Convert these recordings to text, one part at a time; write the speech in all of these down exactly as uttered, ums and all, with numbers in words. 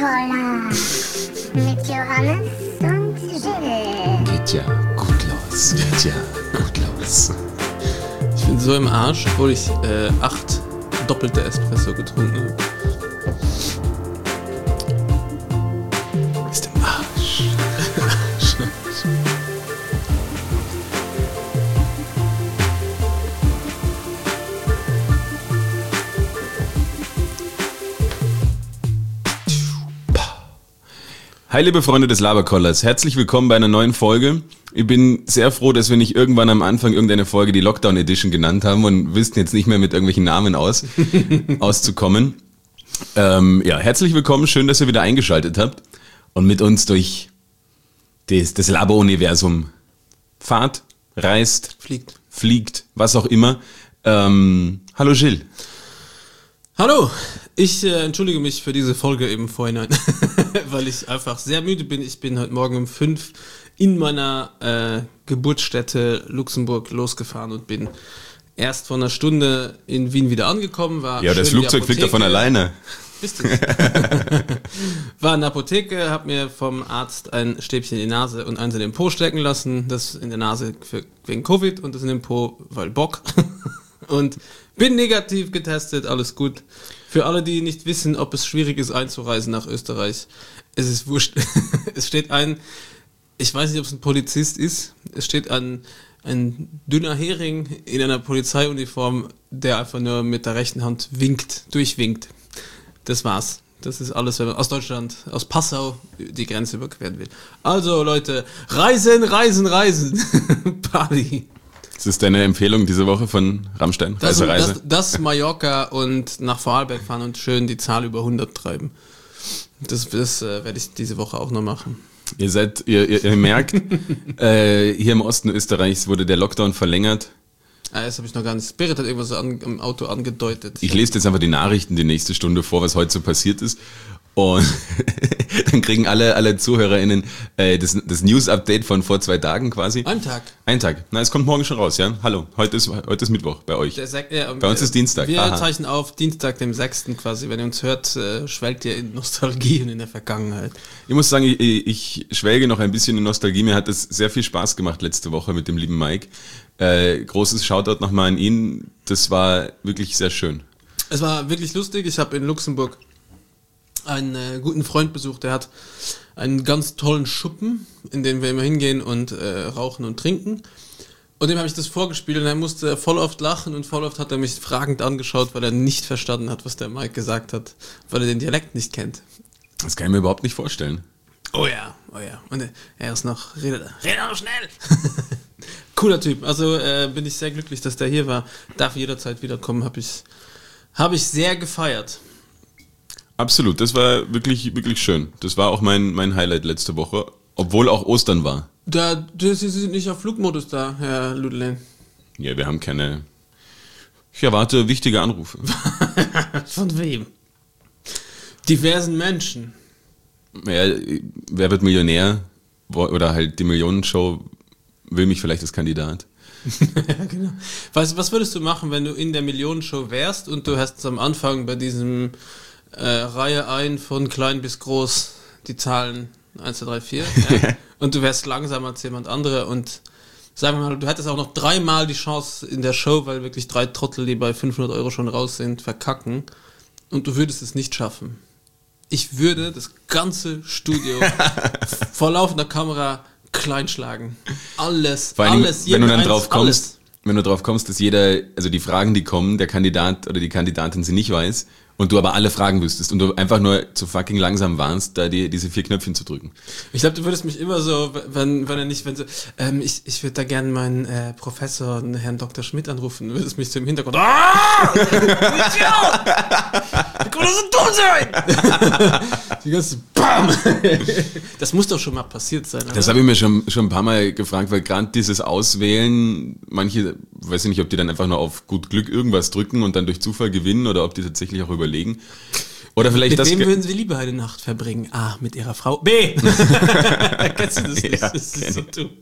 Labercola mit Johannes und Jill. Geht ja gut los, geht ja gut los. Ich bin so im Arsch, obwohl ich äh, acht doppelte Espresso getrunken habe. Ist im Arsch. Hi liebe Freunde des Labercollers, herzlich willkommen bei einer neuen Folge. Ich bin sehr froh, dass wir nicht irgendwann am Anfang irgendeine Folge die Lockdown Edition genannt haben und wüssten jetzt nicht mehr mit irgendwelchen Namen aus, auszukommen. Ähm, ja, herzlich willkommen, schön, dass ihr wieder eingeschaltet habt und mit uns durch das, das Laber-Universum fahrt, reist, Fliegt. fliegt, was auch immer. Ähm, hallo Jill. Hallo, ich äh, entschuldige mich für diese Folge eben vorhinein, weil ich einfach sehr müde bin. Ich bin heute Morgen um fünf in meiner äh, Geburtsstätte Luxemburg losgefahren und bin erst vor einer Stunde in Wien wieder angekommen. War Ja, das schön in die Flugzeug fliegt doch von Apotheke. alleine. Bist du? War in der Apotheke, hab mir vom Arzt ein Stäbchen in die Nase und eins in den Po stecken lassen. Das in der Nase für, wegen Covid und das in den Po, weil Bock. Und bin negativ getestet, alles gut. Für alle, die nicht wissen, ob es schwierig ist einzureisen nach Österreich, es ist wurscht. Es steht ein, ich weiß nicht, ob es ein Polizist ist, es steht ein, ein dünner Hering in einer Polizeiuniform, der einfach nur mit der rechten Hand winkt, durchwinkt. Das war's. Das ist alles, wenn man aus Deutschland, aus Passau die Grenze überqueren will. Also Leute, reisen, reisen, reisen. Party. Das ist deine Empfehlung diese Woche von Rammstein, Das, Reise, Reise. das, das Mallorca und nach Vorarlberg fahren und schön die Zahl über hundert treiben. Das, das äh, werde ich diese Woche auch noch machen. Ihr seid, ihr, ihr, ihr merkt, äh, hier im Osten Österreichs wurde der Lockdown verlängert. Ah, das habe ich noch gar nicht. Spirit hat irgendwas an, im Auto angedeutet. Ich lese jetzt einfach die Nachrichten die nächste Stunde vor, was heute so passiert ist. Und dann kriegen alle, alle ZuhörerInnen äh, das, das News-Update von vor zwei Tagen quasi. Ein Tag. Ein Tag. Na, es kommt morgen schon raus, ja? Hallo, heute ist, heute ist Mittwoch bei euch. Der Sek- ja, Bei uns ist Dienstag. Wir Aha. zeichnen auf Dienstag, dem sechsten quasi. Wenn ihr uns hört, äh, schwelgt ihr in Nostalgie und in der Vergangenheit. Ich muss sagen, ich, ich schwelge noch ein bisschen in Nostalgie. Mir hat es sehr viel Spaß gemacht letzte Woche mit dem lieben Mike. Äh, großes Shoutout nochmal an ihn. Das war wirklich sehr schön. Es war wirklich lustig. Ich habe in Luxemburg einen äh, guten Freund besucht, der hat einen ganz tollen Schuppen, in den wir immer hingehen und äh, rauchen und trinken. Und dem habe ich das vorgespielt und er musste voll oft lachen und voll oft hat er mich fragend angeschaut, weil er nicht verstanden hat, was der Mike gesagt hat, weil er den Dialekt nicht kennt. Das kann ich mir überhaupt nicht vorstellen. Oh ja, oh ja. Und äh, er ist noch, redet, redet noch schnell. Cooler Typ. Also äh, bin ich sehr glücklich, dass der hier war. Darf jederzeit wiederkommen, habe ich, hab ich sehr gefeiert. Absolut, das war wirklich, wirklich schön. Das war auch mein, mein Highlight letzte Woche, obwohl auch Ostern war. Da, Sie sind nicht auf Flugmodus da, Herr Ludlein. Ja, wir haben keine... Ich erwarte wichtige Anrufe. Von wem? Diversen Menschen. Ja, wer wird Millionär? Oder halt die Millionenshow will mich vielleicht als Kandidat. Ja, genau. Was, was würdest du machen, wenn du in der Millionenshow wärst und du hast am Anfang bei diesem äh, Reihe ein von klein bis groß die Zahlen eins, zwei, drei, vier ja? Und du wärst langsamer als jemand andere und sagen wir mal, du hättest auch noch dreimal die Chance in der Show, weil wirklich drei Trottel, die bei fünfhundert Euro schon raus sind, verkacken und du würdest es nicht schaffen. Ich würde das ganze Studio vor laufender Kamera kleinschlagen. Alles, Vor allem, alles, wenn du dann eins, drauf kommst, alles. wenn du drauf kommst, dass jeder, also die Fragen, die kommen, der Kandidat oder die Kandidatin sie nicht weiß und du aber alle Fragen wüsstest und du einfach nur zu fucking langsam warnst, da die, diese vier Knöpfchen zu drücken. Ich glaube, du würdest mich immer so, wenn, wenn er nicht, wenn so, ähm, ich, ich würde da gerne meinen äh, Professor, Herrn Doktor Schmidt anrufen, du würdest mich so im Hintergrund, ah! Idiot! Wie kann das so dumm sein? Die ganze, BAM! Das muss doch schon mal passiert sein, oder? Das habe ich mir schon, schon ein paar Mal gefragt, weil gerade dieses Auswählen, manche, weiß ich nicht, ob die dann einfach nur auf gut Glück irgendwas drücken und dann durch Zufall gewinnen oder ob die tatsächlich auch überlegen. Oder vielleicht mit das. wem ge- würden Sie lieber eine Nacht verbringen? A, mit Ihrer Frau. B! Kennst du das nicht? Ja, Das kenn ist so ich. dumm.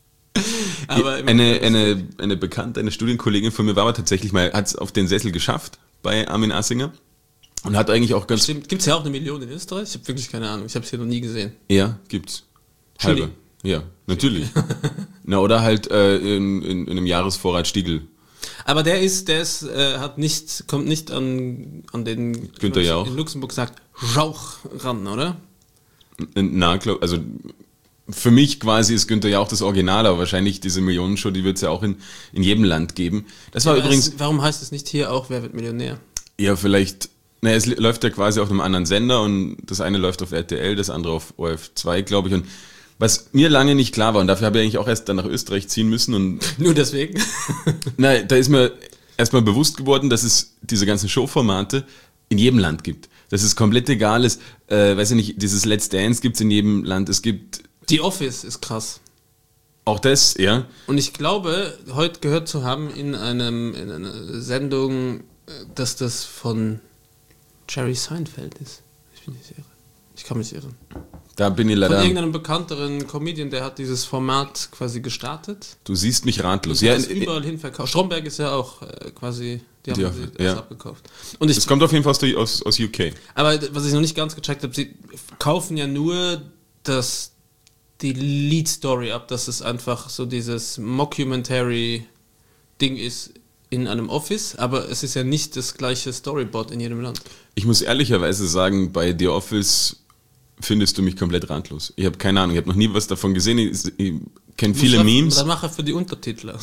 Aber immer- eine, eine, eine Bekannte, eine Studienkollegin von mir war aber tatsächlich mal, hat es auf den Sessel geschafft bei Armin Assinger. Und hat eigentlich auch ganz... Stimmt, gibt es ja auch eine Million in Österreich? Ich habe wirklich keine Ahnung, ich habe es hier noch nie gesehen. Ja, gibt's. Chili. Halbe. Ja, natürlich. Na, oder halt äh, in, in, in einem Jahresvorrat Stiegel. Aber der ist, der ist, äh, hat nicht, kommt nicht an, an den, Günther Jauch. in Luxemburg sagt, Rauch ran, oder? Na, glaub, also für mich quasi ist Günther Jauch das Original, aber wahrscheinlich diese Millionenshow, die wird es ja auch in, in jedem Land geben. Das war Aber übrigens... es, warum heißt es nicht hier auch, wer wird Millionär? Ja, vielleicht... Naja, es läuft ja quasi auf einem anderen Sender und das eine läuft auf R T L, das andere auf O R F zwei, glaube ich. Und was mir lange nicht klar war, und dafür habe ich eigentlich auch erst dann nach Österreich ziehen müssen und... Nur deswegen? Na, da ist mir erstmal bewusst geworden, dass es diese ganzen Showformate in jedem Land gibt. Dass es komplett egal ist, äh, weiß ich nicht, dieses Let's Dance gibt's in jedem Land, es gibt... The Office ist krass. Auch das, ja. Und ich glaube, heute gehört zu haben in einem, in einer Sendung, dass das von Jerry Seinfeld ist. Ich bin nicht irre. Ich kann mich irren. Da bin ich Von leider... irgendeinem bekannteren Comedian, der hat dieses Format quasi gestartet. Du siehst mich ratlos. Ja, Ja, ist in- überall hin verkauft. Stromberg ist ja auch äh, quasi, die haben Die- sie ja. erst abgekauft. Und ich, es kommt auf jeden Fall aus, der- aus, aus U K. aber was ich noch nicht ganz gecheckt habe, sie kaufen ja nur das, die Lead Story ab, dass es einfach so dieses Mockumentary-Ding ist in einem Office, aber es ist ja nicht das gleiche Storyboard in jedem Land. Ich muss ehrlicherweise sagen, bei The Office findest du mich komplett ratlos. Ich habe keine Ahnung, ich habe noch nie was davon gesehen. Ich, ich kenne viele Schreib- Memes. Dann mache für die Untertitler.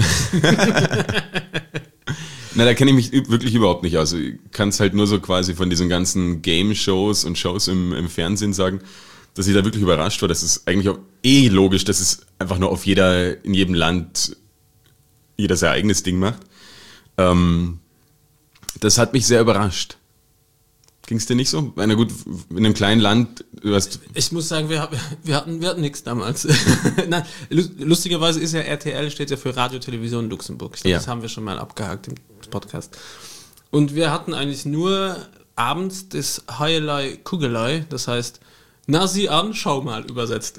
Na, da kenne ich mich üb- wirklich überhaupt nicht aus. Ich kann es halt nur so quasi von diesen ganzen Game-Shows und Shows im, im Fernsehen sagen, dass ich da wirklich überrascht war. Das ist eigentlich auch eh logisch, dass es einfach nur auf jeder, in jedem Land jeder sein eigenes Ding macht. Ähm, das hat mich sehr überrascht. Ging es dir nicht so? Na gut, in einem kleinen Land, du hast... Ich muss sagen, wir, haben- wir hatten, wir hatten nichts damals. Nein, lu- lustigerweise ist ja R T L, steht ja für Radio Television Luxemburg. Ich glaube, Ja. das haben wir schon mal abgehakt im Podcast. Und wir hatten eigentlich nur abends das Heilei Kugelei, das heißt, na sieh an, schau mal, übersetzt.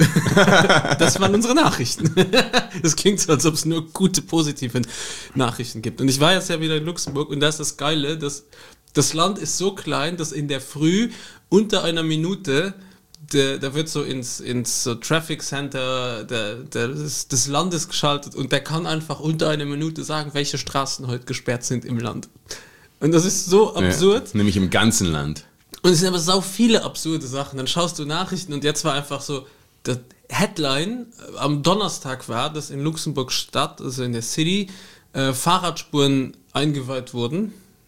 Das waren unsere Nachrichten. Das klingt so, als ob es nur gute, positive Nachrichten gibt. Und ich war jetzt ja wieder in Luxemburg und da ist das Geile, dass das Land ist so klein, dass in der Früh unter einer Minute, der, da wird so ins, ins so Traffic Center der, der, des, des Landes geschaltet und der kann einfach unter einer Minute sagen, welche Straßen heute gesperrt sind im Land. Und das ist so absurd. Ja, nämlich im ganzen Land. Und es sind aber sau viele absurde Sachen. Dann schaust du Nachrichten und jetzt war einfach so, das Headline äh, am Donnerstag war, dass in Luxemburg Stadt, also in der City, äh, Fahrradspuren eingeweiht wurden,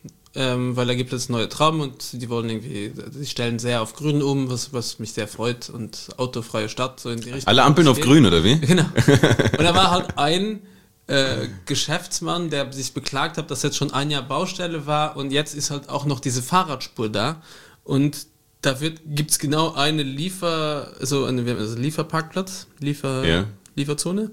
ähm, weil da gibt es neue Trauben und die wollen irgendwie, die stellen sehr auf Grün um, was, was mich sehr freut und autofreie Stadt, so in die Richtung. Alle Ampeln auf geht. grün, oder wie? Genau. Und da war halt ein äh, Geschäftsmann, der sich beklagt hat, dass jetzt schon ein Jahr Baustelle war und jetzt ist halt auch noch diese Fahrradspur da und da wird gibt's genau eine Liefer, so eine also Lieferparkplatz, Liefer, Ja. Lieferzone.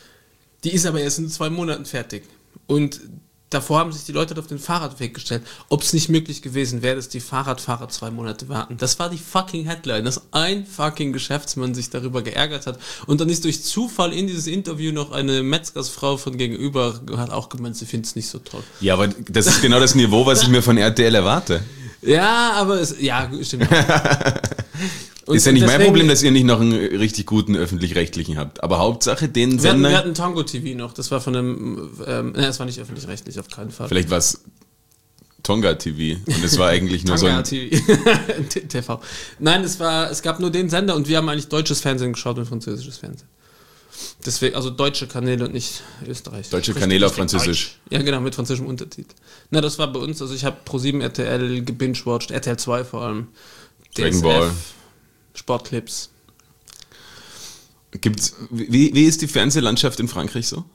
Die ist aber erst in zwei Monaten fertig. Und davor haben sich die Leute auf den Fahrradweg gestellt, ob es nicht möglich gewesen wäre, dass die Fahrradfahrer zwei Monate warten. Das war die fucking Headline, dass ein fucking Geschäftsmann sich darüber geärgert hat. Und dann ist durch Zufall in dieses Interview noch eine Metzgersfrau von gegenüber, hat auch gemeint, sie findet es nicht so toll. Ja, aber das ist genau das Niveau, was ich mir von R T L erwarte. Ja, aber es, ja, stimmt. Und Ist ja nicht mein deswegen- Problem, dass ihr nicht noch einen richtig guten Öffentlich-Rechtlichen habt. Aber Hauptsache den Wir hatten, Sender... wir hatten Tango T V noch, das war von einem, ähm, ne, das war nicht öffentlich-rechtlich, auf keinen Fall. Vielleicht war es Tonga T V und es war eigentlich nur so Tanga ein... T V. T V. Nein, es war, es gab nur den Sender und wir haben eigentlich deutsches Fernsehen geschaut und französisches Fernsehen. Deswegen, also deutsche Kanäle und nicht Österreich. Deutsche Richtig, Kanäle auf richtig Französisch. Deutsch. Ja, genau, mit französischem Untertitel. Na, das war bei uns, also ich habe ProSieben R T L gebingewatcht, R T L zwei vor allem. Dragon Ball. Sportclips. Gibt's, wie, wie ist die Fernsehlandschaft in Frankreich so?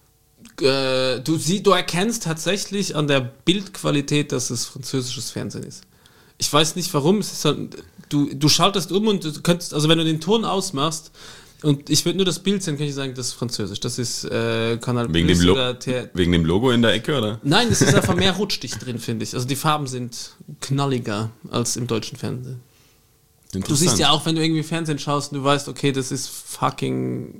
Äh, du, sie, du erkennst tatsächlich an der Bildqualität, dass es französisches Fernsehen ist. Ich weiß nicht warum, es ist halt, du, du schaltest um und du könntest, also wenn du den Ton ausmachst und ich würde nur das Bild sehen, kann ich sagen, das ist französisch. Das ist äh, Kanal Wegen Plus dem, Lo oder T- wegen dem Logo in der Ecke, oder? Nein, es ist einfach mehr rutschdig drin, finde ich. Also die Farben sind knalliger als im deutschen Fernsehen. Du siehst ja auch, wenn du irgendwie Fernsehen schaust und du weißt, okay, das ist fucking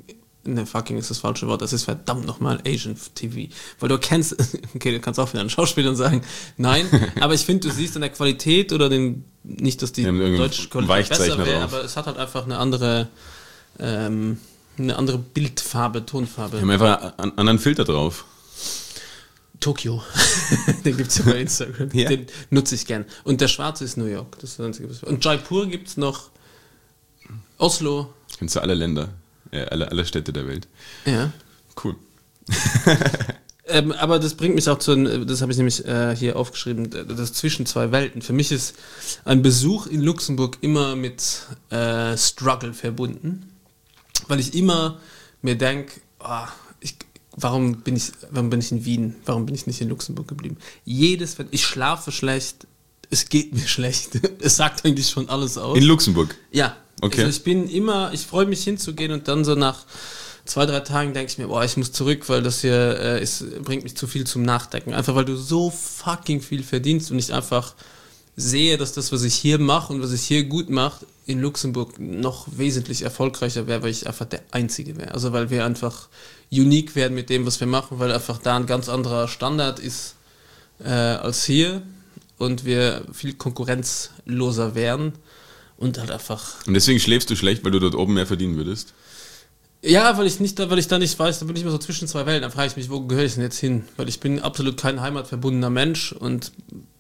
ne, fucking ist das falsche Wort, das ist verdammt nochmal Asian T V. Weil du kennst, okay, du kannst auch wieder einen Schauspieler sagen, nein, aber ich finde, du siehst an der Qualität oder den, nicht, dass die deutsche Qualität besser wäre, aber es hat halt einfach eine andere, ähm, eine andere Bildfarbe, Tonfarbe. Wir haben einfach einen anderen Filter drauf. Tokio. Den gibt es ja bei Instagram. Ja. Den nutze ich gern. Und der schwarze ist New York. Das ist das Einzige, was- Und Jaipur gibt es noch. Oslo. Kennst du alle Länder, ja, alle, alle Städte der Welt. Ja. Cool. Ähm, aber das bringt mich auch zu, das habe ich nämlich äh, hier aufgeschrieben, das zwischen zwei Welten. Für mich ist ein Besuch in Luxemburg immer mit äh, Struggle verbunden, weil ich immer mir denke, oh, ich, warum bin ich, warum bin ich in Wien, warum bin ich nicht in Luxemburg geblieben? Jedes, ich schlafe schlecht, es geht mir schlecht, es sagt eigentlich schon alles aus. In Luxemburg. Ja, Okay. also ich bin immer, ich freue mich hinzugehen und dann so nach zwei, drei Tagen denke ich mir, boah, ich muss zurück, weil das hier äh, ist, bringt mich zu viel zum Nachdenken. Einfach weil du so fucking viel verdienst und ich einfach sehe, dass das, was ich hier mache und was ich hier gut mache, in Luxemburg noch wesentlich erfolgreicher wäre, weil ich einfach der Einzige wäre. Also weil wir einfach unique werden mit dem, was wir machen, weil einfach da ein ganz anderer Standard ist äh, als hier und wir viel konkurrenzloser wären. Und halt einfach. Und deswegen schläfst du schlecht, weil du dort oben mehr verdienen würdest? Ja, weil ich nicht, weil ich da nicht weiß, da bin ich immer so zwischen zwei Welten. Da frage ich mich, wo gehöre ich denn jetzt hin? Weil ich bin absolut kein heimatverbundener Mensch und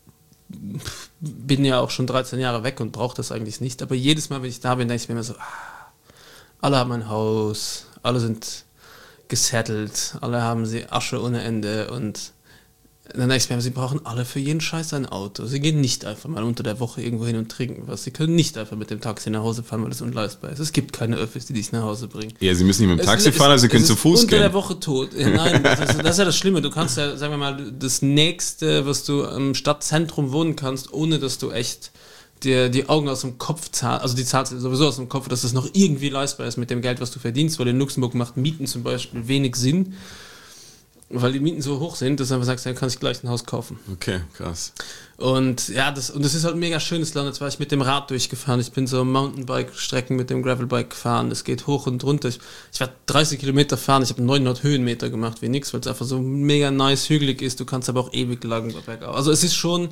bin ja auch schon dreizehn Jahre weg und brauche das eigentlich nicht. Aber jedes Mal, wenn ich da bin, denke ich mir immer so, ah, alle haben ein Haus, alle sind gesettelt, alle haben sie Asche ohne Ende und dann denke ich mir, sie brauchen alle für jeden Scheiß ein Auto. Sie gehen nicht einfach mal unter der Woche irgendwo hin und trinken was. Sie können nicht einfach mit dem Taxi nach Hause fahren, weil das unleistbar ist. Es gibt keine Öffis, die dich nach Hause bringen. Ja, sie müssen nicht mit dem Taxi Es- fahren, also sie es können ist zu Fuß unter der gehen. Woche tot. Ja, nein, das ist, das ist ja das Schlimme. Du kannst ja, sagen wir mal, das Nächste, was du im Stadtzentrum wohnen kannst, ohne dass du echt dir die Augen aus dem Kopf zahlst, also die zahlst du sowieso aus dem Kopf, dass das noch irgendwie leistbar ist mit dem Geld, was du verdienst, weil in Luxemburg macht Mieten zum Beispiel wenig Sinn, weil die Mieten so hoch sind, dass du einfach sagst, dann kann ich gleich ein Haus kaufen. Okay, krass. Und ja, das, und das ist halt ein mega schönes Land. Jetzt war ich mit dem Rad durchgefahren. Ich bin so Mountainbike-Strecken mit dem Gravelbike gefahren. Es geht hoch und runter. Ich, ich werde dreißig Kilometer fahren. Ich habe neunhundert Höhenmeter gemacht, wie nix, weil es einfach so mega nice hügelig ist. Du kannst aber auch ewig lang bergauf. Also es ist schon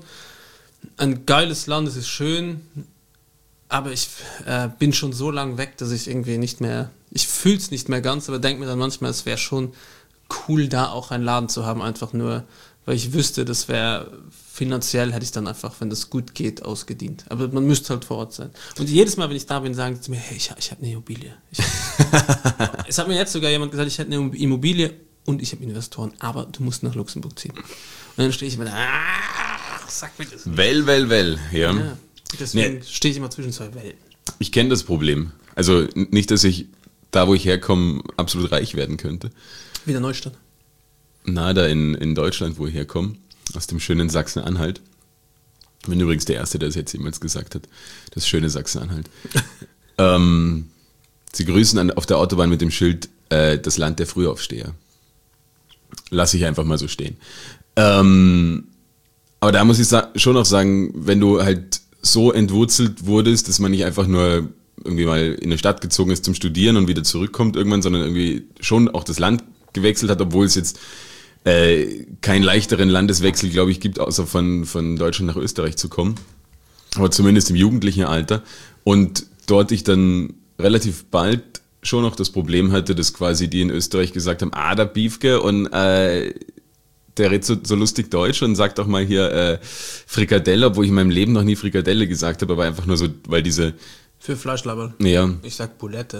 ein geiles Land, es ist schön. Aber ich äh, bin schon so lang weg, dass ich irgendwie nicht mehr, ich fühle es nicht mehr ganz, aber denke mir dann manchmal, es wäre schon cool, da auch einen Laden zu haben, einfach nur, weil ich wüsste, das wäre finanziell, hätte ich dann einfach, wenn das gut geht, ausgedient. Aber man müsste halt vor Ort sein. Und jedes Mal, wenn ich da bin, sagen sie mir, hey, ich, ich habe eine Immobilie. Ich, es hat mir jetzt sogar jemand gesagt, ich hätte eine Immobilie und ich habe Investoren, aber du musst nach Luxemburg ziehen. Und dann stehe ich immer da, ah, sag mir das nicht. Well, well, well. Ja. Ja, deswegen Nee. stehe ich immer zwischen zwei Welten. Ich kenne das Problem. Also n- nicht, dass ich da, wo ich herkomme, absolut reich werden könnte. Wieder Neustadt. Na, da in, in Deutschland, wo ich herkomme, aus dem schönen Sachsen-Anhalt. Ich bin übrigens der Erste, der es jetzt jemals gesagt hat. Das schöne Sachsen-Anhalt. ähm, sie grüßen an, auf der Autobahn mit dem Schild äh, das Land der Frühaufsteher. Lass ich einfach mal so stehen. Ähm, aber da muss ich sa- schon auch sagen, wenn du halt so entwurzelt wurdest, dass man nicht einfach nur irgendwie mal in eine Stadt gezogen ist zum Studieren und wieder zurückkommt irgendwann, sondern irgendwie schon auch das Land gewechselt hat, obwohl es jetzt äh, keinen leichteren Landeswechsel, glaube ich, gibt, außer von, von Deutschland nach Österreich zu kommen. Aber zumindest im jugendlichen Alter. Und dort ich dann relativ bald schon noch das Problem hatte, dass quasi die in Österreich gesagt haben, ah, der Biefke und äh, der redet so, so lustig Deutsch und sagt auch mal hier äh, Frikadelle, obwohl ich in meinem Leben noch nie Frikadelle gesagt habe, aber einfach nur so, weil diese, Für Fleischlaberl. ja, Ich sag Boulette.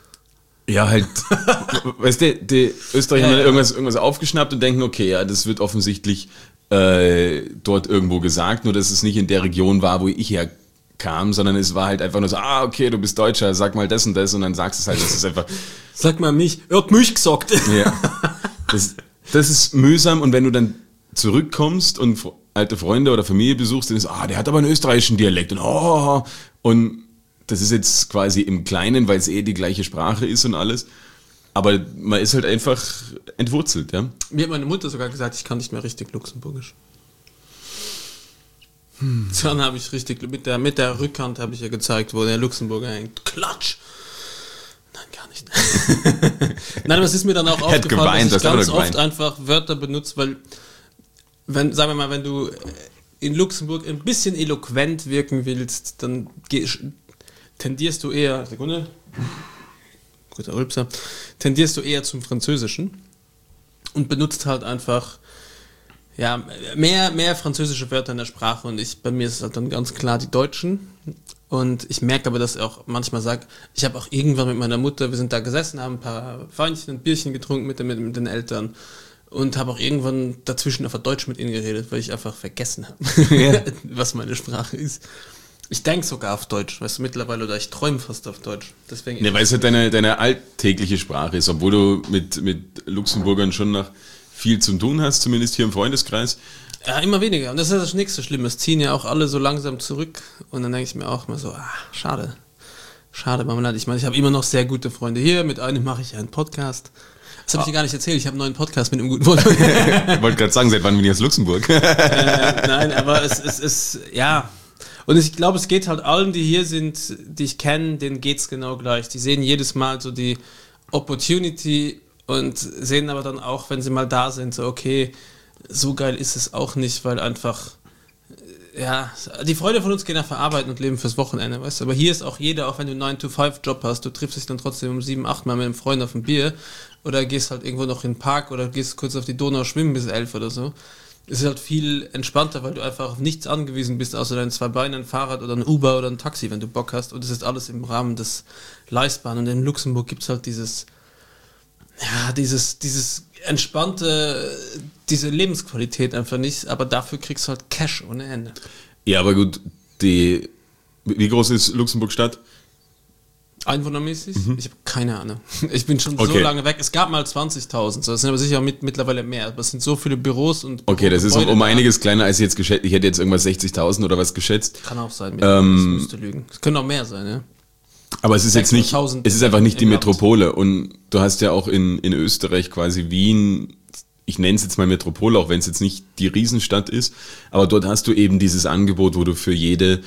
ja, halt, weißt du, die Österreicher Ja, haben ja. irgendwas, irgendwas aufgeschnappt und denken, okay, ja, das wird offensichtlich äh, dort irgendwo gesagt, nur dass es nicht in der Region war, wo ich herkam, sondern es war halt einfach nur so, ah, okay, du bist Deutscher, sag mal das und das und dann sagst du es halt, das ist einfach, Sag mal mich. Er hat mich gesagt. ja, das, das ist mühsam und wenn du dann zurückkommst und fr- alte Freunde oder Familie besuchst, dann ist, ah, der hat aber einen österreichischen Dialekt und oh, und das ist jetzt quasi im Kleinen, weil es eh die gleiche Sprache ist und alles. Aber man ist halt einfach entwurzelt, ja. Mir hat meine Mutter sogar gesagt, ich kann nicht mehr richtig Luxemburgisch. Hm. Dann habe ich richtig, mit der, mit der Rückhand habe ich ihr gezeigt, wo der Luxemburger hängt. Klatsch! Nein, gar gar nicht. Nein, aber es ist mir dann auch Er hat aufgefallen, geweint, dass ich das hat er ganz oft geweint. einfach Wörter benutze, weil, wenn, sagen wir mal, wenn du in Luxemburg ein bisschen eloquent wirken willst, dann geh, tendierst du eher, Sekunde, guter Rülpser, tendierst du eher zum Französischen und benutzt halt einfach ja, mehr, mehr französische Wörter in der Sprache und ich, bei mir ist es halt dann ganz klar die Deutschen und ich merke aber, dass ich auch manchmal sage, ich habe auch irgendwann mit meiner Mutter, wir sind da gesessen, haben ein paar Weinchen und Bierchen getrunken mit, den- mit, mit den Eltern und habe auch irgendwann dazwischen einfach Deutsch mit ihnen geredet, weil ich einfach vergessen habe, Ja. was meine Sprache ist. Ich denke sogar auf Deutsch, weißt du, mittlerweile, oder ich träume fast auf Deutsch. Deswegen Ne, weil es halt deine, deine alltägliche Sprache ist, obwohl du mit, mit Luxemburgern schon noch viel zu tun hast, zumindest hier im Freundeskreis. ja, immer weniger. Und das ist das nächste Schlimme. Es ziehen ja auch alle so langsam zurück. Und dann denke ich mir auch immer so, ah, schade. Schade, Marmelade. Ich meine, ich habe immer noch sehr gute Freunde hier. Mit einem mache ich einen Podcast. Das habe ich dir gar nicht erzählt. Ich habe einen neuen Podcast mit einem guten Freund. Ich wollte gerade sagen, seit wann bin ich aus Luxemburg? äh, nein, aber es ist, es, es, ja. Und ich glaube, es geht halt allen, die hier sind, die ich kenne, denen geht's genau gleich. Die sehen jedes Mal so die Opportunity und sehen aber dann auch, wenn sie mal da sind, so okay, so geil ist es auch nicht, weil einfach, äh, ja, die Freunde von uns gehen einfach arbeiten und leben fürs Wochenende, weißt du. Aber hier ist auch jeder, auch wenn du einen nine to five Job hast, du triffst dich dann trotzdem um sieben, acht Mal mit einem Freund auf ein Bier oder gehst halt irgendwo noch in den Park oder gehst kurz auf die Donau schwimmen bis elf oder so. Es ist halt viel entspannter, weil du einfach auf nichts angewiesen bist, außer deinen zwei Beinen, ein Fahrrad oder ein Uber oder ein Taxi, wenn du Bock hast. Und das ist alles im Rahmen des Leistbaren. Und in Luxemburg gibt's halt dieses, ja, dieses, dieses entspannte, diese Lebensqualität einfach nicht, aber dafür kriegst du halt Cash ohne Ende. Ja, aber gut, die, wie groß ist Luxemburg-Stadt? Einwohnermäßig? Ich habe keine Ahnung. Ich bin schon so Okay. lange weg. Es gab mal zwanzigtausend, so, das sind aber sicher mit, mittlerweile mehr. Aber es sind so viele Büros und Okay, das ist um, Gebäude um da. einiges kleiner als ich jetzt geschätzt. Ich hätte jetzt irgendwas sechzigtausend oder was geschätzt. Kann auch sein, Ähm, ich müsste lügen. Es können auch mehr sein, ja. Aber es ist jetzt nicht, sechshunderttausend es ist einfach nicht die im Land. Metropole. Und du hast ja auch in, in Österreich quasi Wien, ich nenne es jetzt mal Metropole, auch wenn es jetzt nicht die Riesenstadt ist, aber dort hast du eben dieses Angebot, wo du für jede,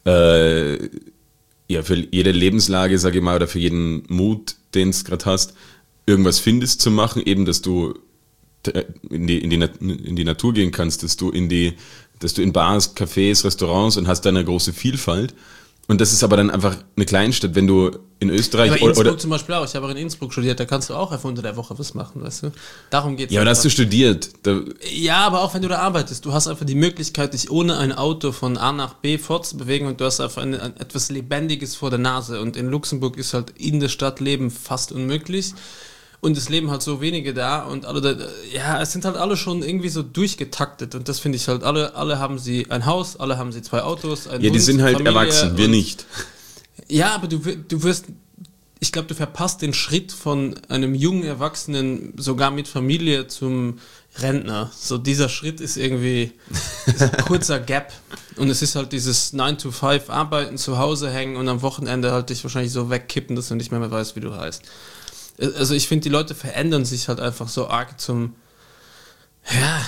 äh, ja, für jede Lebenslage, sage ich mal, oder für jeden Mut, den es gerade hast, irgendwas findest zu machen, eben, dass du äh, in die, in die, Nat- in die Natur gehen kannst, dass du in die, dass du in Bars, Cafés, Restaurants und hast da eine große Vielfalt. Und das ist aber dann einfach eine Kleinstadt, wenn du in Österreich Aber oder, Innsbruck oder zum Beispiel auch. Ich habe auch in Innsbruck studiert, da kannst du auch einfach unter der Woche was machen, weißt du? Darum geht's. ja, aber da hast du einfach. studiert. Da, Ja, aber auch wenn du da arbeitest, du hast einfach die Möglichkeit, dich ohne ein Auto von A nach B fortzubewegen und du hast einfach ein, ein, etwas Lebendiges vor der Nase. Und in Luxemburg ist halt in der Stadt Leben fast unmöglich. Und es leben halt so wenige da und alle, da, ja, es sind halt alle schon irgendwie so durchgetaktet und das finde ich halt, alle, alle haben sie ein Haus, alle haben sie zwei Autos, ein ja, die Hund, sind halt Familie erwachsen, wir und- nicht. Ja, aber du, wir- du wirst, ich glaube, du verpasst den Schritt von einem jungen Erwachsenen, sogar mit Familie, zum Rentner. So dieser Schritt ist irgendwie ist ein kurzer Gap. Und es ist halt dieses nine to five arbeiten, zu Hause hängen und am Wochenende halt dich wahrscheinlich so wegkippen, dass du nicht mehr, mehr weißt, wie du heißt. Also ich finde, die Leute verändern sich halt einfach so arg zum, ja,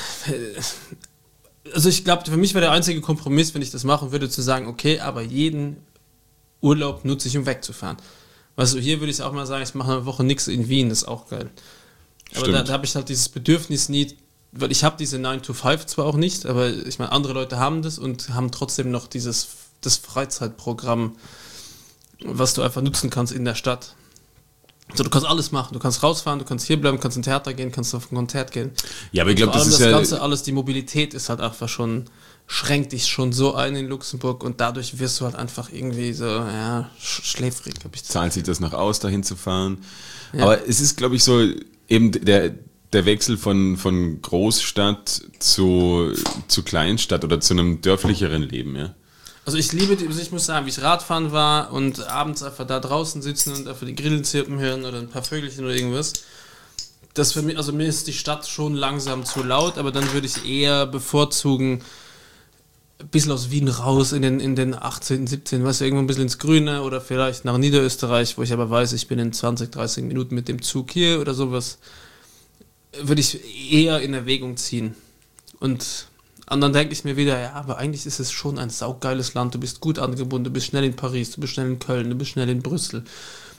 also ich glaube, für mich wäre der einzige Kompromiss, wenn ich das machen würde, zu sagen, okay, aber jeden Urlaub nutze ich, um wegzufahren. Also hier würde ich auch mal sagen, ich mache eine Woche nichts in Wien, das ist auch geil. Aber Stimmt. da, da habe ich halt dieses Bedürfnis nie, weil ich habe diese nine to five zwar auch nicht, aber ich meine, andere Leute haben das und haben trotzdem noch dieses das Freizeitprogramm, was du einfach nutzen kannst in der Stadt. So, du kannst alles machen, du kannst rausfahren, du kannst hier bleiben, kannst ins Theater gehen, kannst auf ein Konzert gehen. Ja, aber ich glaube, Vor das allem ist das ja, Ganze alles, die Mobilität ist halt einfach schon, schränkt dich schon so ein in Luxemburg und dadurch wirst du halt einfach irgendwie so, ja, sch- schläfrig, hab ich das. zahlt sich das nach aus, dahin zu fahren. Ja. Aber es ist, glaube ich, so eben der, der Wechsel von, von Großstadt zu, zu Kleinstadt oder zu einem dörflicheren Leben, ja. Also ich liebe, die, also ich muss sagen, wie ich Radfahren war und abends einfach da draußen sitzen und einfach die Grillen zirpen hören oder ein paar Vögelchen oder irgendwas. Das für mich, also mir ist die Stadt schon langsam zu laut, aber dann würde ich eher bevorzugen, ein bisschen aus Wien raus in den, in den achtzehn, siebzehn, weißt du, irgendwo ein bisschen ins Grüne oder vielleicht nach Niederösterreich, wo ich aber weiß, ich bin in zwanzig, dreißig Minuten mit dem Zug hier oder sowas, würde ich eher in Erwägung ziehen. Und und dann denke ich mir wieder, ja, aber eigentlich ist es schon ein saugeiles Land, du bist gut angebunden, du bist schnell in Paris, du bist schnell in Köln, du bist schnell in Brüssel.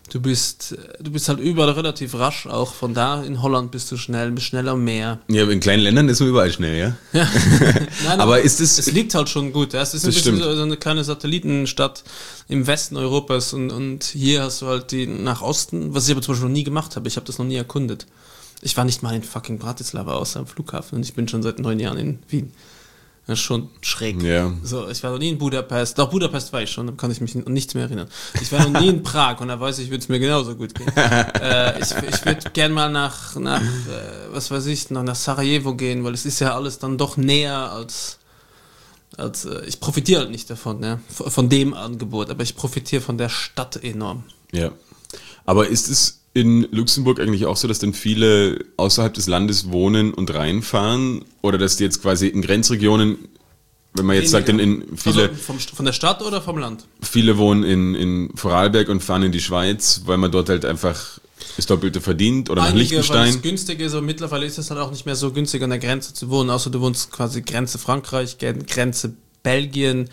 Du bist, du bist halt überall relativ rasch, auch von da in Holland bist du schnell, bist schneller am Meer. Ja, aber in kleinen Ländern ist man überall schnell, ja? Ja. Nein, aber ist es... Es liegt halt schon gut. Ja? Es ist ein das bisschen stimmt. so eine kleine Satellitenstadt im Westen Europas und, und hier hast du halt die nach Osten, was ich aber zum Beispiel noch nie gemacht habe. Ich habe das noch nie erkundet. Ich war nicht mal in fucking Bratislava außer am Flughafen und ich bin schon seit neun Jahren in Wien. Das ist schon schräg. Ja. So, ich war noch nie in Budapest. Doch, Budapest war ich schon, da kann ich mich an nichts mehr erinnern. Ich war noch nie in Prag und da weiß ich, würde es mir genauso gut gehen. äh, ich ich würde gern mal nach, nach äh, was weiß ich, nach, nach Sarajevo gehen, weil es ist ja alles dann doch näher als, als äh, ich profitiere halt nicht davon, ja, von, von dem Angebot, aber ich profitiere von der Stadt enorm. Ja. Aber ist es in Luxemburg eigentlich auch so, dass dann viele außerhalb des Landes wohnen und reinfahren? Oder dass die jetzt quasi in Grenzregionen, wenn man jetzt sagt, in, in viele, also vom, von der Stadt oder vom Land? viele wohnen in, in Vorarlberg und fahren in die Schweiz, weil man dort halt einfach das Doppelte verdient oder Einige, nach Liechtenstein? weil es günstig ist, aber mittlerweile ist es halt auch nicht mehr so günstig an der Grenze zu wohnen, außer du wohnst quasi Grenze Frankreich, Grenze Belgien,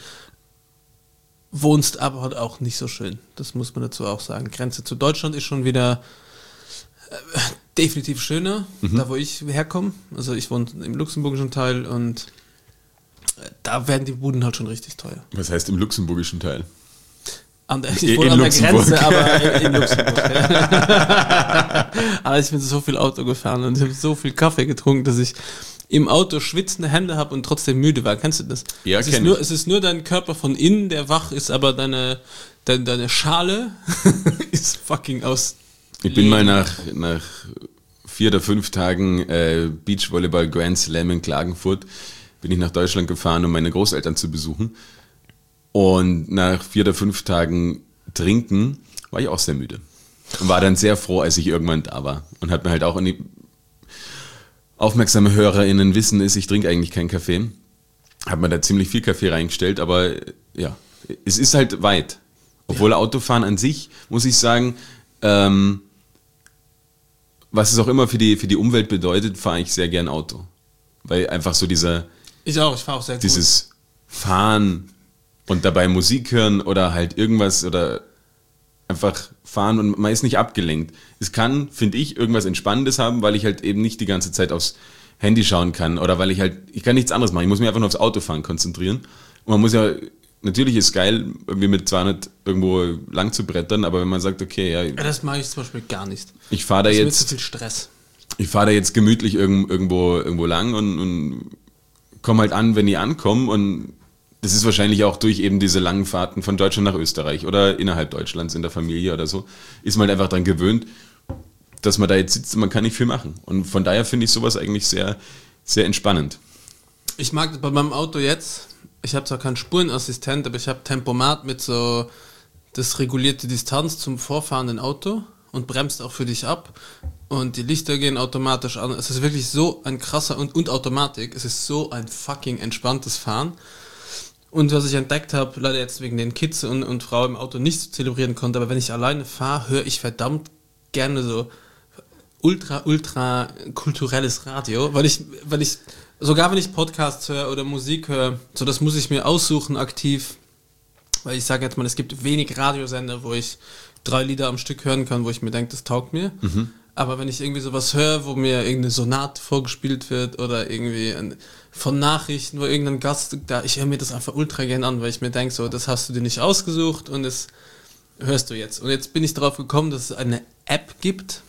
wohnst aber halt auch nicht so schön. Das muss man dazu auch sagen. Grenze zu Deutschland ist schon wieder äh, definitiv schöner, mhm. da wo ich herkomme. Also ich wohne im luxemburgischen Teil und äh, da werden die Buden halt schon richtig teuer. Was heißt im luxemburgischen Teil? An der, ich wohne in an der Luxemburg. Grenze, aber in, in Luxemburg. Ja. Aber ich bin so viel Auto gefahren und ich habe so viel Kaffee getrunken, dass ich im Auto schwitzende Hände habe und trotzdem müde war. Kennst du das? Ja, es kenn ist nur, ich. Es ist nur dein Körper von innen, der wach ist, aber deine, deine, deine Schale ist fucking aus. Ich bin mal nach, nach vier oder fünf Tagen äh, Beachvolleyball Grand Slam in Klagenfurt, bin ich nach Deutschland gefahren, um meine Großeltern zu besuchen. Und nach vier oder fünf Tagen Trinken war ich auch sehr müde. Und war dann sehr froh, als ich irgendwann da war. Und hat mir halt auch in die aufmerksame HörerInnen wissen ist, ich trinke eigentlich keinen Kaffee. Habe mir da ziemlich viel Kaffee reingestellt, aber ja, es ist halt weit. Obwohl ja. Autofahren an sich, muss ich sagen, ähm, was es auch immer für die, für die Umwelt bedeutet, fahre ich sehr gern Auto. Weil einfach so dieser, ich auch, ich fahre auch sehr gut. Dieses Fahren und dabei Musik hören oder halt irgendwas oder einfach fahren und man ist nicht abgelenkt. Es kann, finde ich, irgendwas Entspannendes haben, weil ich halt eben nicht die ganze Zeit aufs Handy schauen kann oder weil ich halt, ich kann nichts anderes machen. Ich muss mich einfach nur aufs Autofahren konzentrieren. Und man muss ja, natürlich ist es geil, irgendwie mit zweihundert irgendwo lang zu brettern, aber wenn man sagt, okay, ja. ja das mache ich zum Beispiel gar nicht. Ich fahre da das jetzt. Ist mir zu viel Stress. Ich fahre da jetzt gemütlich irgendwo, irgendwo lang und, und komme halt an, wenn ich ankomme und das ist wahrscheinlich auch durch eben diese langen Fahrten von Deutschland nach Österreich oder innerhalb Deutschlands in der Familie oder so, ist man halt einfach dran gewöhnt, dass man da jetzt sitzt und man kann nicht viel machen. Und von daher finde ich sowas eigentlich sehr, sehr entspannend. Ich mag bei meinem Auto jetzt, ich habe zwar keinen Spurenassistent, aber ich habe Tempomat mit so das regulierte Distanz zum vorfahrenden Auto und bremst auch für dich ab und die Lichter gehen automatisch an. Es ist wirklich so ein krasser und, und Automatik, es ist so ein fucking entspanntes Fahren. Und was ich entdeckt habe, leider jetzt wegen den Kids und, und Frau im Auto nicht so zelebrieren konnte, aber wenn ich alleine fahre, höre ich verdammt gerne so ultra, ultra kulturelles Radio, weil ich, weil ich, sogar wenn ich Podcasts höre oder Musik höre, so das muss ich mir aussuchen aktiv, weil ich sage jetzt mal, es gibt wenig Radiosender, wo ich drei Lieder am Stück hören kann, wo ich mir denke, das taugt mir. Mhm. Aber wenn ich irgendwie sowas höre, wo mir irgendeine Sonate vorgespielt wird oder irgendwie ein, von Nachrichten, wo irgendein Gast da, ich höre mir das einfach ultra gern an, weil ich mir denke, so, das hast du dir nicht ausgesucht und das hörst du jetzt. Und jetzt bin ich darauf gekommen, dass es eine App gibt,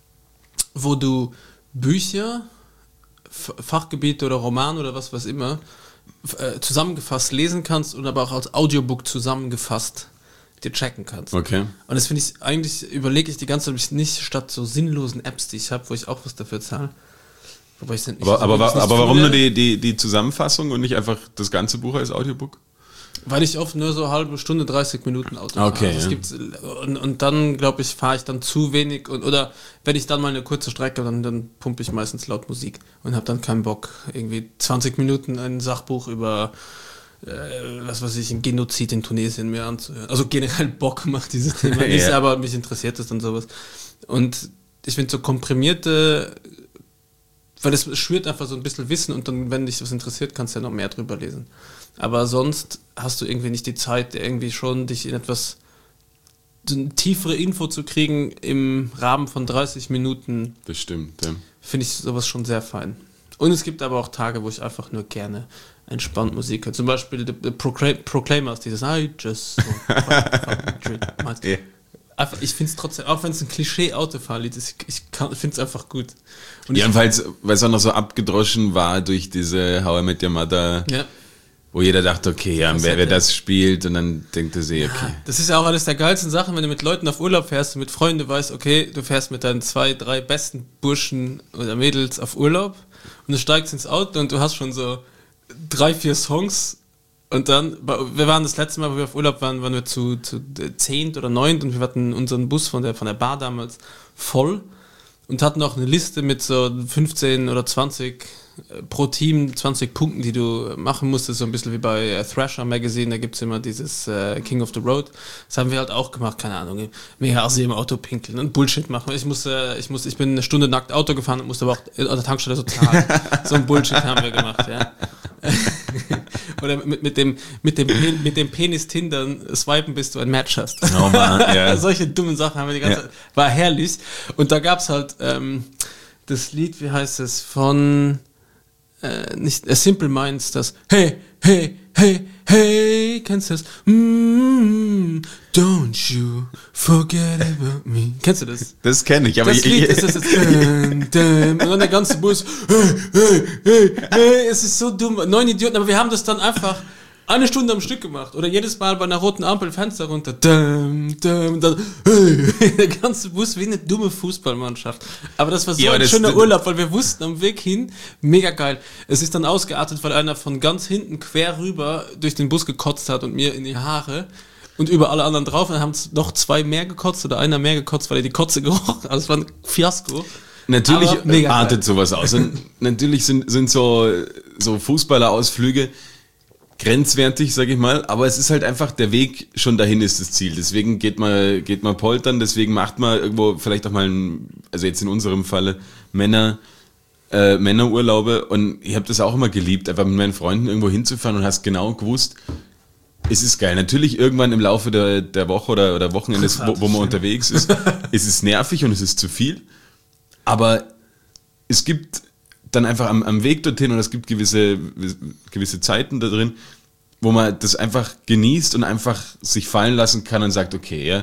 wo du Bücher, F- Fachgebiete oder Roman oder was weiß immer äh, zusammengefasst lesen kannst und aber auch als Audiobook zusammengefasst dir checken kannst. Okay. Und das finde ich, eigentlich überlege ich die ganze Zeit, ob ich nicht statt so sinnlosen Apps, die ich habe, wo ich auch was dafür zahle. Wobei ich nicht, aber so, aber, nicht aber warum nur die, die, die Zusammenfassung und nicht einfach das ganze Buch als Audiobook? Weil ich oft nur so eine halbe Stunde, dreißig Minuten Auto fahre. Okay. Also Ja. es gibt's, und, und dann, glaube ich, fahre ich dann zu wenig. Und, oder wenn ich dann mal eine kurze Strecke, dann, dann pumpe ich meistens laut Musik und habe dann keinen Bock, irgendwie zwanzig Minuten ein Sachbuch über äh, was weiß ich, ein Genozid in Tunesien mir anzuhören. Also generell Bock macht dieses Thema nicht, Ja. aber mich interessiert es dann sowas. Und ich finde so komprimierte, weil es schwirrt einfach so ein bisschen Wissen und dann, wenn dich was interessiert, kannst du ja noch mehr drüber lesen. Aber sonst hast du irgendwie nicht die Zeit, irgendwie schon dich in etwas eine tiefere Info zu kriegen im Rahmen von dreißig Minuten. Das stimmt, ja. Finde ich sowas schon sehr fein. Und es gibt aber auch Tage, wo ich einfach nur gerne entspannt Musik höre. Zum Beispiel The, the Proclaim- Proclaimers, dieses I just so yeah. Einfach, ich finde es trotzdem, auch wenn es ein Klischee-Autofahrlied ist, ich, ich finde es einfach gut. Und ja, ich, weil es auch noch so abgedroschen war durch diese How I Met Your Mother, ja. wo jeder dachte, okay, ja, Das wer, hat wer ja- das spielt, und dann denkt er sich, okay. Das ist ja auch eines der geilsten Sachen, wenn du mit Leuten auf Urlaub fährst und mit Freunden, du weißt, okay, du fährst mit deinen zwei, drei besten Burschen oder Mädels auf Urlaub und du steigst ins Auto und du hast schon so drei, vier Songs und dann, wir waren das letzte Mal, wo wir auf Urlaub waren, waren wir zu, zu zehnt oder neunt und wir hatten unseren Bus von der, von der Bar damals voll und hatten auch eine Liste mit so fünfzehn oder zwanzig pro Team zwanzig Punkten, die du machen musstest, so ein bisschen wie bei äh, Thrasher Magazine, da gibt's immer dieses äh, King of the Road. Das haben wir halt auch gemacht, keine Ahnung, mega assi im Auto pinkeln und Bullshit machen. Ich musste, ich musste, ich bin eine Stunde nackt Auto gefahren und musste aber auch an der Tankstelle so zahlen. So ein Bullshit haben wir gemacht, ja. Oder mit, mit dem, mit dem, mit dem Penis Tindern swipen, bis du ein Match hast. Oh Mann, ja. Solche dummen Sachen haben wir die ganze Ja. Zeit. War herrlich. Und da gab's halt, ähm, das Lied, wie heißt es, von, äh, nicht, äh, Simple Minds, das Hey, hey, hey, hey, kennst du das? Mm, don't you forget about me. Kennst du das? Das kenne ich, aber Das ich, Lied ich, ist das jetzt, dum, dum, und dann der ganze Bus, hey, hey, hey, hey, es ist so dumm, neun Idioten, aber wir haben das dann einfach eine Stunde am Stück gemacht. Oder jedes Mal bei einer roten Ampel Fenster runter, dum, dum, und dann, hey, der ganze Bus wie eine dumme Fußballmannschaft. Aber das war so Ja, ein das- schöner Urlaub, weil wir wussten am Weg hin, mega geil. Es ist dann ausgeartet, weil einer von ganz hinten quer rüber durch den Bus gekotzt hat und mir in die Haare. Und über alle anderen drauf, und dann haben noch zwei mehr gekotzt oder einer mehr gekotzt, weil er die Kotze gerochen. Also es war ein Fiasko. natürlich Aber mega artet geil. sowas aus. Und natürlich sind, sind so, so Fußballerausflüge grenzwertig, sag ich mal, aber es ist halt einfach, der Weg schon dahin ist das Ziel. Deswegen geht man, geht man poltern, deswegen macht man irgendwo vielleicht auch mal, ein, also jetzt in unserem Falle, Männer, äh, Männerurlaube, und ich habe das auch immer geliebt, einfach mit meinen Freunden irgendwo hinzufahren und hast genau gewusst, es ist geil. Natürlich irgendwann im Laufe der, der Woche oder, oder Wochenendes, wo, wo man unterwegs ist, ist es nervig und es ist zu viel, aber es gibt dann einfach am, am Weg dorthin, und es gibt gewisse, gewisse Zeiten da drin, wo man das einfach genießt und einfach sich fallen lassen kann und sagt, okay, ja,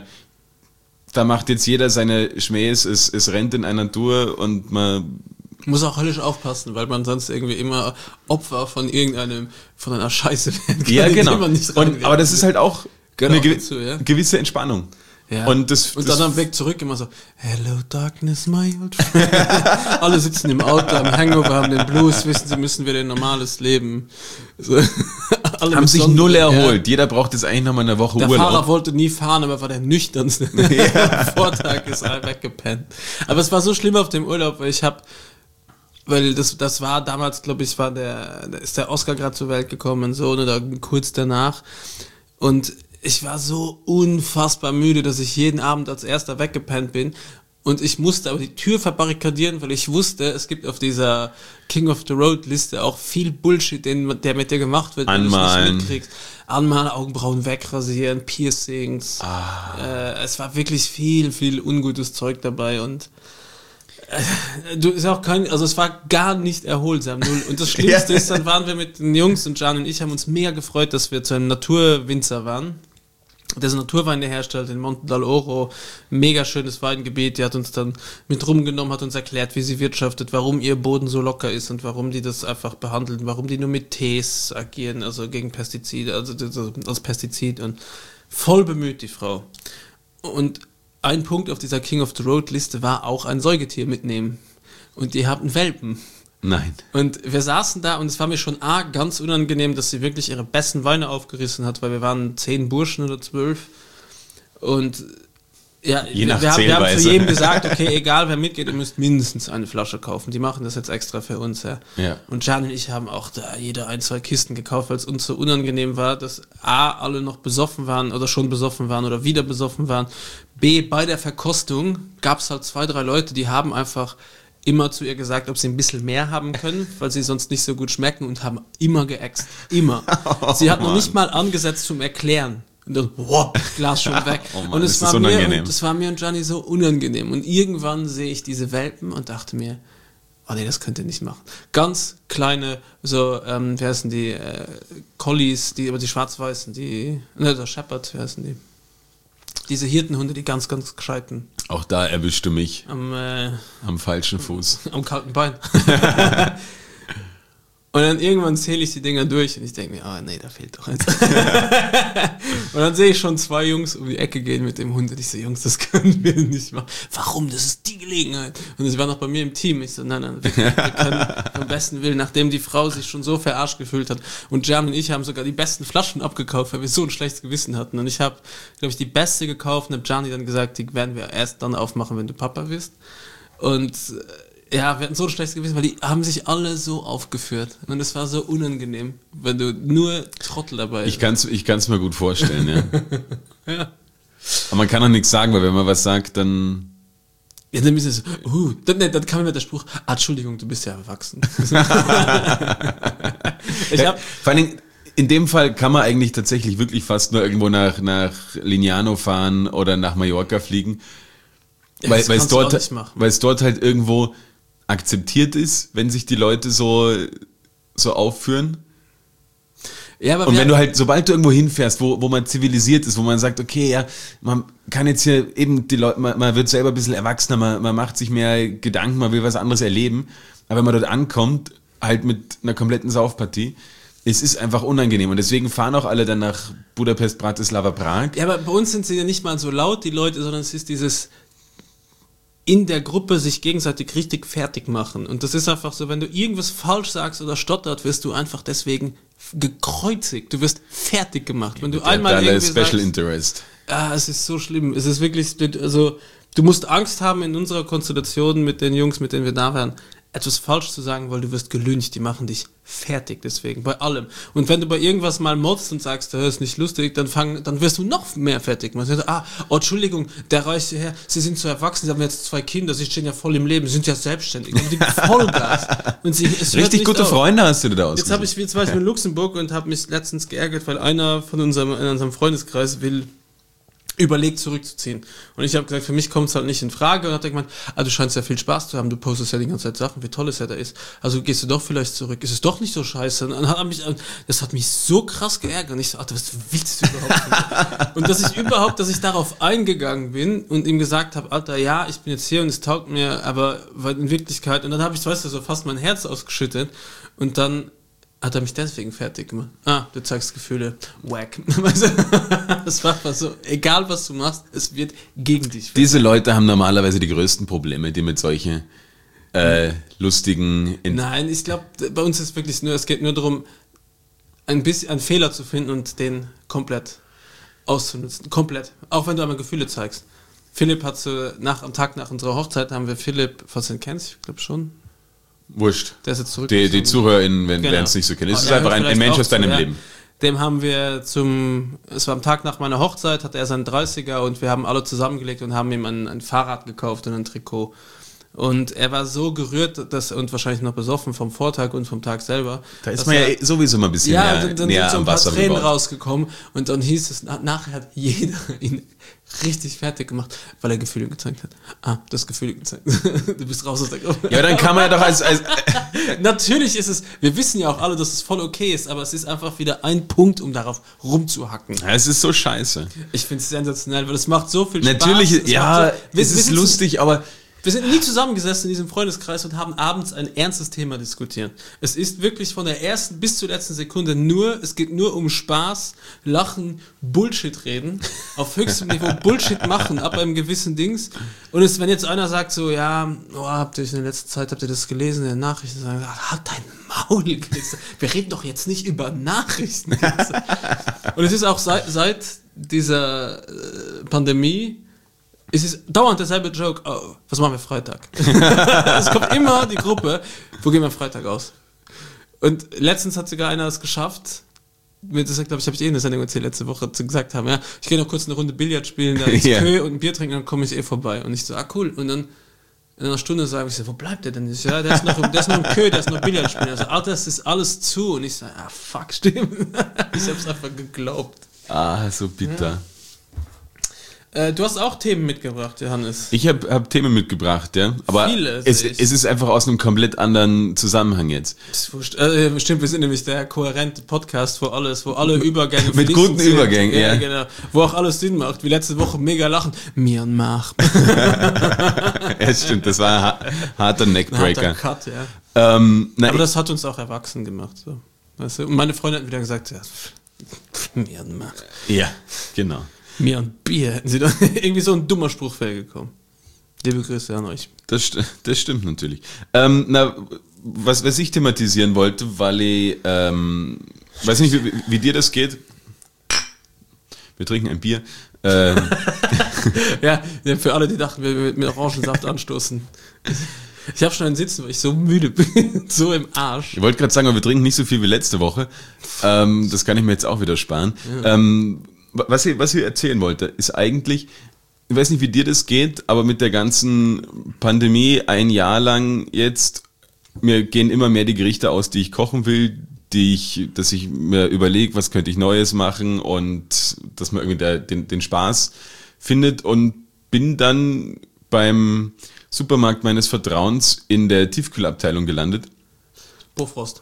da macht jetzt jeder seine Schmähs, es, es rennt in einer Tour und man... Muss auch höllisch aufpassen, weil man sonst irgendwie immer Opfer von irgendeinem, von einer Scheiße werden kann, Ja, in die genau. man nicht Und, reinredet. aber das ist halt auch Gehört eine auch gewi- dazu, ja. gewisse Entspannung. Ja. Und, das, und das, dann am Weg zurück immer so, Hello Darkness, my old friend. Alle sitzen im Auto am Hangover, haben den Blues, wissen sie müssen wieder ein normales Leben. So. Alle haben mit sich Sonnen- null Ja. erholt. Jeder braucht jetzt eigentlich nochmal eine Woche Der Urlaub. Fahrer wollte nie fahren, aber war der nüchternste. Am Vortag ist er weggepennt. Aber es war so schlimm auf dem Urlaub, weil ich habe, weil das das war damals, glaube ich, war der, da ist der Oscar gerade zur Welt gekommen, so oder kurz danach. Und ich war so unfassbar müde, dass ich jeden Abend als erster weggepennt bin. Und ich musste aber die Tür verbarrikadieren, weil ich wusste, es gibt auf dieser King of the Road Liste auch viel Bullshit, den, der mit dir gemacht wird, wenn du es Anmalen. nicht mitkriegst. Anmalen, Augenbrauen wegrasieren, Piercings. Ah. Äh, es war wirklich viel, viel ungutes Zeug dabei und äh, du ist auch kein, also es war gar nicht erholsam. Null. Und das Schlimmste Ja. ist, dann waren wir mit den Jungs und Jan und ich haben uns mega gefreut, dass wir zu einem Naturwinzer waren. Der so Naturweine herstellt in Monte d'Aloro, mega schönes Weingebiet, die hat uns dann mit rumgenommen, hat uns erklärt, wie sie wirtschaftet, warum ihr Boden so locker ist und warum die das einfach behandeln, warum die nur mit Tees agieren, also gegen Pestizide, also das- als Pestizid und voll bemüht, die Frau. Und ein Punkt auf dieser King of the Road Liste war auch ein Säugetier mitnehmen. Und die hatten Welpen. Nein. Und wir saßen da und es war mir schon A, ganz unangenehm, dass sie wirklich ihre besten Weine aufgerissen hat, weil wir waren zehn Burschen oder zwölf. Und ja, Je nach wir, haben- wir haben Zählweise. zu jedem gesagt, okay, egal wer mitgeht, ihr müsst mindestens eine Flasche kaufen. Die machen das jetzt extra für uns, ja. Ja. Und Jan und ich haben auch da jeder ein, zwei Kisten gekauft, weil es uns so unangenehm war, dass A, alle noch besoffen waren oder schon besoffen waren oder wieder besoffen waren. B, bei der Verkostung gab es halt zwei, drei Leute, die haben einfach immer zu ihr gesagt, ob sie ein bisschen mehr haben können, weil sie sonst nicht so gut schmecken und haben immer geäxt. Immer. Sie hat noch Mann. nicht mal angesetzt zum Erklären. Und dann, wow, Glas schon weg. Oh Mann, und es das war ist mir, unangenehm. und das war mir und Gianni so unangenehm. Und irgendwann sehe ich diese Welpen und dachte mir, oh nee, das könnt ihr nicht machen. Ganz kleine, so, ähm, wie heißen die, äh, Collies, die, aber die schwarz-weißen, die, ne, der Shepherd, wie heißen die? Diese Hirtenhunde, die ganz, ganz gescheiten. Auch da erwischst du mich Am, äh, am falschen Fuß. am kalten Bein. Und dann irgendwann zähle ich die Dinger durch und ich denke mir, ah nee, da fehlt doch eins. Und dann sehe ich schon zwei Jungs um die Ecke gehen mit dem Hund und ich so, Jungs, das können wir nicht machen. Warum? Das ist die Gelegenheit. Und sie waren noch bei mir im Team. Ich so, nein, nein, wir, wir können vom besten Willen, nachdem die Frau sich schon so verarscht gefühlt hat. Und Jan und ich haben sogar die besten Flaschen abgekauft, weil wir so ein schlechtes Gewissen hatten. Und ich habe, glaube ich, die beste gekauft und habe Gianni dann gesagt, die werden wir erst dann aufmachen, wenn du Papa bist. Und ja, wir hatten so ein schlechtes Gewissen, weil die haben sich alle so aufgeführt. Und es war so unangenehm, wenn du nur Trottel dabei bist. Ich kann es ich kann's mir gut vorstellen, ja. Ja. Aber man kann auch nichts sagen, weil wenn man was sagt, dann... Ja, dann müssen sie so, uh, dann, dann kam mir der Spruch, ah, Entschuldigung, du bist ja erwachsen. ich Ja, hab, vor allen Dingen, in dem Fall kann man eigentlich tatsächlich wirklich fast nur irgendwo nach, nach Lignano fahren oder nach Mallorca fliegen. Ja, weil, das weil, es kannst du auch dort, nicht machen. weil es dort halt irgendwo akzeptiert ist, wenn sich die Leute so, so aufführen. ja, aber Und wir, wenn du halt, sobald du irgendwo hinfährst, wo, wo man zivilisiert ist, wo man sagt, okay, ja, man kann jetzt hier eben die Leute, man, man wird selber ein bisschen erwachsener, man, man macht sich mehr Gedanken, man will was anderes erleben, aber wenn man dort ankommt, halt mit einer kompletten Saufpartie, es ist einfach unangenehm und deswegen fahren auch alle dann nach Budapest, Bratislava, Prag. ja, aber bei uns sind sie ja nicht mal so laut, die Leute, sondern es ist dieses in der Gruppe sich gegenseitig richtig fertig machen. Und das ist einfach so, wenn du irgendwas falsch sagst oder stottert, wirst du einfach deswegen gekreuzigt. Du wirst fertig gemacht. Wenn du Der einmal Dalai irgendwie Special sagst, Interest. ah, es ist so schlimm. Es ist wirklich, also du musst Angst haben in unserer Konstellation mit den Jungs, mit denen wir da waren, etwas falsch zu sagen, weil du wirst gelüncht, die machen dich fertig deswegen, bei allem. Und wenn du bei irgendwas mal mobst und sagst, das ist nicht lustig, dann fang, dann wirst du noch mehr fertig. Man sagt, ah, oh, Entschuldigung, der reicht her, Sie sind so erwachsen, Sie haben jetzt zwei Kinder, Sie stehen ja voll im Leben, Sie sind ja selbstständig. Und die Vollgas. Und sie, es hört Richtig nicht gute auf. Freunde hast du dir da ausgesucht. Jetzt habe ich, jetzt war ich in Luxemburg und habe mich letztens geärgert, weil einer von unserem, in unserem Freundeskreis will überlegt zurückzuziehen. Und ich habe gesagt, für mich kommt es halt nicht in Frage. Und hat er gemeint, ah, du scheinst ja viel Spaß zu haben, du postest ja die ganze Zeit Sachen, wie toll es ja da ist. Also gehst du doch vielleicht zurück. Ist es doch nicht so scheiße? Und dann hat er mich, das hat mich so krass geärgert. Und ich so, Alter, was willst du überhaupt? Und dass ich überhaupt, dass ich darauf eingegangen bin und ihm gesagt habe, Alter, ja, ich bin jetzt hier und es taugt mir, aber weil in Wirklichkeit, und dann habe ich, weißt du, so fast mein Herz ausgeschüttet. Und dann hat er mich deswegen fertig gemacht. Ah, du zeigst Gefühle. Wack. Das war einfach so, egal was du machst, es wird gegen dich. Diese Leute haben normalerweise die größten Probleme, die mit solchen äh, lustigen... In- Nein, ich glaube, bei uns ist wirklich nur, es geht nur darum, ein bisschen einen Fehler zu finden und den komplett auszunutzen. Komplett. Auch wenn du einmal Gefühle zeigst. Philipp hat so, nach, am Tag nach unserer Hochzeit haben wir Philipp, falls du ihn kennst, ich glaube schon. Wurscht. Der ist jetzt zurück. Die, die ZuhörerInnen werden Genau. es nicht so kennen. Es Oh, ist er einfach hört ein, ein vielleicht Mensch auch aus deinem zu, ja. Leben. Dem haben wir zum, es war am Tag nach meiner Hochzeit, hatte er seinen dreißiger und wir haben alle zusammengelegt und haben ihm ein, ein Fahrrad gekauft und ein Trikot. Und er war so gerührt, dass, und wahrscheinlich noch besoffen vom Vortag und vom Tag selber. Da ist dass man ja er- eh sowieso mal ein bisschen ja, näher, dann, dann näher sind so ein am paar Wasser Tränen gebaut. rausgekommen und dann hieß es, na, nachher hat jeder ihn richtig fertig gemacht, weil er Gefühle gezeigt hat. Ah, das Gefühle gezeigt. Du bist raus aus der Gruppe. Ja, aber dann kann man ja doch als... als Natürlich ist es, wir wissen ja auch alle, dass es voll okay ist, aber es ist einfach wieder ein Punkt, um darauf rumzuhacken. ja, es ist so scheiße. Ich finde es sensationell, weil es macht so viel Spaß. Natürlich, Es ja, macht so, wir, es wir ist sind lustig, aber... Wir sind nie zusammengesessen in diesem Freundeskreis und haben abends ein ernstes Thema diskutiert. Es ist wirklich von der ersten bis zur letzten Sekunde nur, es geht nur um Spaß, Lachen, Bullshit reden, auf höchstem Niveau Bullshit machen, ab einem gewissen Dings. Und es, wenn jetzt einer sagt so, ja, oh, habt ihr in der letzten Zeit, habt ihr das gelesen in den Nachrichten? Sagen, ah, halt dein Maul. Wir reden doch jetzt nicht über Nachrichten. Und es ist auch seit, seit dieser äh, Pandemie, es ist dauernd derselbe Joke, oh, was machen wir Freitag? Es kommt immer die Gruppe, wo gehen wir Freitag aus? Und letztens hat sogar einer es geschafft, mit, das glaube ich, habe ich eh in der Sendung erzählt, letzte Woche, zu gesagt haben, ja, ich gehe noch kurz eine Runde Billard spielen, da ist Ja. Kö und ein Bier trinken, dann komme ich eh vorbei. Und ich so, ah cool. Und dann in einer Stunde sage ich so, wo bleibt der denn? Ich so, ja, der ist noch, der ist noch im Kö, der ist noch Billard spielen. Also, Alter, das ist alles zu. Und ich so, ah fuck, stimmt. Ich hab's einfach geglaubt. Ah, so bitter. Äh, du hast auch Themen mitgebracht, Johannes. Ich habe hab Themen mitgebracht, ja. Aber Viele, es, sehe ich. es ist einfach aus einem komplett anderen Zusammenhang jetzt. Ist wurscht. Äh, stimmt, wir sind nämlich der kohärente Podcast, wo alles, wo alle Übergänge Mit fließend guten sind. Übergängen, ja. ja. Genau. Wo auch alles Sinn macht. Wie letzte Woche mega lachen. Myanmar. Ja, stimmt, das war ein ha- harter Neckbreaker. Harter Cut, ja. Ähm, na, Aber das hat uns auch erwachsen gemacht. So. Weißt du? Und meine Freundin hat wieder gesagt, ja, Myanmar. ja, genau. Mir und Bier. Hätten sie da irgendwie so ein dummer Spruch gekommen. Liebe Grüße an euch. Das, st- das stimmt natürlich. Ähm, na, was, was ich thematisieren wollte, weil ich, ähm, weiß nicht, wie, wie dir das geht. Wir trinken ein Bier. Ähm, Ja, für alle, die dachten, wir mit, mit Orangensaft anstoßen. Ich habe schon einen Sitzen, weil ich so müde bin. So im Arsch. ich wollte gerade sagen, aber wir trinken nicht so viel wie letzte Woche. Ähm, das kann ich mir jetzt auch wieder sparen. Ja. Ähm, was, ich, was ich erzählen wollte, ist eigentlich, ich weiß nicht, wie dir das geht, aber mit der ganzen Pandemie ein Jahr lang jetzt, mir gehen immer mehr die Gerichte aus, die ich kochen will, die ich, dass ich mir überlege, was könnte ich Neues machen und dass man irgendwie der, den, den Spaß findet und bin dann beim Supermarkt meines Vertrauens in der Tiefkühlabteilung gelandet. Bofrost.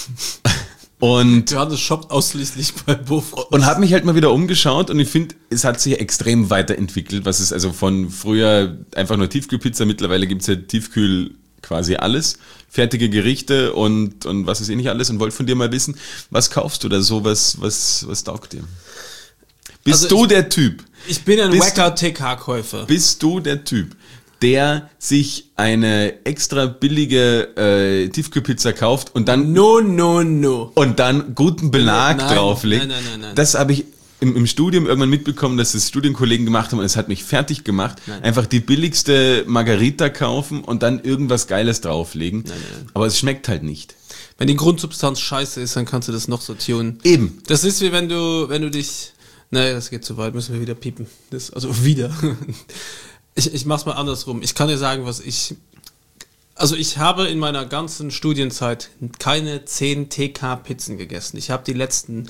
Und Johannes shoppt ausschließlich bei Bofrost. Und habe mich halt mal wieder umgeschaut und ich finde, es hat sich extrem weiterentwickelt, was ist also von früher einfach nur Tiefkühlpizza, mittlerweile gibt's ja Tiefkühl quasi alles, fertige Gerichte und, und was ist eh nicht alles und wollte von dir mal wissen, was kaufst du da so, was, was, was taugt dir? Bist Also du ich- der Typ, Ich bin ein Bist wacker T K-Käufer. bist du der Typ, der sich eine extra billige äh, Tiefkühlpizza kauft und dann No, no, no. und dann guten Belag Nein, drauflegt. nein, nein, nein, nein. Das habe ich im, im Studium irgendwann mitbekommen, dass das Studienkollegen gemacht haben und es hat mich fertig gemacht. Nein. Einfach die billigste Margarita kaufen und dann irgendwas Geiles drauflegen. Nein, nein. Aber es schmeckt halt nicht. Wenn die Grundsubstanz scheiße ist, dann kannst du das noch so tunen. Eben. Das ist wie wenn du, wenn du dich. Naja, das geht zu weit, müssen wir wieder piepen. Das, also wieder. Ich, ich mach's mal andersrum. Ich kann dir sagen, was ich. Also ich habe in meiner ganzen Studienzeit keine zehn T K-Pizzen gegessen. Ich habe die letzten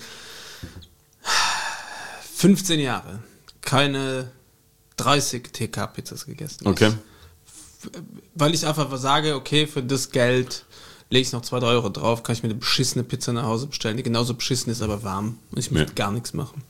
fünfzehn Jahre keine dreißig T K-Pizzas gegessen. Okay. Weil ich einfach sage, okay, für das Geld lege ich noch zwei, drei Euro drauf, kann ich mir eine beschissene Pizza nach Hause bestellen, die genauso beschissen ist, aber warm. Und ich muss Ja. gar nichts machen.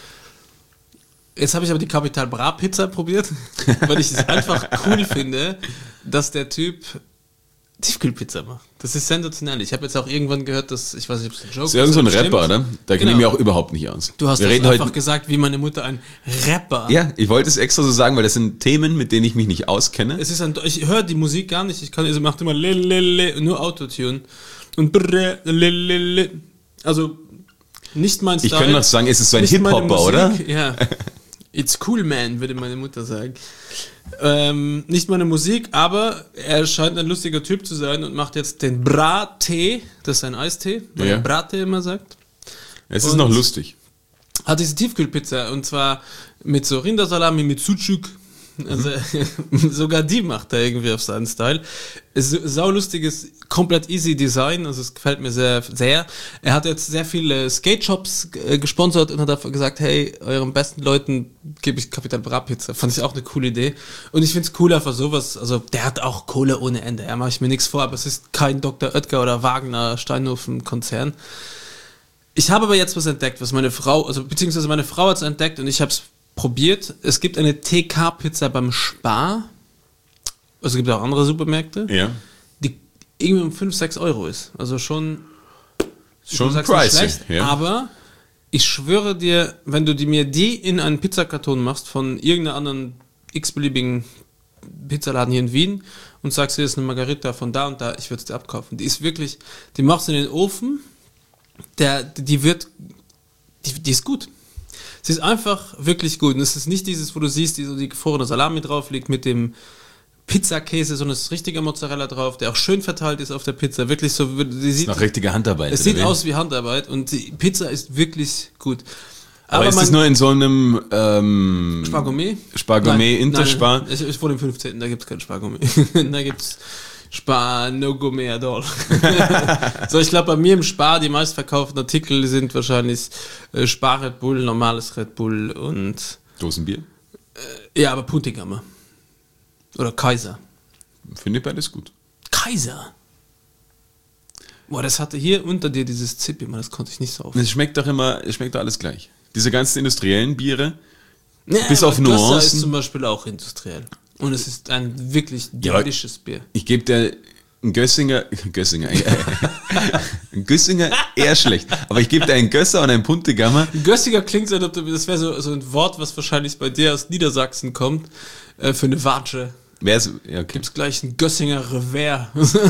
Jetzt habe ich aber die Capital Bra Pizza probiert, weil ich es einfach cool finde, dass der Typ Tiefkühlpizza macht. Das ist sensationell. Ich habe jetzt auch irgendwann gehört, dass, ich weiß nicht, ob es ein Joke Das ist irgend so ein stimmt. Rapper, oder? Da kenne ich Genau. mich auch überhaupt nicht aus. Du hast Wir das reden einfach heute. gesagt, wie meine Mutter, ein Rapper. Ja, ich wollte es extra so sagen, weil das sind Themen, mit denen ich mich nicht auskenne. Es ist ein, ich höre die Musik gar nicht. Ich kann, sie macht immer le, le, le, nur Autotune und brr, le, le, le. Also nicht mein Ich Style. könnte noch sagen, es ist so ein nicht meine Hip-Hopper, oder? Musik, Ja. It's cool, man, würde meine Mutter sagen. Ähm, nicht meine Musik, aber er scheint ein lustiger Typ zu sein und macht jetzt den Bra-Tee. Das ist ein Eistee, weil Ja. er Bra-Tee immer sagt. Es ist Und- noch lustig. Hat diese Tiefkühlpizza und zwar mit so Rindersalami, mit Sucuk. Also sogar die macht er irgendwie auf seinen Style. Es ist saulustiges, komplett easy Design, also es gefällt mir sehr, sehr. Er hat jetzt sehr viele Skate-Shops äh, gesponsert und hat dafür gesagt, hey, euren besten Leuten gebe ich Capital Bra Pizza. Fand ich auch eine coole Idee. Und ich finde es cool einfach sowas, also der hat auch Kohle ohne Ende, ja, mache ich mir nichts vor, aber es ist kein Doktor Oetker oder Wagner Steinhofen-Konzern. Ich habe aber jetzt was entdeckt, was meine Frau, also beziehungsweise meine Frau hat es entdeckt und ich habe es probiert. Es gibt eine T K-Pizza beim Spar. Also es gibt auch andere Supermärkte, Ja. die irgendwie um fünf, sechs Euro ist. Also schon, Schon du sagst nicht pricey, schlecht, ja. aber ich schwöre dir, wenn du die, mir die in einen Pizzakarton machst von irgendeiner anderen x-beliebigen Pizzaladen hier in Wien und sagst, hier ist eine Margarita von da und da, ich würde es dir abkaufen. Die ist wirklich, die machst du in den Ofen, der, die wird, die, die ist gut. Sie ist einfach wirklich gut. Und es ist nicht dieses, wo du siehst, die, so die gefrorene Salami drauf liegt mit dem Pizzakäse, sondern es ist richtiger Mozzarella drauf, der auch schön verteilt ist auf der Pizza. Wirklich so, sie sieht, Noch richtige Handarbeit. es oder sieht wie? aus wie Handarbeit und die Pizza ist wirklich gut. Aber, ist man- das nur in so einem ähm, Spargourmet? Spargourmet, Nein, Interspar? nein, nein, ich, ich wohne im fünfzehnten, da gibt es kein Spargourmet. Da gibt es Spar, no go mehr doll. So, ich glaube, bei mir im Spar, die meistverkauften Artikel sind wahrscheinlich äh, Spar Red Bull, normales Red Bull und... Dosenbier? Äh, ja, aber Puntigammer. Oder Kaiser. Finde ich beides gut. Kaiser? Boah, das hatte hier unter dir dieses Zippi, das konnte ich nicht so auf. Es schmeckt doch immer, es schmeckt doch alles gleich. Diese ganzen industriellen Biere, Nee, bis aber auf Gösser Nuancen. ist zum Beispiel auch industriell. Und es ist ein wirklich deutsches Bier. Ich gebe dir ein Gössinger, Gössinger, ein Gössinger eher schlecht, aber ich gebe dir einen Gösser und einen Puntigammer. Gössiger klingt so, als ob du, das wäre so, so ein Wort, was wahrscheinlich bei dir aus Niedersachsen kommt, äh, für eine Watsche. Wer ist, ja, okay. Gibt's gleich ein Gössinger Revers.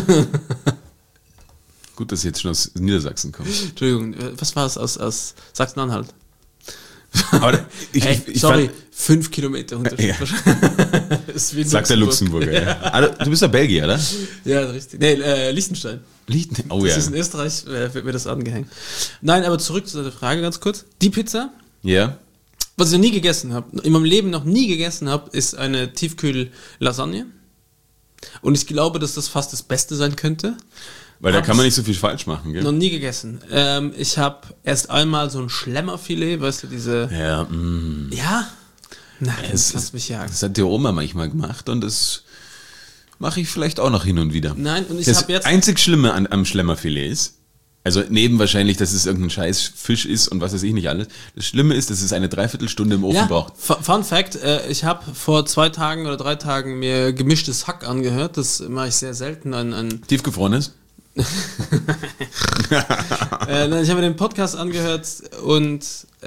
Gut, dass ich jetzt schon aus Niedersachsen komme. Entschuldigung, äh, was war es aus, aus Sachsen-Anhalt? Aber ich, Hey, ich, ich sorry, fand, fünf Kilometer Unterschied. Ja. Ist wie sagt der Luxemburger. Ja. Also, du bist doch Belgier, oder? Ja, richtig. Nee, äh, Liechtenstein. Lichten. Oh Das ja. ist in Österreich, äh, wird mir das angehängt. Nein, aber zurück zu der Frage ganz kurz. Die Pizza, Ja. was ich noch nie gegessen habe, in meinem Leben noch nie gegessen habe, ist eine Tiefkühl-Lasagne. Und ich glaube, dass das fast das Beste sein könnte. Weil da Hab's kann man nicht so viel falsch machen, gell? Noch nie gegessen. Ähm, ich habe erst einmal so ein Schlemmerfilet, weißt du, diese... Ja, mm. Ja? Nein, Es das ist- lass mich jagen. Das hat die Oma manchmal gemacht und das mache ich vielleicht auch noch hin und wieder. Nein, und ich das habe jetzt... einzig Schlimme an, am Schlemmerfilet ist, also neben wahrscheinlich, dass es irgendein scheiß Fisch ist und was weiß ich nicht alles, das Schlimme ist, dass es eine Dreiviertelstunde im Ofen Ja, braucht. Fu- Fun Fact, äh, ich habe vor zwei Tagen oder drei Tagen mir gemischtes Hack angehört. Das mache ich sehr selten. Ein, ein, Tiefgefroren ist? äh, nein, ich habe mir den Podcast angehört und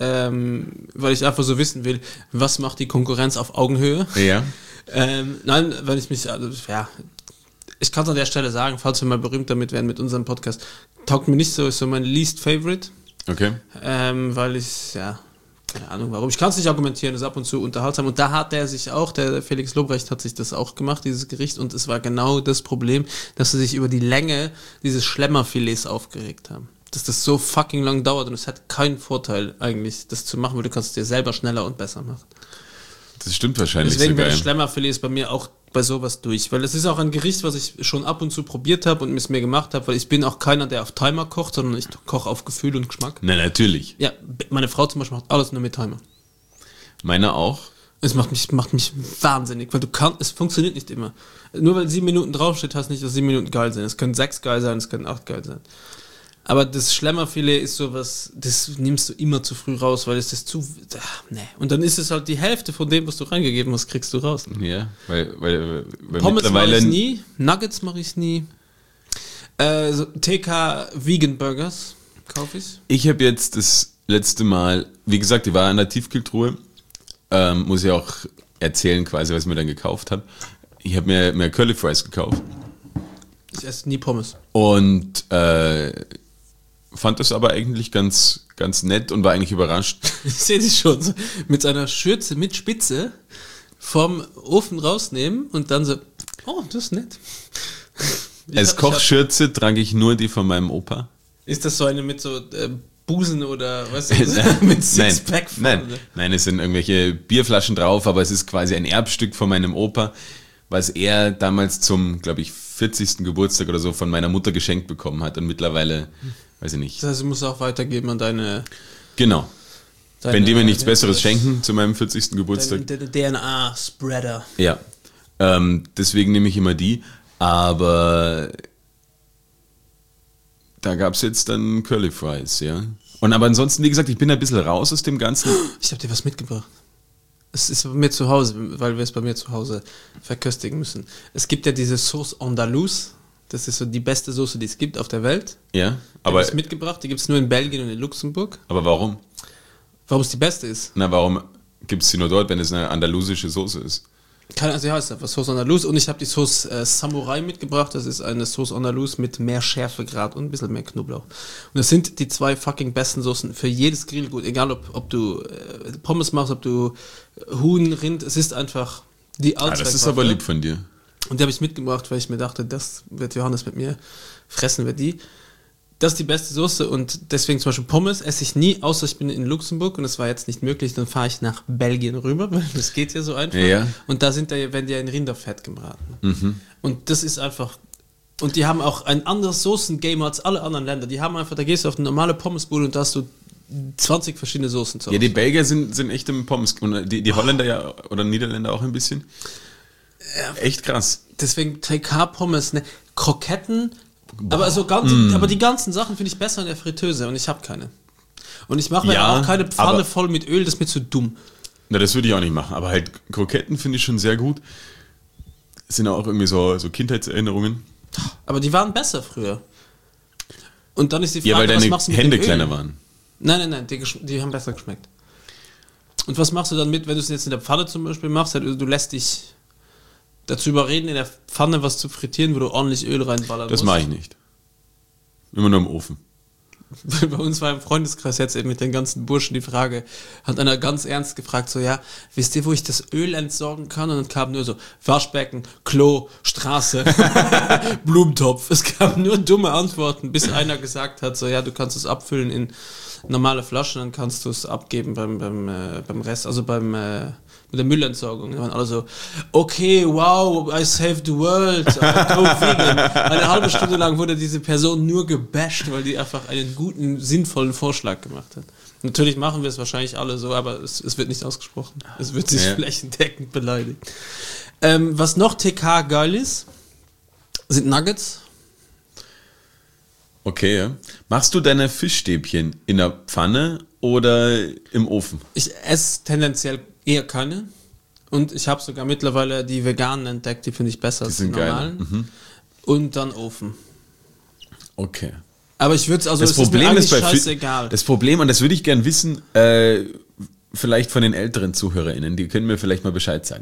ähm, weil ich einfach so wissen will, was macht die Konkurrenz auf Augenhöhe. Ja. Ähm, nein, weil ich mich, also, ja, ich kann es an der Stelle sagen, falls wir mal berühmt damit werden mit unserem Podcast, taugt mir nicht so, ist so mein least favorite, Okay. ähm, weil ich, ja, keine Ahnung warum, ich kann es nicht argumentieren, das ist ab und zu unterhaltsam und da hat der sich auch, der Felix Lobrecht hat sich das auch gemacht, dieses Gericht, und es war genau das Problem, dass sie sich über die Länge dieses Schlemmerfilets aufgeregt haben. Dass das so fucking lang dauert und es hat keinen Vorteil eigentlich, das zu machen, weil du kannst es dir selber schneller und besser machen. Das stimmt wahrscheinlich Deswegen wäre sogar. das Schlemmerfilet ist bei mir auch bei sowas durch, weil es ist auch ein Gericht, was ich schon ab und zu probiert habe und es mir gemacht habe, weil ich bin auch keiner, der auf Timer kocht, sondern ich koche auf Gefühl und Geschmack. Na, natürlich. Ja, meine Frau zum Beispiel macht alles nur mit Timer. Meiner auch. Es macht mich, macht mich wahnsinnig, weil du kannst, es funktioniert nicht immer. Nur weil sieben Minuten draufsteht, heißt nicht, dass sieben Minuten geil sind. Es können sechs geil sein, es können acht geil sein. Aber das Schlemmerfilet ist sowas, das nimmst du immer zu früh raus, weil es ist zu, ach, nee. Und dann ist es halt die Hälfte von dem, was du reingegeben hast, kriegst du raus. Ja, weil, weil, weil Pommes mache mittlerweile ich nie, Nuggets mache ich nie. Äh, so T K Vegan Burgers kaufe ich. Ich habe jetzt das letzte Mal, wie gesagt, ich war in der Tiefkühltruhe, ähm, muss ich auch erzählen quasi, was ich mir dann gekauft habe. Ich habe mir, mir Curly Fries gekauft Ich esse nie Pommes. und äh, fand das aber eigentlich ganz, ganz nett und war eigentlich überrascht. Ich sehe dich schon so mit seiner Schürze mit Spitze vom Ofen rausnehmen und dann so, oh, das ist nett. Ich Als hab- ich hab- Kochschürze trage ich nur die von meinem Opa. Ist das so eine mit so äh, Busen oder weißt du, mit Sixpack nein, vorne? nein, nein, es sind irgendwelche Bierflaschen drauf, aber es ist quasi ein Erbstück von meinem Opa, was er damals zum, glaube ich, vierzigsten Geburtstag oder so von meiner Mutter geschenkt bekommen hat und mittlerweile, weiß ich nicht. Das heißt, du musst auch weitergeben an deine, Genau. deine Wenn die mir nichts deine- Besseres schenken zu meinem vierzigsten deine, Geburtstag. deine D N A-Spreader. Ja. Ähm, deswegen nehme ich immer die, aber da gab es jetzt dann Curly Fries, ja. Und aber ansonsten, wie gesagt, ich bin ein bisschen raus aus dem Ganzen. Ich habe dir was mitgebracht. Es ist bei mir zu Hause, weil wir es bei mir zu Hause verköstigen müssen. Es gibt ja diese Sauce Andalouse. Das ist so die beste Soße, die es gibt auf der Welt. Ja, Die aber, habe ich mitgebracht. Die gibt es nur in Belgien und in Luxemburg. aber warum? Warum es die beste ist? Na, warum gibt es sie nur dort, wenn es eine andalusische Soße ist? Keine Ahnung, sie heißt einfach Sauce Andalouse. Und ich habe die Sauce äh, Samurai mitgebracht. Das ist eine Sauce Andalouse mit mehr Schärfegrad und ein bisschen mehr Knoblauch. Und das sind die zwei fucking besten Soßen für jedes Grillgut. Egal, ob, ob du äh, Pommes machst, ob du Huhn, Rind. Es ist einfach die Ah, das ist Allzweckwaffe. aber lieb von dir. Und die habe ich mitgebracht, weil ich mir dachte, das wird Johannes mit mir, fressen wir die. Das ist die beste Soße und deswegen zum Beispiel Pommes esse ich nie, außer ich bin in Luxemburg und es war jetzt nicht möglich, dann fahre ich nach Belgien rüber, weil das geht ja so einfach. Ja. Und da sind da, werden die ja in Rinderfett gebraten. Mhm. Und das ist einfach Und die haben auch ein anderes Soßen-Game als alle anderen Länder. Die haben einfach, da gehst du auf eine normale Pommesbude und da hast du zwanzig verschiedene Soßen zu Hause. Ja, die Belgier sind, sind echt im Pommes. Und die, die Holländer ja, oder Niederländer auch ein bisschen. Ja. Echt krass. Deswegen T K-Pommes, ne? Kroketten, aber, so ganz, mm. aber die ganzen Sachen finde ich besser in der Fritteuse und ich habe keine. Und ich mache mir ja, auch keine Pfanne voll mit Öl, das ist mir zu dumm. Na, das würde ich auch nicht machen. Aber halt Kroketten finde ich schon sehr gut. Das sind auch irgendwie so, so Kindheitserinnerungen. Aber die waren besser früher. Und dann ist die Frage, ja, weil deine was machst du mit Hände dem Öl? kleiner waren. Nein, nein, nein, die, die haben besser geschmeckt. Und was machst du dann mit, wenn du es jetzt in der Pfanne zum Beispiel machst? Du, du lässt dich dazu überreden, in der Pfanne was zu frittieren, wo du ordentlich Öl reinballern das musst. Das mache ich nicht. Immer nur im Ofen. Bei uns war im Freundeskreis jetzt eben mit den ganzen Burschen die Frage, hat einer ganz ernst gefragt, so ja, wisst ihr, wo ich das Öl entsorgen kann? Und dann kam nur so Waschbecken, Klo, Straße, Blumentopf. Es kamen nur dumme Antworten, bis einer gesagt hat, so ja, du kannst es abfüllen in normale Flaschen, dann kannst du es abgeben beim, beim, äh, beim Rest, also beim äh, mit der Müllentsorgung. Da waren alle so, okay, wow, I saved the world, go vegan. Eine halbe Stunde lang wurde diese Person nur gebasht, weil die einfach einen guten, sinnvollen Vorschlag gemacht hat. Natürlich machen wir es wahrscheinlich alle so, aber es, es wird nicht ausgesprochen. Es wird sich ja. flächendeckend beleidigt. Ähm, was noch T K geil ist, sind Nuggets. Okay, ja. Machst du deine Fischstäbchen in der Pfanne oder im Ofen? Ich esse tendenziell eher keine. Und ich habe sogar mittlerweile die veganen entdeckt, die finde ich besser die als die sind normalen. Mhm. Und dann Ofen. Okay. Aber ich würde es, also das es Problem ist mir ist bei scheißegal. Das Problem, und das würde ich gern wissen, äh, vielleicht von den älteren ZuhörerInnen, die können mir vielleicht mal Bescheid sagen.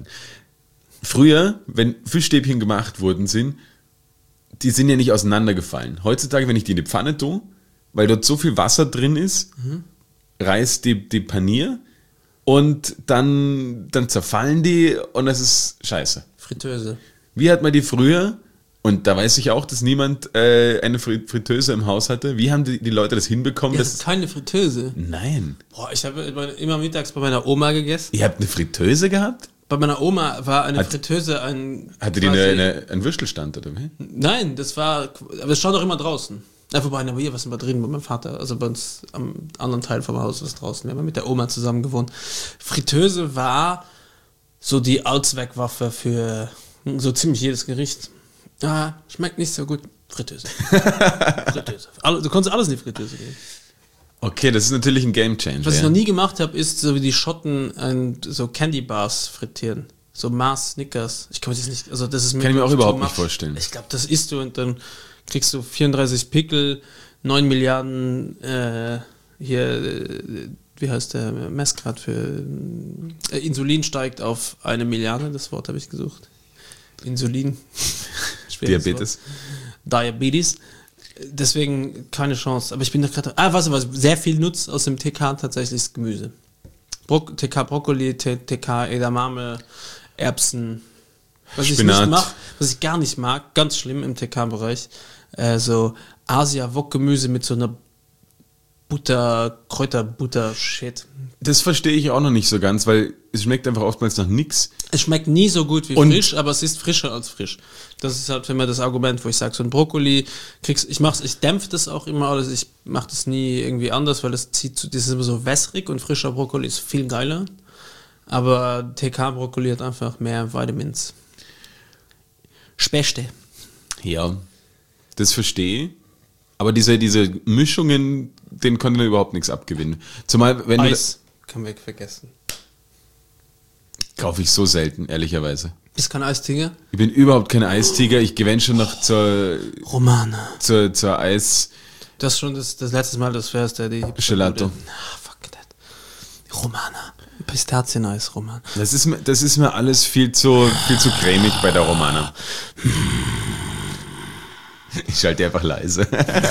Früher, wenn Fischstäbchen gemacht worden sind, die sind ja nicht auseinandergefallen. Heutzutage, wenn ich die in die Pfanne tue, weil dort so viel Wasser drin ist, mhm. reißt die, die Panier und dann, dann zerfallen die und das ist scheiße. Fritteuse. Wie hat man die früher, und da weiß ich auch, dass niemand äh, eine Fritteuse im Haus hatte, wie haben die, die Leute das hinbekommen? Ja, dass keine Fritteuse? Nein. Boah, ich habe immer mittags bei meiner Oma gegessen. Ihr habt eine Fritteuse gehabt? Bei meiner Oma war eine Hat, Fritteuse ein... Hatte die eine, eine, einen Würstelstand, oder wie? Nein, das war... Aber es stand auch immer draußen. Ja, wobei, na, hier, was war drin bei meinem Vater? Also bei uns am anderen Teil vom Haus was draußen. Wir haben mit der Oma zusammen gewohnt. Fritteuse war so die Allzweckwaffe für so ziemlich jedes Gericht. Ah, schmeckt nicht so gut. Fritteuse. Fritteuse. Du konntest alles in die Fritteuse geben. Okay, das ist natürlich ein Gamechanger. Was ich ja. noch nie gemacht habe, ist so wie die Schotten ein, so Candy Bars frittieren. So Mars, Snickers. Ich kann mir das nicht, also das ist mir kann ich mir auch überhaupt much. nicht vorstellen. Ich glaube, das isst du und dann kriegst du vierunddreißig Pickel, neun Milliarden, äh, hier, äh, wie heißt der Messgrad für äh, Insulin steigt auf eine Milliarde, das Wort habe ich gesucht. Insulin. Diabetes. Wort. Diabetes. Deswegen keine Chance. Aber ich bin da gerade. Ah, was, was sehr viel nutzt aus dem T K tatsächlich ist Gemüse. Bro- T K Brokkoli, T K Edamame, Erbsen. Was ich Spinat. nicht mag, was ich gar nicht mag, ganz schlimm im T K-Bereich, äh, so Asia-Wok-Gemüse mit so einer Butter, Kräuterbutter-Shit. Das verstehe ich auch noch nicht so ganz, weil es schmeckt einfach oftmals nach nix. Es schmeckt nie so gut wie Und frisch, aber es ist frischer als frisch. Das ist halt immer das Argument, wo ich sage, so ein Brokkoli kriegst, ich mach's, ich dämpfe das auch immer, also ich mache das nie irgendwie anders, weil das zieht zu, das ist immer so wässrig und frischer Brokkoli ist viel geiler. Aber T K-Brokkoli hat einfach mehr Vitamins. Spechte. Ja, das verstehe ich. Aber diese, diese Mischungen, denen konnte man überhaupt nichts abgewinnen. Zumal, wenn Eis kann man vergessen. Kaufe ich so selten, ehrlicherweise. Bist kein Eistiger? Ich bin überhaupt kein Eistiger. Ich gewinne schon noch zur, Romana. zur, zur Eis. Das ist schon das, das letzte Mal, das wärst der die Gelato. Ah, fuck that. Romana. Pistazieneis, Romana. Das ist mir, das ist mir alles viel zu, viel zu cremig bei der Romana. Ich schalte einfach leise.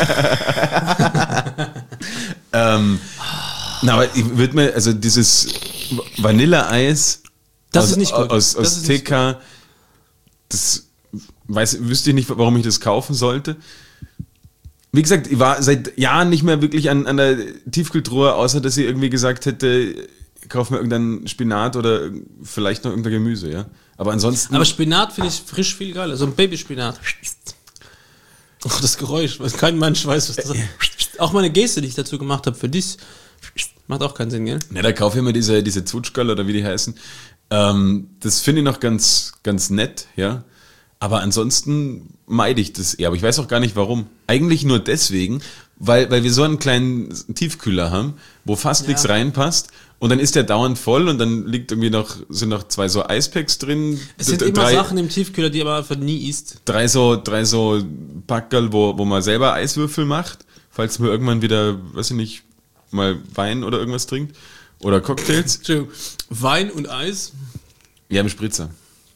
ähm, na, aber ich würde mir, also dieses Vanilleeis das aus, ist nicht gut. aus, das aus ist T K, das weiß, wüsste ich nicht, warum ich das kaufen sollte. Wie gesagt, ich war seit Jahren nicht mehr wirklich an, an der Tiefkühltruhe, außer dass ich irgendwie gesagt hätte, kauf mir irgendeinen Spinat oder vielleicht noch irgendein Gemüse, ja. Aber ansonsten. Aber Spinat finde ich frisch viel geiler, so ein Babyspinat. Oh, das Geräusch, was kein Mensch weiß, was das ist. Auch meine Geste, die ich dazu gemacht habe für dich, macht auch keinen Sinn, gell? Ne, da kaufe ich immer diese, diese Zwutschgerl oder wie die heißen. Ähm, das finde ich noch ganz, ganz nett, ja. Aber ansonsten meide ich das eher. Aber ich weiß auch gar nicht warum. Eigentlich nur deswegen, weil, weil wir so einen kleinen Tiefkühler haben, wo fast Ja. nichts reinpasst. Und dann ist der dauernd voll und dann liegt irgendwie noch, sind noch zwei so Eispacks drin. Es sind d- immer drei, Sachen im Tiefkühler, die aber einfach nie isst. drei so, drei so Packerl, wo, wo man selber Eiswürfel macht, falls man irgendwann wieder, weiß ich nicht, mal Wein oder irgendwas trinkt. Oder Cocktails. Entschuldigung. Wein und Eis. Ja, im Spritzer.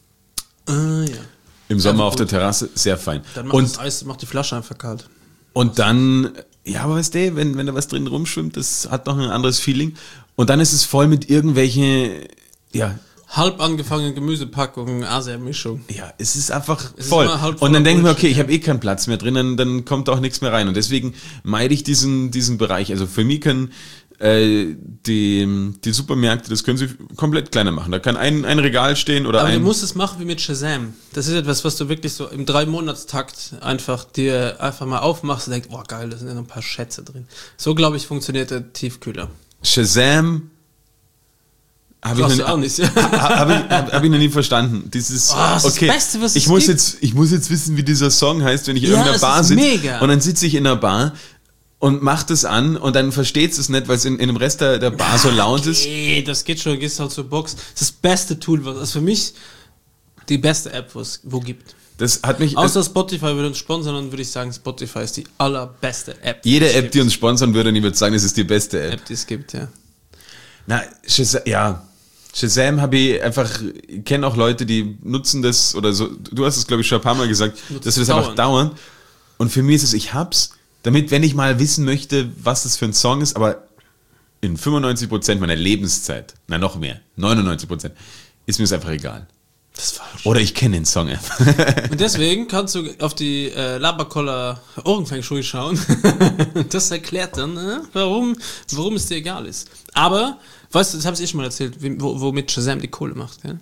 Ah, ja. Im Sommer Also auf der gut. Terrasse, sehr fein. Dann macht Und, das Eis, macht die Flasche einfach kalt. und dann, ja, aber weißt du, wenn, wenn da was drin rumschwimmt, das hat noch ein anderes Feeling. Und dann ist es voll mit irgendwelchen, ja, Halb angefangene Gemüsepackungen, Asia-Mischung. ja, es ist einfach Es ist voll. immer halb Und voller dann denke ich mir, Bullshit, okay, ich ja. habe eh keinen Platz mehr drin, dann, dann kommt auch nichts mehr rein. Und deswegen meide ich diesen, diesen Bereich. Also für mich können äh, die, die Supermärkte, das können sie komplett kleiner machen. Da kann ein, ein Regal stehen oder Aber ein... du musst es machen wie mit Shazam. Das ist etwas, was du wirklich so im Drei-Monats-Takt einfach dir einfach mal aufmachst und denkst, oh geil, da sind ja noch ein paar Schätze drin. So, glaube ich, funktioniert der Tiefkühler. Shazam habe ich, Brauchst noch du auch nie- nicht. hab ich, hab, hab ich noch nie verstanden. Dieses, Oh, das ist okay, das Beste, was ich es muss gibt. jetzt, ich muss jetzt wissen, wie dieser Song heißt, wenn ich in Ja, irgendeiner es Bar ist sitze. mega. Und dann sitze ich in einer Bar und mach das an und dann versteht es nicht, weil es in, in dem Rest der, der Bar so laut ist. Nee, das geht schon, gehst halt zur Box. Das ist das beste Tool, was also für mich die beste App, was wo gibt. Das hat mich. Außer Spotify würde uns sponsern, dann würde ich sagen, Spotify ist die allerbeste App. jede es App, gibt. die uns sponsern würde, und ich würde sagen, es ist die beste App. App, die es gibt, ja. Na, Shazam, ja. Shazam habe ich einfach, ich kenne auch Leute, die nutzen das oder so. Du hast es, glaube ich, schon ein paar Mal gesagt, Nutzt dass wir das dauernd. einfach dauern. Und für mich ist es, ich hab's, damit, wenn ich mal wissen möchte, was das für ein Song ist, aber in fünfundneunzig Prozent meiner Lebenszeit, na noch mehr, neunundneunzig Prozent, ist mir es einfach egal. Das ist falsch. Oder ich kenne den Song einfach. Und deswegen kannst du auf die äh, Laberkoller Ohrenfängschule schauen. Das erklärt dann, äh, warum, warum es dir egal ist. Aber, weißt du, das habe ich eh schon mal erzählt, wie, wo, womit Shazam die Kohle macht, gell?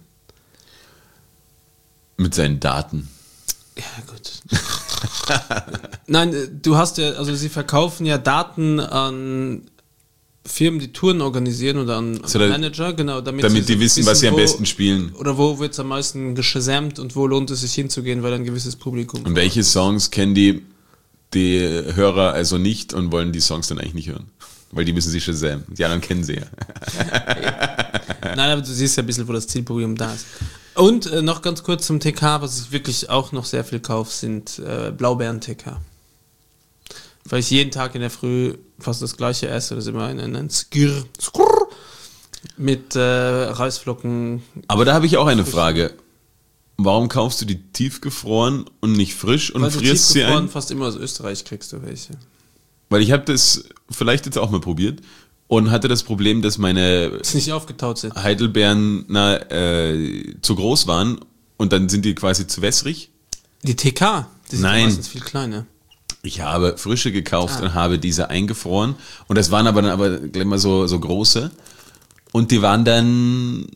Mit seinen Daten. Ja, gut. Nein, äh, du hast ja, also sie verkaufen ja Daten an Firmen, die Touren organisieren oder an, an So, da- Manager, genau, damit, Damit sie die so wissen, was sie am wo- besten spielen. Oder wo wird es am meisten geschasamt und wo lohnt es sich hinzugehen, weil ein gewisses Publikum. Und welche Songs kennen die, die Hörer also nicht und wollen die Songs dann eigentlich nicht hören? Weil die müssen sie Shazam. Die anderen kennen sie ja. Nein, aber du siehst ja ein bisschen, wo das Zielpublikum da ist. Und äh, noch ganz kurz zum T K, was ich wirklich auch noch sehr viel kaufe, sind äh, Blaubeeren-T K. Weil ich jeden Tag in der Früh fast das gleiche esse. Das ist immer ein, ein Skir, Skrrr, mit äh, Reisflocken. Aber da habe ich auch eine Frage. Warum kaufst du die tiefgefroren und nicht frisch und Weil du frierst sie tiefgefroren ein? fast immer aus Österreich kriegst du welche. Weil ich habe das vielleicht jetzt auch mal probiert und hatte das Problem, dass meine Die nicht aufgetaut sind. Heidelbeeren na, äh, zu groß waren und dann sind die quasi zu wässrig. Die T K, die sind Nein. ja meistens viel kleiner. Ich habe frische gekauft Ah. und habe diese eingefroren und das waren aber dann aber gleich mal so, so große und die waren dann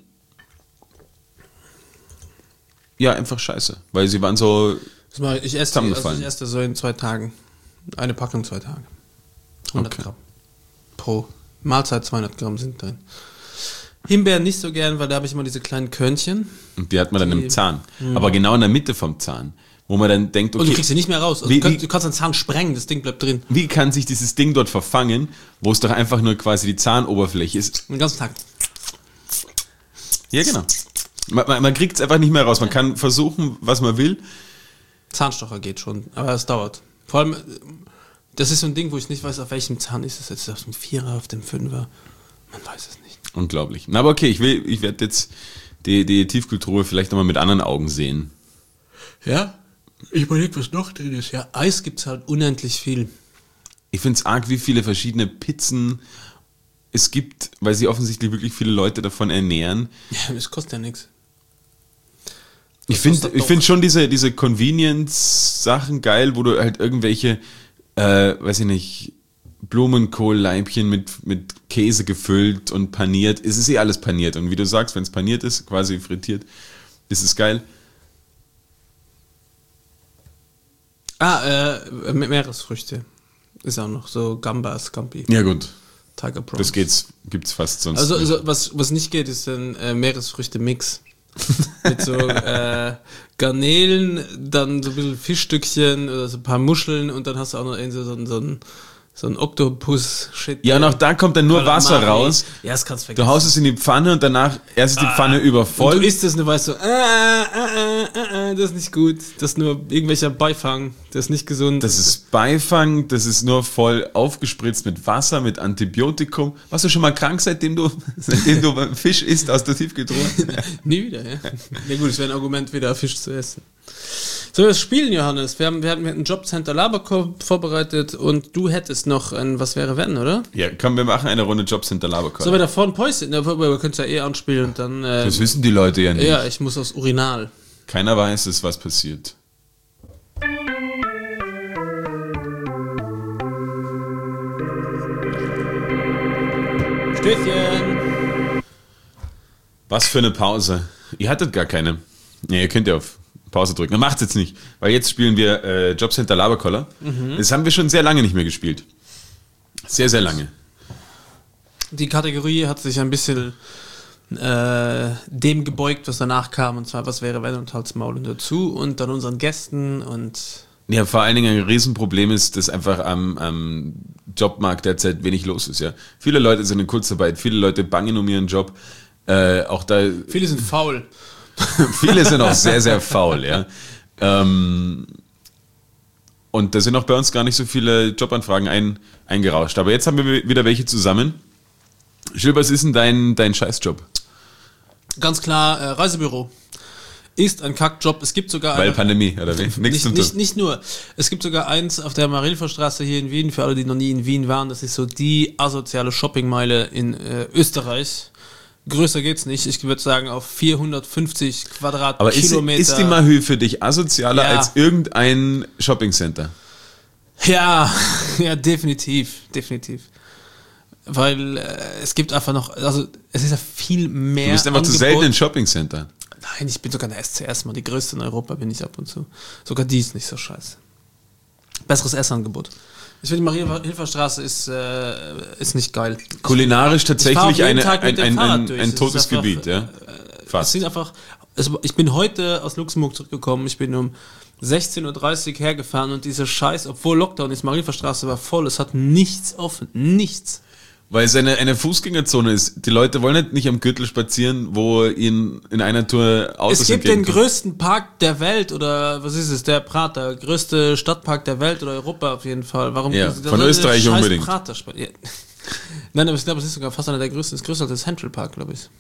ja einfach scheiße, weil sie waren so Das mache ich, ich esse die, also Zusammengefallen. ich esse das so in zwei Tagen. Eine Packung zwei Tage. hundert Okay. Gramm. Pro Mahlzeit zweihundert Gramm sind drin. Himbeeren nicht so gern, weil da habe ich immer diese kleinen Körnchen. und die hat man dann Die- im Zahn, aber genau in der Mitte vom Zahn, wo man dann denkt, Und du okay, kriegst sie nicht mehr raus. Also Wie- du, kannst, wie- du kannst den Zahn sprengen, das Ding bleibt drin. wie kann sich dieses Ding dort verfangen, wo es doch einfach nur quasi die Zahnoberfläche ist? Den ganzen Tag. Ja, genau. Man, man, man kriegt es einfach nicht mehr raus. Man kann versuchen, was man will. Zahnstocher geht schon, aber es dauert. Vor allem, äh, das ist so ein Ding, wo ich nicht weiß, auf welchem Zahn ist es jetzt. Auf dem Vierer, auf dem Fünfer. Man weiß es nicht. Unglaublich. Na, aber okay, ich will, ich werde jetzt die, die Tiefkühltruhe vielleicht nochmal mit anderen Augen sehen. Ja, ich überlege, was noch drin ist. Ja, Eis gibt es halt unendlich viel. Ich finde es arg, wie viele verschiedene Pizzen es gibt, weil sie offensichtlich wirklich viele Leute davon ernähren. Ja, das kostet ja nichts. Ich Das finde kostet ich doch- find schon diese, diese Convenience-Sachen geil, wo du halt irgendwelche, äh, weiß ich nicht, Blumenkohlleibchen mit, mit Käse gefüllt und paniert. Es ist eh alles paniert. Und wie du sagst, wenn es paniert ist, quasi frittiert, ist es geil. Ah, äh, Meeresfrüchte. Ist auch noch so Gambas, Scampi. Ja gut, Tiger Prawns. das geht's, gibt's fast sonst Also, nicht. also was, was nicht geht, ist ein äh, Meeresfrüchte-Mix. Mit so äh, Garnelen, dann so ein bisschen Fischstückchen oder so ein paar Muscheln und dann hast du auch noch irgendwie so, so, so ein so ein Oktopus-Shit. Ja, und auch da kommt dann nur Calamari. Wasser raus. Ja, das kannst du vergessen. Du haust es in die Pfanne und danach erst ist die Pfanne Und übervoll. du isst es und du weißt so, äh, äh, äh, äh, äh, das ist nicht gut. Das ist nur irgendwelcher Beifang. Das ist nicht gesund. Das ist Beifang, das ist nur voll aufgespritzt mit Wasser, mit Antibiotikum. Warst du schon mal krank, seitdem du, seitdem du Fisch isst aus der Tiefkühltruhe? Nie wieder, ja. Ja gut, es wäre ein Argument, wieder Fisch zu essen. So, das Spielen, Johannes. Wir haben, wir haben ein Jobcenter Laberkorb vorbereitet und du hättest noch ein Was wäre wenn, oder? Ja, komm, wir machen eine Runde Jobcenter Laberkorb. So, wir da vorne Päuschen. Ja, wir können es ja eh anspielen und dann. Äh, Das wissen die Leute ja nicht. ja, ich muss aufs Urinal. Keiner weiß es, was passiert. Stößchen! Was für eine Pause. Ihr hattet gar keine. Nee, ihr könnt ja auf Pause drücken. Macht's jetzt nicht, weil jetzt spielen wir äh, Jobcenter Laberkoller. Mhm. Das haben wir schon sehr lange nicht mehr gespielt. Sehr, sehr lange. Die Kategorie hat sich ein bisschen äh, dem gebeugt, was danach kam, und zwar Was wäre wenn und Hals, Maul und dazu und dann unseren Gästen und... Ja, vor allen Dingen ein Riesenproblem ist, dass einfach am, am Jobmarkt derzeit wenig los ist. Ja, viele Leute sind in Kurzarbeit, viele Leute bangen um ihren Job. Äh, auch da Viele sind faul. viele sind auch sehr, sehr faul. Ja, ähm, und da sind auch bei uns gar nicht so viele Jobanfragen ein, eingerauscht. Aber jetzt haben wir wieder welche zusammen. Gilles, was ist denn dein, dein Scheißjob? Ganz klar, äh, Reisebüro. Ist ein Kackjob. Es gibt sogar Weil eine, Pandemie, oder wie? Nichts nicht, zum nicht, Tun. nicht nur. Es gibt sogar eins auf der Marilferstraße hier in Wien, für alle, die noch nie in Wien waren. Das ist so die asoziale Shoppingmeile in äh, Österreich. Größer geht's nicht. Ich würde sagen auf vierhundertfünfzig Quadratkilometer. Aber ist, ist die Mahü für dich asozialer Ja. als irgendein Shoppingcenter? Ja, ja, definitiv, definitiv. Weil äh, es gibt einfach noch, also es ist ja viel mehr. Du bist einfach zu Angebot. selten in Shoppingcenter. Nein, ich bin sogar in der S C S mal, die größte in Europa bin ich ab und zu. Sogar die ist nicht so scheiße. Besseres Essangebot. Ich finde, die Maria-Hilfer-Straße ist, äh, ist nicht geil. Kulinarisch Ich fahr auf tatsächlich jeden eine, Tag mit ein, dem ein, Fahrrad ein, durch. ein Es ist totes einfach, Gebiet, ja? Es Fast. sind einfach, es, ich bin heute aus Luxemburg zurückgekommen, ich bin um sechzehn Uhr dreißig hergefahren und dieser Scheiß, obwohl Lockdown ist, Maria-Hilfer-Straße war voll, es hat nichts offen, nichts. Weil es eine, eine Fußgängerzone ist. Die Leute wollen nicht, nicht am Gürtel spazieren, wo ihnen in einer Tour Autos Es gibt den entgegenkommen. größten Park der Welt, oder was ist es, der Prater, größte Stadtpark der Welt oder Europa auf jeden Fall. Warum? Ja, da von soll der Österreich scheiß unbedingt. Prater sp- ja. Nein, aber ich glaube, es ist sogar fast einer der größten, ist größer als der Central Park, glaube ich.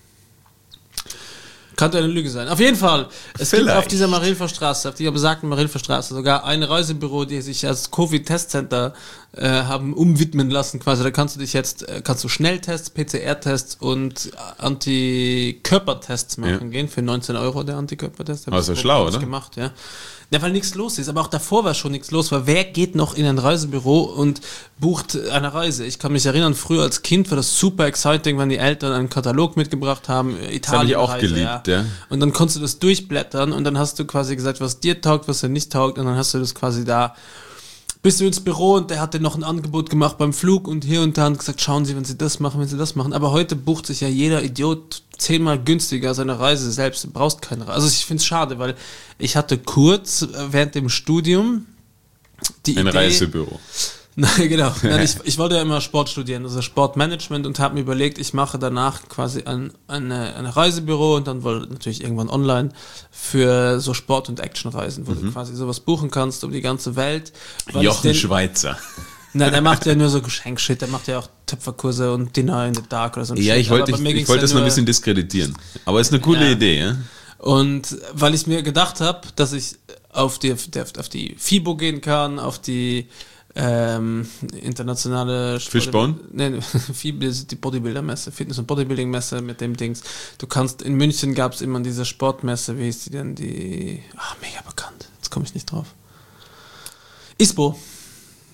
Könnte eine Lüge sein. Auf jeden Fall, es gibt Vielleicht. auf dieser Marilferstraße, auf dieser besagten Marilferstraße sogar ein Reisebüro, die sich als Covid-Testcenter äh, haben umwidmen lassen quasi. Da kannst du dich jetzt, äh, kannst du Schnelltests, P C R-Tests und Antikörpertests machen Ja. gehen für neunzehn Euro der Antikörpertest. Hab Also ich schlau, groß oder? gemacht, ja. Ja, weil nichts los ist. Aber auch davor war schon nichts los, weil wer geht noch in ein Reisebüro und bucht eine Reise? Ich kann mich erinnern, früher als Kind war das super exciting, wenn die Eltern einen Katalog mitgebracht haben, Italien. hab ich auch geliebt, ja. Und dann konntest du das durchblättern und dann hast du quasi gesagt, was dir taugt, was dir nicht taugt, und dann hast du das quasi da. Bist du ins Büro und der hat dir noch ein Angebot gemacht beim Flug und hier und da und gesagt, schauen Sie, wenn Sie das machen, wenn Sie das machen. Aber heute bucht sich ja jeder Idiot zehnmal günstiger seine Reise selbst. Du brauchst keine Reise. Also ich finde es schade, weil ich hatte kurz äh, während dem Studium die Ein Idee... Reisebüro. Nein, genau. Nein, ich, ich wollte ja immer Sport studieren, also Sportmanagement, und habe mir überlegt, ich mache danach quasi ein, eine, ein Reisebüro und dann wohl natürlich irgendwann online für so Sport- und Actionreisen, wo du quasi sowas buchen kannst um die ganze Welt. Weil ich Jochen den- Schweizer. Nein, der macht ja nur so Geschenkshit, der macht ja auch Töpferkurse und Dinner in the Dark oder so. ein Ja, Shit. ich wollte Aber bei ich, mir ich ging's wollte ja das mal ein nur- bisschen diskreditieren. Aber ist eine coole Ja. Idee, ja? Und weil ich mir gedacht habe, dass ich auf die, auf die FIBO gehen kann, auf die ähm, internationale Fishbone? Nein, FIBO ist die Bodybuilder-Messe, Fitness- und Bodybuilding-Messe mit dem Dings. Du kannst, in München gab es immer diese Sportmesse, wie hieß die denn? Die, ach, mega bekannt. Jetzt komme ich nicht drauf. ISPO.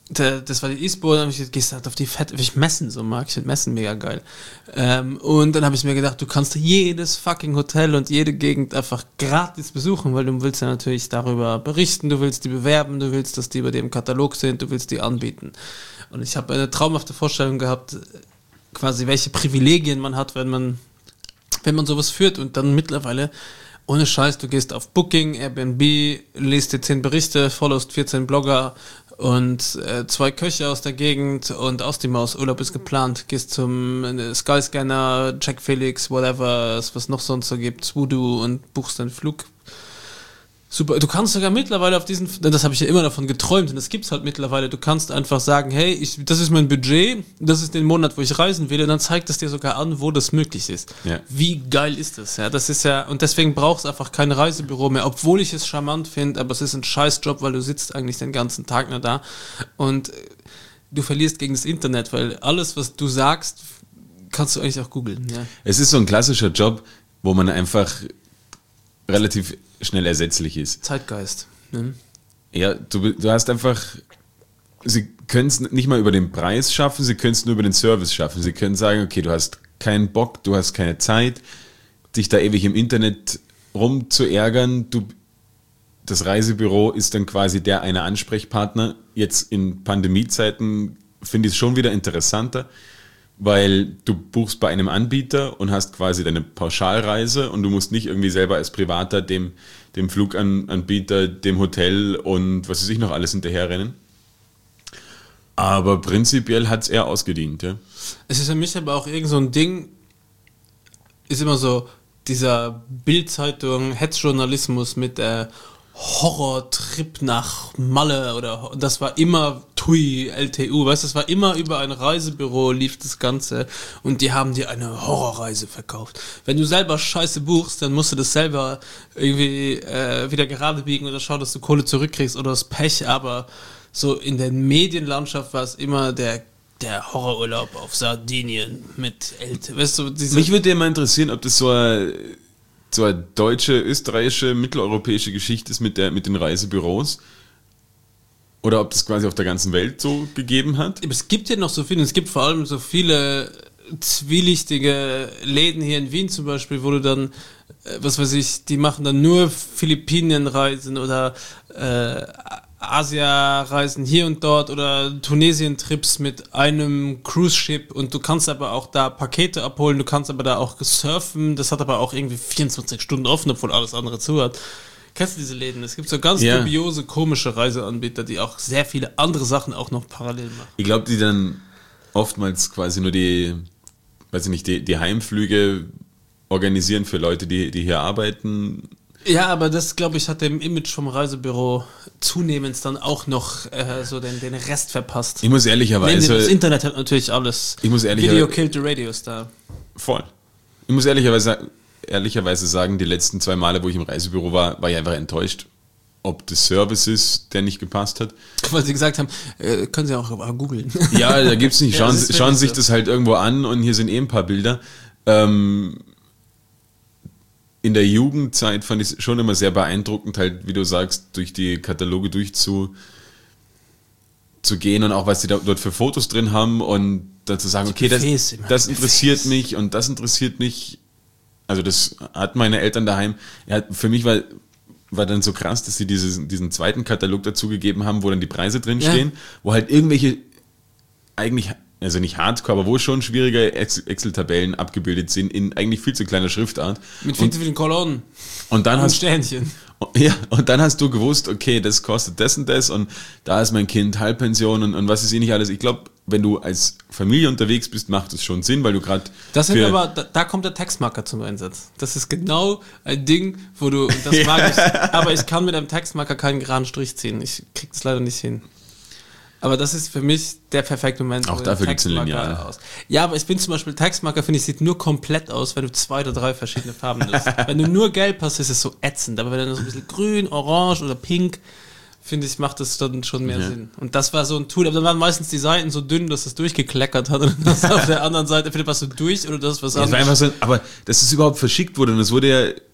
der, das war die ISPO, dann habe ich gesagt, gehst halt auf die Fett, ich Messen so mag, ich finde Messen mega geil. Ähm, und dann habe ich mir gedacht, du kannst jedes fucking Hotel und jede Gegend einfach gratis besuchen, weil du willst ja natürlich darüber berichten, du willst die bewerben, du willst, dass die bei dir im Katalog sind, du willst die anbieten. Und ich habe eine traumhafte Vorstellung gehabt, quasi welche Privilegien man hat, wenn man, wenn man sowas führt und dann mittlerweile ohne Scheiß, du gehst auf Booking, Airbnb, liest dir zehn Berichte, followst vierzehn Blogger und äh, zwei Köche aus der Gegend und aus dem Haus, Urlaub ist geplant, gehst zum äh, Skyscanner, Jack Felix, whatever, was noch sonst so gibt, Voodoo und buchst deinen Flug. Super, du kannst sogar mittlerweile auf diesen, das habe ich ja immer davon geträumt und das gibt's halt mittlerweile, du kannst einfach sagen, hey, ich, das ist mein Budget, das ist den Monat, wo ich reisen will und dann zeigt es dir sogar an, wo das möglich ist. Ja. Wie geil ist das? Ja, das ist ja, und deswegen brauchst du einfach kein Reisebüro mehr, obwohl ich es charmant finde, aber es ist ein Scheißjob, weil du sitzt eigentlich den ganzen Tag nur da und du verlierst gegen das Internet, weil alles, was du sagst, kannst du eigentlich auch googeln. Ja. Es ist so ein klassischer Job, wo man einfach relativ schnell ersetzlich ist. Zeitgeist. Ne? Ja, du, du hast einfach, sie können es nicht mal über den Preis schaffen, sie können es nur über den Service schaffen. Sie können sagen, okay, du hast keinen Bock, du hast keine Zeit, dich da ewig im Internet rumzuärgern. Du, das Reisebüro ist dann quasi der eine Ansprechpartner. Jetzt in Pandemiezeiten finde ich es schon wieder interessanter, weil du buchst bei einem Anbieter und hast quasi deine Pauschalreise und du musst nicht irgendwie selber als Privater dem, dem Fluganbieter, dem Hotel und was weiß ich noch alles hinterherrennen. Aber prinzipiell hat es eher ausgedient, ja. Es ist für mich aber auch irgend so ein Ding, ist immer so dieser Bild-Zeitung Hetzjournalismus mit der Horrortrip nach Malle oder das war immer T U I, L T U, weißt du, das war immer über ein Reisebüro lief das Ganze und die haben dir eine Horrorreise verkauft. Wenn du selber Scheiße buchst, dann musst du das selber irgendwie äh, wieder gerade biegen oder schauen, dass du Kohle zurückkriegst oder das Pech, aber so in der Medienlandschaft war es immer der der Horrorurlaub auf Sardinien mit L T U, weißt du, diese mich würde ja mal interessieren, ob das so eine so eine deutsche, österreichische, mitteleuropäische Geschichte ist mit, der, mit den Reisebüros. Oder ob das quasi auf der ganzen Welt so gegeben hat. Es gibt ja noch so viele, es gibt vor allem so viele zwielichtige Läden hier in Wien zum Beispiel, wo du dann, was weiß ich, die machen dann nur Philippinenreisen oder äh, Asia-Reisen hier und dort oder Tunesien-Trips mit einem Cruise-Ship und du kannst aber auch da Pakete abholen, du kannst aber da auch surfen, das hat aber auch irgendwie vierundzwanzig Stunden offen, obwohl alles andere zu hat. Kennst du diese Läden? Es gibt so ganz ja. dubiose, komische Reiseanbieter, die auch sehr viele andere Sachen auch noch parallel machen. Ich glaube, die dann oftmals quasi nur die, weiß ich nicht, die, die Heimflüge organisieren für Leute, die, die hier arbeiten. Ja, aber das, glaube ich, hat dem Image vom Reisebüro zunehmend dann auch noch äh, so den, den Rest verpasst. Ich muss ehrlicherweise... Das Internet hat natürlich alles. Ich muss ehrlicherweise... Video killed the Radio Star. Voll. Ich muss ehrlicherweise, ehrlicherweise sagen, die letzten zwei Male, wo ich im Reisebüro war, war ich einfach enttäuscht, ob das Service ist, der nicht gepasst hat. Weil sie gesagt haben, äh, können Sie auch googeln. Ja, da gibt's nicht. Schauen, ja, schauen sich so. das halt irgendwo an und hier sind eh ein paar Bilder. Ähm... In der Jugendzeit fand ich es schon immer sehr beeindruckend, halt, wie du sagst, durch die Kataloge durchzu zu gehen und auch, was die da, dort für Fotos drin haben und dazu sagen, okay, das, das interessiert mich und das interessiert mich. Also das hatten meine Eltern daheim. Ja, für mich war, war dann so krass, dass sie dieses, diesen zweiten Katalog dazugegeben haben, wo dann die Preise drin stehen, ja. Wo halt irgendwelche eigentlich... also nicht Hardcore, aber wo schon schwierige Excel-Tabellen abgebildet sind in eigentlich viel zu kleiner Schriftart. Mit viel zu vielen Kolonnen und dann und hast, Sternchen. Ja, und dann hast du gewusst, okay, das kostet das und das und da ist mein Kind Halbpension und, und was ist eh nicht alles. Ich glaube, wenn du als Familie unterwegs bist, macht es schon Sinn, weil du gerade... Das sind aber, da, da kommt der Textmarker zum Einsatz. Das ist genau ein Ding, wo du, und das mag ich, aber ich kann mit einem Textmarker keinen geraden Strich ziehen. Ich krieg das leider nicht hin. Aber das ist für mich der perfekte Moment. Auch dafür gibt es ein Lineal. Aus. Ja, aber ich bin zum Beispiel, Textmarker, finde ich, sieht nur komplett aus, wenn du zwei oder drei verschiedene Farben nutzt. Wenn du nur gelb hast, ist es so ätzend. Aber wenn du so ein bisschen grün, orange oder pink, finde ich, macht das dann schon mehr ja. Sinn. Und das war so ein Tool, aber dann waren meistens die Seiten so dünn, dass es durchgekleckert hat und das auf der anderen Seite findet was so durch oder das was anderes. Ja, aber dass es überhaupt verschickt wurde und es wurde ja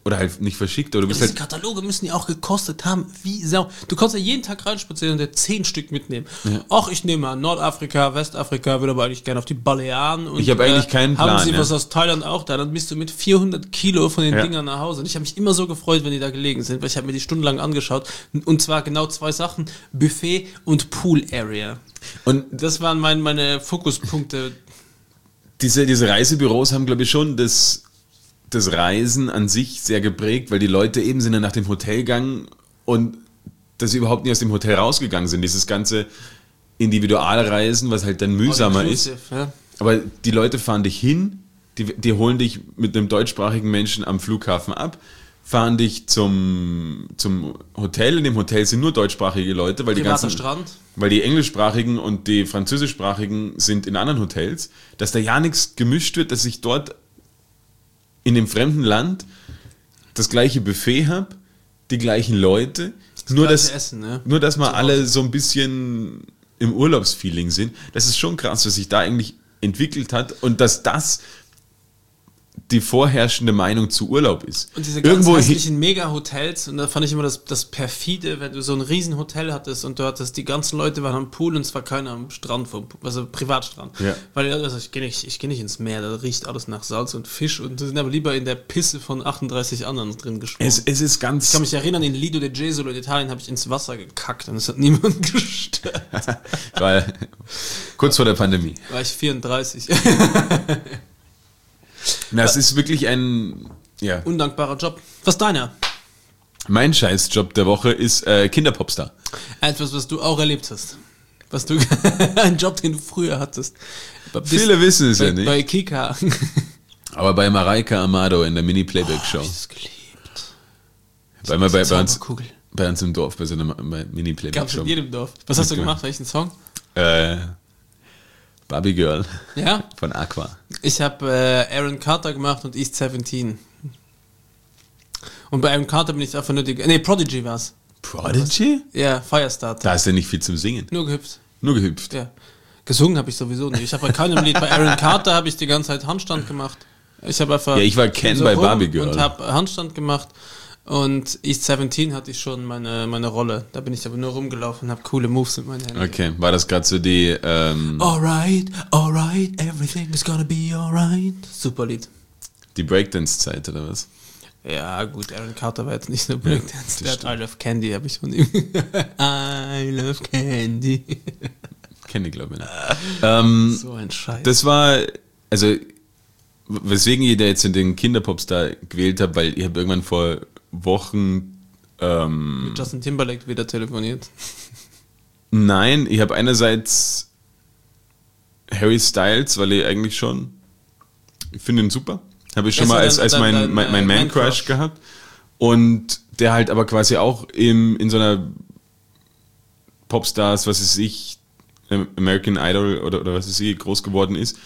oder halt nicht verschickt, oder du bist Diese halt, Kataloge müssen ja auch gekostet haben, wie Sau. Du kannst ja jeden Tag reinspazieren und dir zehn Stück mitnehmen. Ach, ich nehme an Nordafrika, Westafrika, würde aber eigentlich gerne auf die Balearen. Und, Ich habe eigentlich keinen Plan, Haben sie ja. was aus Thailand auch da? Dann bist du mit vierhundert Kilo von den Ja. Dingern nach Hause. Und ich habe mich immer so gefreut, wenn die da gelegen sind, weil ich habe mir die stundenlang angeschaut. Und zwar genau zwei Sachen, Buffet und Pool Area. und Das waren mein, meine Fokuspunkte. diese, diese Reisebüros haben, glaube ich, schon das, das Reisen an sich sehr geprägt, weil die Leute eben sind dann nach dem Hotel gegangen und dass sie überhaupt nicht aus dem Hotel rausgegangen sind. Dieses ganze Individualreisen, was halt dann mühsamer ist. Ja. Aber die Leute fahren dich hin, die, die holen dich mit einem deutschsprachigen Menschen am Flughafen ab, fahren dich zum, zum Hotel. In dem Hotel sind nur deutschsprachige Leute, weil die Privater ganzen, Strand. weil die englischsprachigen und die französischsprachigen sind in anderen Hotels, dass da ja nichts gemischt wird, dass ich dort in dem fremden Land das gleiche Buffet habe, die gleichen Leute, nur gleiche dass, Essen, ne? nur dass wir Zu alle Hause. so ein bisschen im Urlaubsfeeling sind. Das ist schon krass, was sich da eigentlich entwickelt hat und dass das die vorherrschende Meinung zu Urlaub ist. Und diese ganz Irgendwo hin- hässlichen Mega-Hotels, und da fand ich immer das, das perfide, wenn du so ein riesen Hotel hattest und du hattest, die ganzen Leute waren am Pool und es war keiner am Strand, vom, also Privatstrand. Ja. Weil also ich gehe nicht, ich geh nicht ins Meer, da riecht alles nach Salz und Fisch und da sind aber lieber in der Pisse von achtunddreißig anderen drin geschwommen. es, es ist ganz... Ich kann mich erinnern, in Lido de Jesolo in Italien habe ich ins Wasser gekackt und es hat niemand gestört. weil, kurz vor der Pandemie. War ich vierunddreißig. Na, es ist wirklich ein... Ja. Undankbarer Job. Was ist deiner? Mein Scheißjob der Woche ist äh, Kinderpopstar. Etwas, was du auch erlebt hast. Was du, ein Job, den du früher hattest. Bis- Viele wissen es bei, ja nicht. Bei Kika. Aber bei Mareike Amado in der Mini-Playback-Show. Hab ich das geliebt. Weil wir bei, bei, uns, Zauberkugel. bei uns im Dorf, bei so einer Ma- Gab's in Mini-Playback-Show. jedem Dorf. Was hast du Mitgemacht. gemacht? Welchen Song? Äh, Barbie Girl Ja. von Aqua. Ich habe äh, Aaron Carter gemacht und East siebzehn. Und bei Aaron Carter bin ich einfach nur die... Nee, Prodigy war's. Prodigy? Ja, Firestarter. Da ist ja nicht viel zum Singen. Nur gehüpft. Nur gehüpft. Ja. Gesungen habe ich sowieso nicht. Ich habe bei keinem Lied. Bei Aaron Carter habe ich die ganze Zeit Handstand gemacht. Ich habe einfach... Ja, ich war Ken bei rum Barbie Girl. Und habe Handstand gemacht. Und East siebzehn hatte ich schon meine, meine Rolle. Da bin ich aber nur rumgelaufen und habe coole Moves mit meinen Händen. Okay, war das gerade so die... Ähm, Alright, alright, everything is gonna be alright. Super Lied. die Breakdance-Zeit oder was? Ja, gut, Aaron Carter war jetzt nicht so Breakdance. das Der hat stimmt. I Love Candy, habe ich von ihm. I Love Candy. Kenne ich, glaube ich nicht. ähm, So ein Scheiß. Das war, also, weswegen ich da jetzt in den Kinderpopstar gewählt habe, weil ich habe irgendwann vor Wochen, ähm, Mit Justin Timberlake wieder telefoniert. nein, ich habe einerseits Harry Styles, weil ich eigentlich schon, ich finde ihn super, habe ich schon Das mal war als, dein- als dein- mein, dein, mein, mein äh, Man-Crush Man-Crush. gehabt und der halt aber quasi auch im, in so einer Popstars, was weiß ich, American Idol oder, oder was weiß ich, groß geworden ist.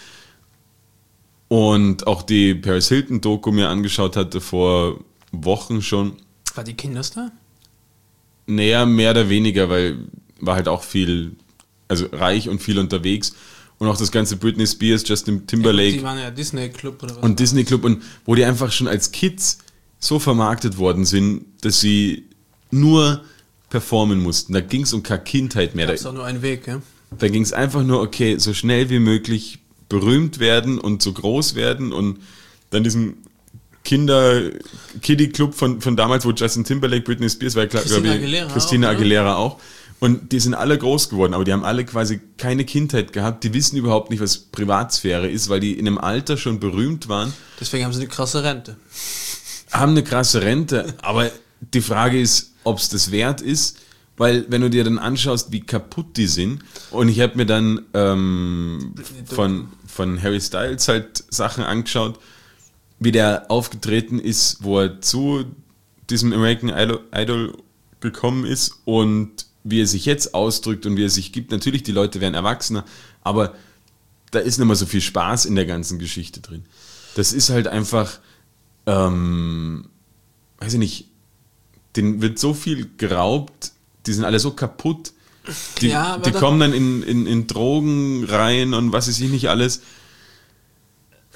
Und auch die Paris Hilton-Doku mir angeschaut hatte vor Wochen schon. War die Kinderstar? Naja, mehr oder weniger, weil war halt auch viel, also reich und viel unterwegs. Und auch das ganze Britney Spears, Justin Timberlake Die waren ja Disney Club oder was? und Disney Club und wo die einfach schon als Kids so vermarktet worden sind, dass sie nur performen mussten. Da ging es um keine Kindheit mehr. Da Da, ist auch nur ein Weg, ja? da ging es einfach nur, okay, so schnell wie möglich berühmt werden und so groß werden und dann diesen Kinder-Kiddie-Club von, von damals, wo Justin Timberlake, Britney Spears war, glaube Christina ich, Aguilera Christina auch, ne? Aguilera auch. Und die sind alle groß geworden, aber die haben alle quasi keine Kindheit gehabt. Die wissen überhaupt nicht, was Privatsphäre ist, weil die in einem Alter schon berühmt waren, Deswegen haben sie eine krasse Rente. haben eine krasse Rente, aber die Frage ist, ob es das wert ist, weil wenn du dir dann anschaust, wie kaputt die sind, und ich habe mir dann ähm, von, von Harry Styles halt Sachen angeschaut, wie der aufgetreten ist, wo er zu diesem American Idol, Idol gekommen ist und wie er sich jetzt ausdrückt und wie er sich gibt. Natürlich, die Leute werden erwachsener, aber da ist nicht mehr so viel Spaß in der ganzen Geschichte drin. Das ist halt einfach, ähm, weiß ich nicht, denen wird so viel geraubt, die sind alle so kaputt, die, Ja, aber die da- kommen dann in, in, in Drogen rein und was weiß ich nicht alles.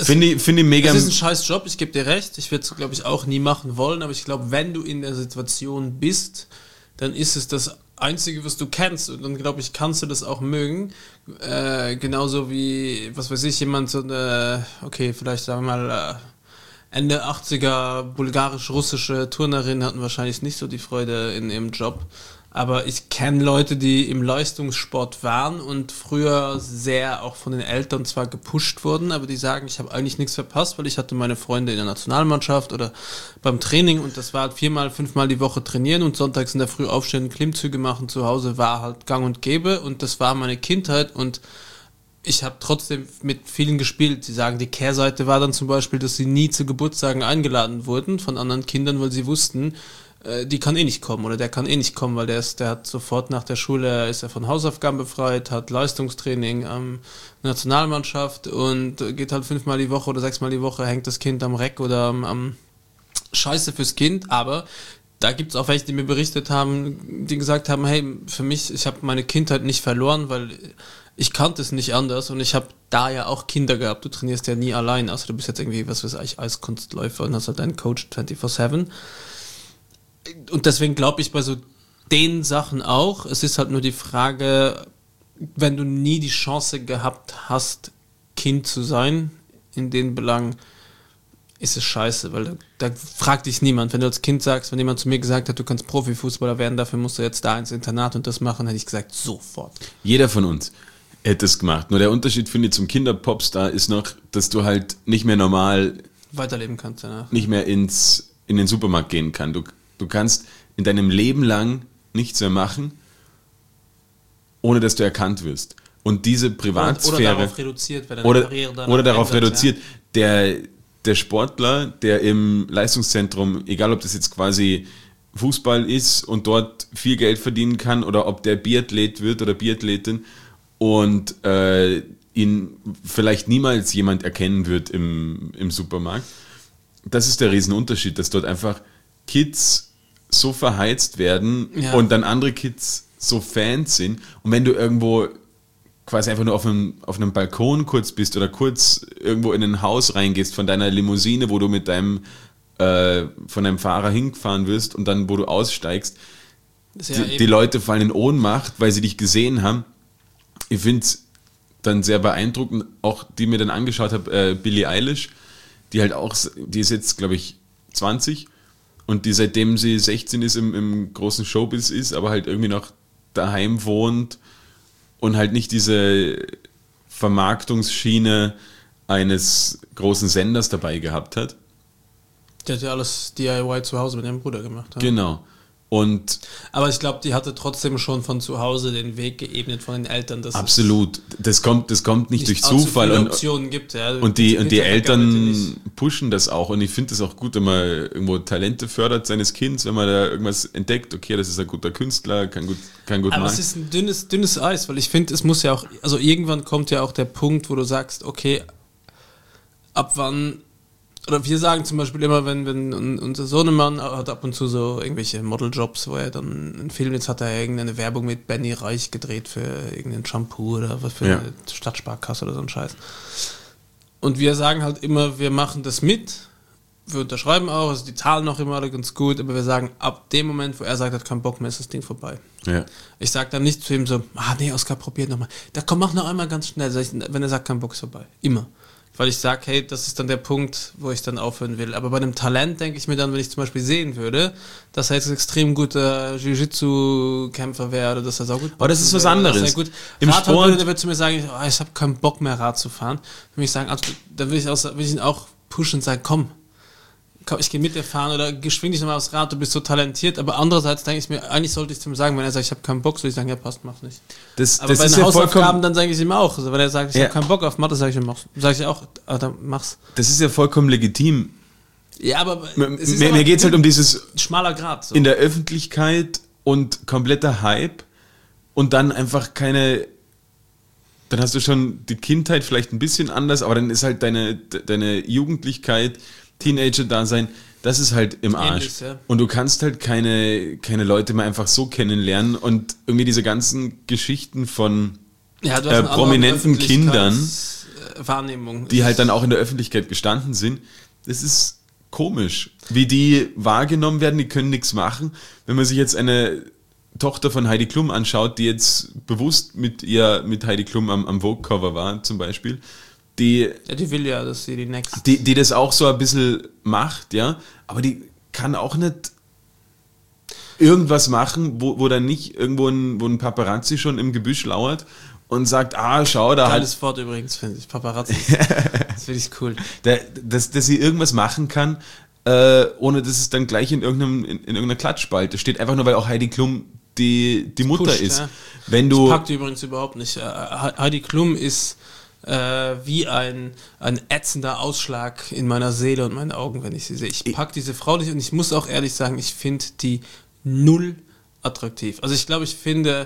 Finde ich, finde ich mega. Es ist ein scheiß Job, ich gebe dir recht. Ich würde es, glaube ich, auch nie machen wollen, aber ich glaube, wenn du in der Situation bist, dann ist es das Einzige, was du kennst. Und dann, glaube ich, kannst du das auch mögen. Äh, genauso wie, was weiß ich, jemand so eine, okay, vielleicht sagen wir mal, Ende achtziger bulgarisch-russische Turnerin hatten wahrscheinlich nicht so die Freude in ihrem Job. Aber ich kenne Leute, die im Leistungssport waren und früher sehr auch von den Eltern zwar gepusht wurden, aber die sagen, ich habe eigentlich nichts verpasst, weil ich hatte meine Freunde in der Nationalmannschaft oder beim Training und das war halt viermal, fünfmal die Woche trainieren und sonntags in der Früh aufstehen, Klimmzüge machen zu Hause war halt gang und gäbe und das war meine Kindheit und ich habe trotzdem mit vielen gespielt. Sie sagen, die Kehrseite war dann zum Beispiel, dass sie nie zu Geburtstagen eingeladen wurden von anderen Kindern, weil sie wussten, die kann eh nicht kommen oder der kann eh nicht kommen, weil der ist, der hat sofort nach der Schule, ist er von Hausaufgaben befreit, hat Leistungstraining am Nationalmannschaft und geht halt fünfmal die Woche oder sechsmal die Woche, hängt das Kind am Reck oder am, am Scheiße fürs Kind, aber da gibt es auch welche, die mir berichtet haben, die gesagt haben, hey, für mich, ich habe meine Kindheit nicht verloren, weil ich kannte es nicht anders und ich habe da ja auch Kinder gehabt, du trainierst ja nie allein, also du bist jetzt irgendwie, was weiß ich, Eiskunstläufer und hast halt einen Coach vierundzwanzig sieben. Und deswegen glaube ich bei so den Sachen auch, es ist halt nur die Frage, wenn du nie die Chance gehabt hast, Kind zu sein, in den Belangen, ist es scheiße, weil da, da fragt dich niemand. Wenn du als Kind sagst, wenn jemand zu mir gesagt hat, du kannst Profifußballer werden, dafür musst du jetzt da ins Internat und das machen, hätte ich gesagt, sofort. Jeder von uns hätte es gemacht. Nur der Unterschied, finde ich, zum Kinderpopstar ist noch, dass du halt nicht mehr normal weiterleben kannst danach. Nicht mehr ins, in den Supermarkt gehen kann. Du Du kannst in deinem Leben lang nichts mehr machen, ohne dass du erkannt wirst. Und diese Privatsphäre... Oder, oder darauf reduziert, wenn deine oder, Karriere dann oder darauf ändert, reduziert. Ja. Der, der Sportler, der im Leistungszentrum, egal ob das jetzt quasi Fußball ist und dort viel Geld verdienen kann, oder ob der Biathlet wird oder Biathletin und äh, ihn vielleicht niemals jemand erkennen wird im, im Supermarkt. Das ist der Riesenunterschied, dass dort einfach Kids so verheizt werden ja. und dann andere Kids so Fans sind. Und wenn du irgendwo quasi einfach nur auf einem, auf einem Balkon kurz bist oder kurz irgendwo in ein Haus reingehst von deiner Limousine, wo du mit deinem äh, von deinem Fahrer hingefahren wirst und dann, wo du aussteigst, ja die, die Leute fallen in Ohnmacht, weil sie dich gesehen haben. Ich finde es dann sehr beeindruckend, auch die mir dann angeschaut habe, äh, Billie Eilish, die halt auch, die ist jetzt, glaube ich, zwanzig und die seitdem sie sechzehn ist im, im großen Showbiz ist, aber halt irgendwie noch daheim wohnt und halt nicht diese Vermarktungsschiene eines großen Senders dabei gehabt hat. Die hat ja alles D I Y zu Hause mit ihrem Bruder gemacht. Ja? Genau. Und aber ich glaube, die hatte trotzdem schon von zu Hause den Weg geebnet von den Eltern. Dass absolut. Das kommt, das kommt nicht, nicht durch Zufall. So und, Optionen gibt, ja. und die, und die Eltern pushen das auch. Und ich finde das auch gut, wenn man irgendwo Talente fördert seines Kindes, wenn man da irgendwas entdeckt, okay, das ist ein guter Künstler, kann gut, kann gut aber machen. Aber es ist ein dünnes, dünnes Eis, weil ich finde, es muss ja auch, also irgendwann kommt ja auch der Punkt, wo du sagst, okay, ab wann. Oder wir sagen zum Beispiel immer, wenn, wenn unser Sohnemann hat ab und zu so irgendwelche Modeljobs, wo er dann einen Film, jetzt hat er irgendeine Werbung mit Benny Reich gedreht für irgendein Shampoo oder was für ja. eine Stadtsparkasse oder so ein Scheiß. Und wir sagen halt immer, wir machen das mit, wir unterschreiben auch, also die zahlen auch immer alle ganz gut, aber wir sagen, ab dem Moment, wo er sagt, er hat keinen Bock mehr, ist das Ding vorbei. Ja. Ich sage dann nicht zu ihm so, ah nee, Oskar, probiert nochmal. Da komm, mach noch einmal ganz schnell. Wenn er sagt, kein Bock, ist vorbei. Immer. Weil ich sage, hey, das ist dann der Punkt, wo ich dann aufhören will. Aber bei einem Talent denke ich mir dann, wenn ich zum Beispiel sehen würde, dass er jetzt ein extrem guter Jiu-Jitsu-Kämpfer wäre oder dass er saugut. Aber das ist was anderes. Dass er gut Im Rad Sport würde, der würde zu mir sagen, oh, ich habe keinen Bock mehr Rad zu fahren. Dann würde ich sagen, also, dann will ich, auch, will ich ihn auch pushen und sagen, komm, komm, ich gehe mit dir fahren oder schwing dich nochmal aufs Rad, du bist so talentiert. Aber andererseits denke ich mir, eigentlich sollte ich zu ihm sagen, wenn er sagt, ich habe keinen Bock, soll ich sagen, ja passt, mach nicht. Das, aber das bei den ja Hausaufgaben, dann sage ich ihm auch. Also wenn er sagt, ich ja. habe keinen Bock auf Mathe, sage ich ihm auch, sage ich auch, ah, dann mach's. Das ist ja vollkommen legitim. Ja, aber es ist mir, mir geht es halt um dieses schmaler Grad. So. In der Öffentlichkeit und kompletter Hype und dann einfach keine. Dann hast du schon die Kindheit vielleicht ein bisschen anders, aber dann ist halt deine, deine Jugendlichkeit, Teenager-Dasein, das ist halt im Arsch. Ähnlich, ja. Und du kannst halt keine, keine Leute mehr einfach so kennenlernen und irgendwie diese ganzen Geschichten von ja, äh, prominenten Kindern. Wahrnehmung. die halt dann auch in der Öffentlichkeit gestanden sind. Das ist komisch, wie die wahrgenommen werden, die können nichts machen. Wenn man sich jetzt eine Tochter von Heidi Klum anschaut, die jetzt bewusst mit ihr, mit Heidi Klum am, am Vogue-Cover war, zum Beispiel, die, ja, die will ja, dass sie die Next... die, die das auch so ein bisschen macht, ja, aber die kann auch nicht irgendwas machen, wo, wo dann nicht irgendwo ein, wo ein Paparazzi schon im Gebüsch lauert und sagt, ah, schau, da Geiles hat... Wort übrigens, finde ich, Paparazzi. Das finde ich cool. Da, dass, dass sie irgendwas machen kann, äh, ohne dass es dann gleich in, irgendeinem, in, in irgendeiner Klatschspalte steht, einfach nur, weil auch Heidi Klum die, die Mutter Pusht, ist. ja. Wenn du... Das packt die übrigens überhaupt nicht. Äh, Heidi Klum ist äh, wie ein, ein ätzender Ausschlag in meiner Seele und meinen Augen, wenn ich sie sehe. Ich pack diese Frau nicht und ich muss auch ehrlich sagen, ich finde die null attraktiv. Also ich glaube, ich finde...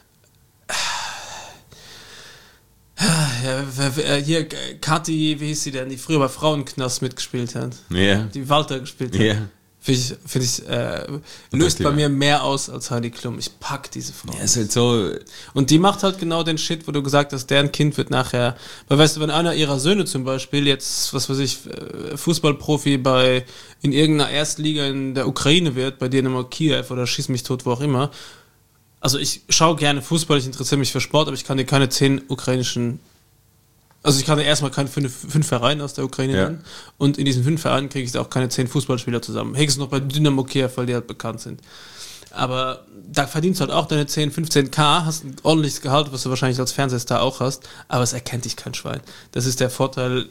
Ja, hier, Kathi, wie hieß sie denn, die früher bei Frauenknast mitgespielt hat. Ja. Die Walter gespielt hat. Ja. Finde ich, find ich äh, löst bei mir mehr aus als Heidi Klum. Ich pack diese Frau. Ja, ist halt so... Und die macht halt genau den Shit, wo du gesagt hast, deren Kind wird nachher, weil weißt du, wenn einer ihrer Söhne zum Beispiel jetzt, was weiß ich, Fußballprofi bei, in irgendeiner Erstliga in der Ukraine wird, bei Dynamo Kiew oder schieß mich tot, wo auch immer. Also ich schaue gerne Fußball, ich interessiere mich für Sport, aber ich kann dir keine zehn ukrainischen, also ich kann dir erstmal keine fünf, fünf Vereine aus der Ukraine Ja. nennen und in diesen fünf Vereinen kriege ich auch keine zehn Fußballspieler zusammen. Höchstens noch bei Dynamo Kiew, weil die halt bekannt sind. Aber da verdienst du halt auch deine zehn, fünfzehn K, hast ein ordentliches Gehalt, was du wahrscheinlich als Fernsehstar auch hast, aber es erkennt dich kein Schwein. Das ist der Vorteil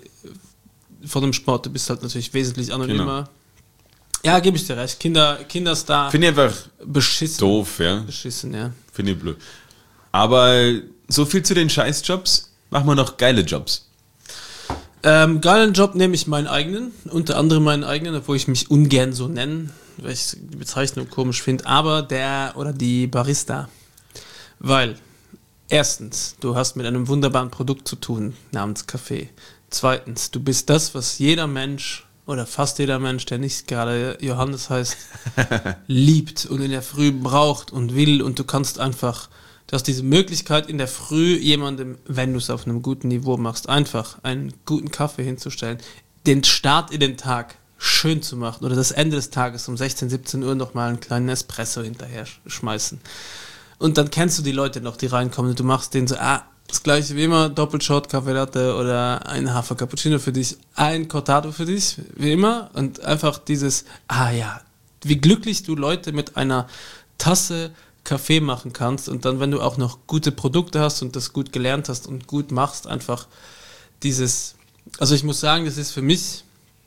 von dem Sport, du bist halt natürlich wesentlich anonymer. Genau. Ja, gebe ich dir recht. Kinder, Kinderstar, Finde ich einfach beschissen. doof, ja. Beschissen, ja. Finde ich blöd. Aber so viel zu den Scheißjobs. Machen wir noch geile Jobs. Ähm, geilen Job nehme ich meinen eigenen, unter anderem meinen eigenen, obwohl ich mich ungern so nenne, weil ich die Bezeichnung komisch finde, aber der oder die Barista. Weil, erstens, du hast mit einem wunderbaren Produkt zu tun, namens Kaffee. Zweitens, du bist das, was jeder Mensch oder fast jeder Mensch, der nicht gerade Johannes heißt, liebt und in der Früh braucht und will, und du kannst einfach, du hast diese Möglichkeit in der Früh jemandem, wenn du es auf einem guten Niveau machst, einfach einen guten Kaffee hinzustellen, den Start in den Tag schön zu machen oder das Ende des Tages um sechzehn, siebzehn Uhr nochmal einen kleinen Espresso hinterher schmeißen. Und dann kennst du die Leute noch, die reinkommen, und du machst denen so, ah, das gleiche wie immer, Doppelshot, Kaffee Latte oder ein Hafer Cappuccino für dich, ein Cortado für dich, wie immer, und einfach dieses, ah ja, wie glücklich du Leute mit einer Tasse Kaffee machen kannst, und dann, wenn du auch noch gute Produkte hast und das gut gelernt hast und gut machst, einfach dieses, also ich muss sagen, das ist für mich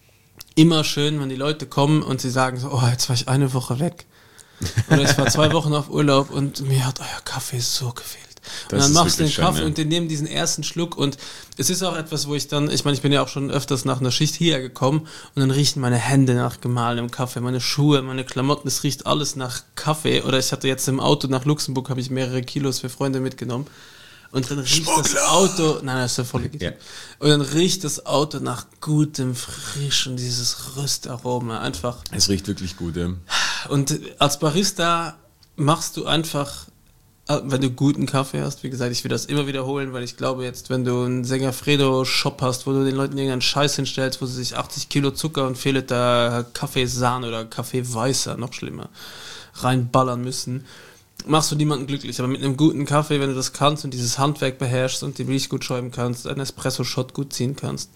immer schön, wenn die Leute kommen und sie sagen so, oh, jetzt war ich eine Woche weg oder ich war zwei Wochen auf Urlaub und mir hat euer Kaffee so gefehlt. Das und dann ist machst du den wirklich schön, Kaffee ja. und die nehmen diesen ersten Schluck, und es ist auch etwas, wo ich dann, ich meine, ich bin ja auch schon öfters nach einer Schicht hierher gekommen und dann riechen meine Hände nach gemahlenem Kaffee, meine Schuhe, meine Klamotten, es riecht alles nach Kaffee. Oder ich hatte jetzt im Auto nach Luxemburg, habe ich mehrere Kilos für Freunde mitgenommen. Und dann riecht das Auto, nein, das ist ja voll legitim. Ja. Und dann riecht das Auto nach gutem, frischen, dieses Röstaroma, einfach. Es riecht wirklich gut, ja. Und als Barista machst du einfach, wenn du guten Kaffee hast, wie gesagt, ich will das immer wiederholen, weil ich glaube jetzt, wenn du einen Segafredo-Shop hast, wo du den Leuten irgendeinen Scheiß hinstellst, wo sie sich achtzig Kilo Zucker und fehlt da Kaffeesahne oder Kaffeeweißer, noch schlimmer, reinballern müssen, machst du niemanden glücklich. Aber mit einem guten Kaffee, wenn du das kannst und dieses Handwerk beherrschst und die Milch gut schäumen kannst, einen Espresso-Shot gut ziehen kannst,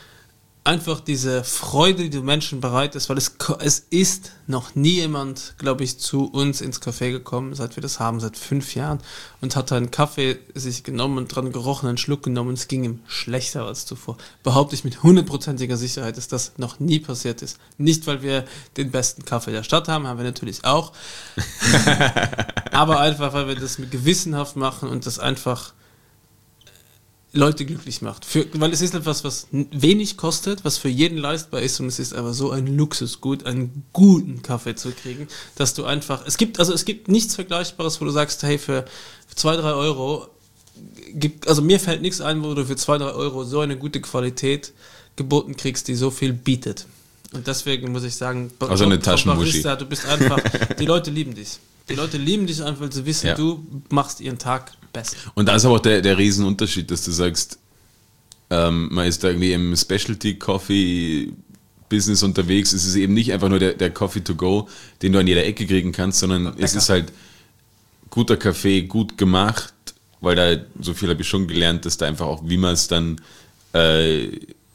einfach diese Freude, die du Menschen bereitest, weil es, es ist noch nie jemand, glaube ich, zu uns ins Café gekommen, seit wir das haben, seit fünf Jahren, und hat einen Kaffee sich genommen und dran gerochen, einen Schluck genommen, und es ging ihm schlechter als zuvor. Behaupte ich mit hundertprozentiger Sicherheit, dass das noch nie passiert ist. Nicht, weil wir den besten Kaffee der Stadt haben, haben wir natürlich auch, aber einfach, weil wir das mit gewissenhaft machen und das einfach Leute glücklich macht. Für, weil es ist etwas, was wenig kostet, was für jeden leistbar ist, und es ist aber so ein Luxusgut, einen guten Kaffee zu kriegen, dass du einfach, es gibt, also es gibt nichts Vergleichbares, wo du sagst, hey, für zwei, drei Euro gibt, also mir fällt nichts ein, wo du für zwei, drei Euro so eine gute Qualität geboten kriegst, die so viel bietet. Und deswegen muss ich sagen, also eine Taschenmuschi. Barista, du bist einfach, die Leute lieben dich. Die Leute lieben dich einfach, weil sie wissen, Ja. du machst ihren Tag besser. Und da ist aber auch der, der Riesenunterschied, dass du sagst, ähm, man ist da irgendwie im Specialty-Coffee-Business unterwegs. Es ist eben nicht einfach nur der, der Coffee to go, den du an jeder Ecke kriegen kannst, sondern es ist halt guter Kaffee, gut gemacht, weil da so viel habe ich schon gelernt, dass da einfach auch, wie man es dann äh,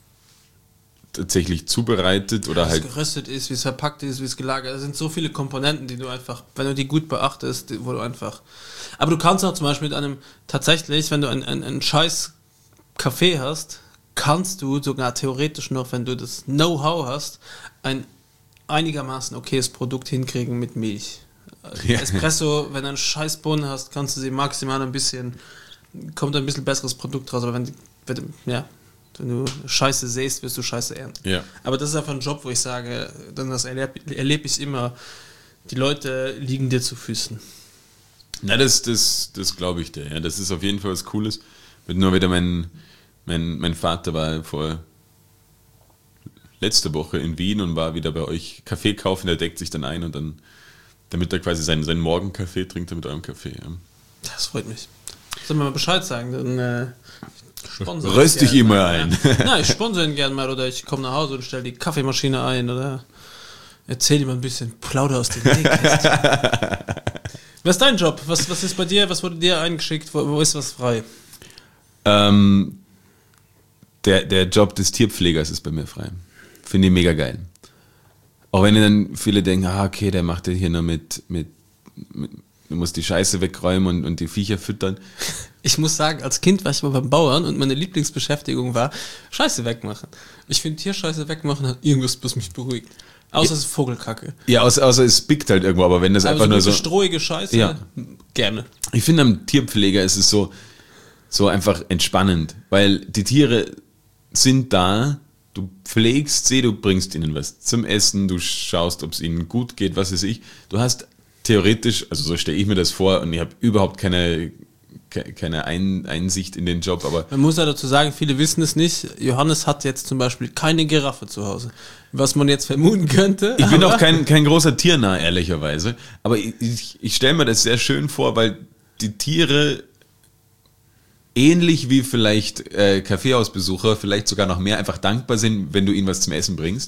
tatsächlich zubereitet oder wie halt es geröstet ist, wie es verpackt ist, wie es gelagert ist. Es sind so viele Komponenten, die du einfach, wenn du die gut beachtest, wo du einfach... Aber du kannst auch zum Beispiel mit einem, tatsächlich, wenn du einen, einen, einen scheiß Kaffee hast, kannst du sogar theoretisch noch, wenn du das Know-how hast, ein einigermaßen okayes Produkt hinkriegen mit Milch. Ja. Espresso, wenn du einen scheiß Bohnen hast, kannst du sie maximal ein bisschen, kommt ein bisschen besseres Produkt raus, aber wenn, wenn du, ja, wenn du Scheiße säst, wirst du Scheiße ernten. Ja. Aber das ist einfach ein Job, wo ich sage, dann das erlebe erleb ich immer, die Leute liegen dir zu Füßen. Na, das, das, das glaube ich dir. Ja. Das ist auf jeden Fall was Cooles. Wird nur wieder mein, mein, mein Vater war vor letzte Woche in Wien und war wieder bei euch Kaffee kaufen, der deckt sich dann ein und dann, damit er quasi seinen, seinen Morgenkaffee trinkt er mit eurem Kaffee. Ja. Das freut mich. Sollen wir mal Bescheid sagen, dann äh, sponsor röst dich immer ein. Nein, ich sponsere ihn gerne mal oder ich komme nach Hause und stelle die Kaffeemaschine ein oder erzähl ihm ein bisschen Plauder aus dem Nähkästchen. Was ist dein Job? Was, was ist bei dir? Was wurde dir eingeschickt? Wo, wo ist was frei? Ähm, der, der Job des Tierpflegers ist bei mir frei. Finde ich mega geil. Auch wenn dann viele denken, ah, okay, der macht ja hier nur mit, mit, mit du musst die Scheiße wegräumen und, und die Viecher füttern. Ich muss sagen, als Kind war ich mal beim Bauern und meine Lieblingsbeschäftigung war Scheiße wegmachen. Ich finde Tierscheiße wegmachen hat irgendwas, was mich beruhigt. Außer es ist Vogelkacke. Ja, außer, außer es pickt halt irgendwo, aber wenn das aber einfach so nur so... strohige Scheiße, ja. Gerne. Ich finde, am Tierpfleger ist es so, so einfach entspannend, weil die Tiere sind da, du pflegst sie, du bringst ihnen was zum Essen, du schaust, ob es ihnen gut geht, was weiß ich. Du hast theoretisch, also so stelle ich mir das vor und ich habe überhaupt keine... keine Ein- Einsicht in den Job, aber... Man muss ja dazu sagen, viele wissen es nicht, Johannes hat jetzt zum Beispiel keine Giraffe zu Hause, was man jetzt vermuten könnte. Ich bin auch kein, kein großer Tiernah, ehrlicherweise, aber ich, ich, ich stelle mir das sehr schön vor, weil die Tiere ähnlich wie vielleicht äh, Kaffeehausbesucher, vielleicht sogar noch mehr, einfach dankbar sind, wenn du ihnen was zum Essen bringst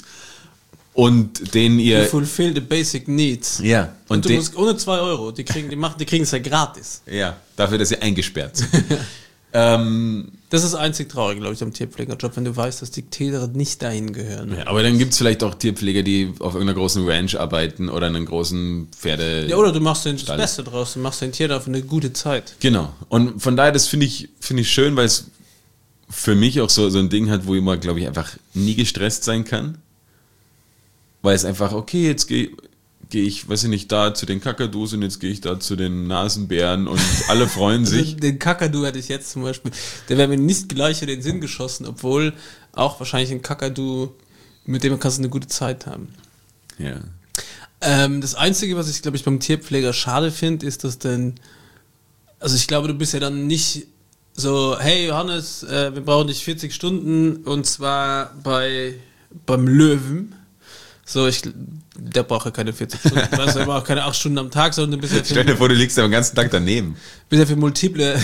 und denen You ihr... fulfill the basic needs. Ja. Und, Und du den, musst ohne zwei Euro, die kriegen die machen, die kriegen es ja gratis. ja, dafür, dass sie eingesperrt sind. ähm, Das ist einzig traurig, glaube ich, am Tierpflegerjob, wenn du weißt, dass die Tiere nicht dahin gehören. ja, aber dann gibt es vielleicht auch Tierpfleger, die auf irgendeiner großen Ranch arbeiten oder einen großen Pferde... Ja, oder du machst den das Stall. Beste draus, du machst den Tier dafür eine gute Zeit. Genau. Und von daher, das finde ich, finde ich schön, weil es für mich auch so, so ein Ding hat, wo ich mal, glaube ich, einfach nie gestresst sein kann. Weil es einfach, okay, jetzt gehe geh ich, weiß ich nicht, da zu den Kakadus und jetzt gehe ich da zu den Nasenbären und alle freuen sich. Also den Kakadu hatte ich jetzt zum Beispiel, der wäre mir nicht gleich in den Sinn geschossen, obwohl auch wahrscheinlich ein Kakadu, mit dem kannst du eine gute Zeit haben. Ja. Ähm, das Einzige, was ich, glaube ich, beim Tierpfleger schade finde, ist, dass dann, also ich glaube, du bist ja dann nicht so, hey Johannes, äh, wir brauchen dich vierzig Stunden und zwar bei beim Löwen. So, ich, der braucht ja keine vierzig Stunden, also er braucht keine acht Stunden am Tag, sondern du bist ja für, Stell dir vor, du liegst ja den ganzen Tag daneben. bist ja für multiple,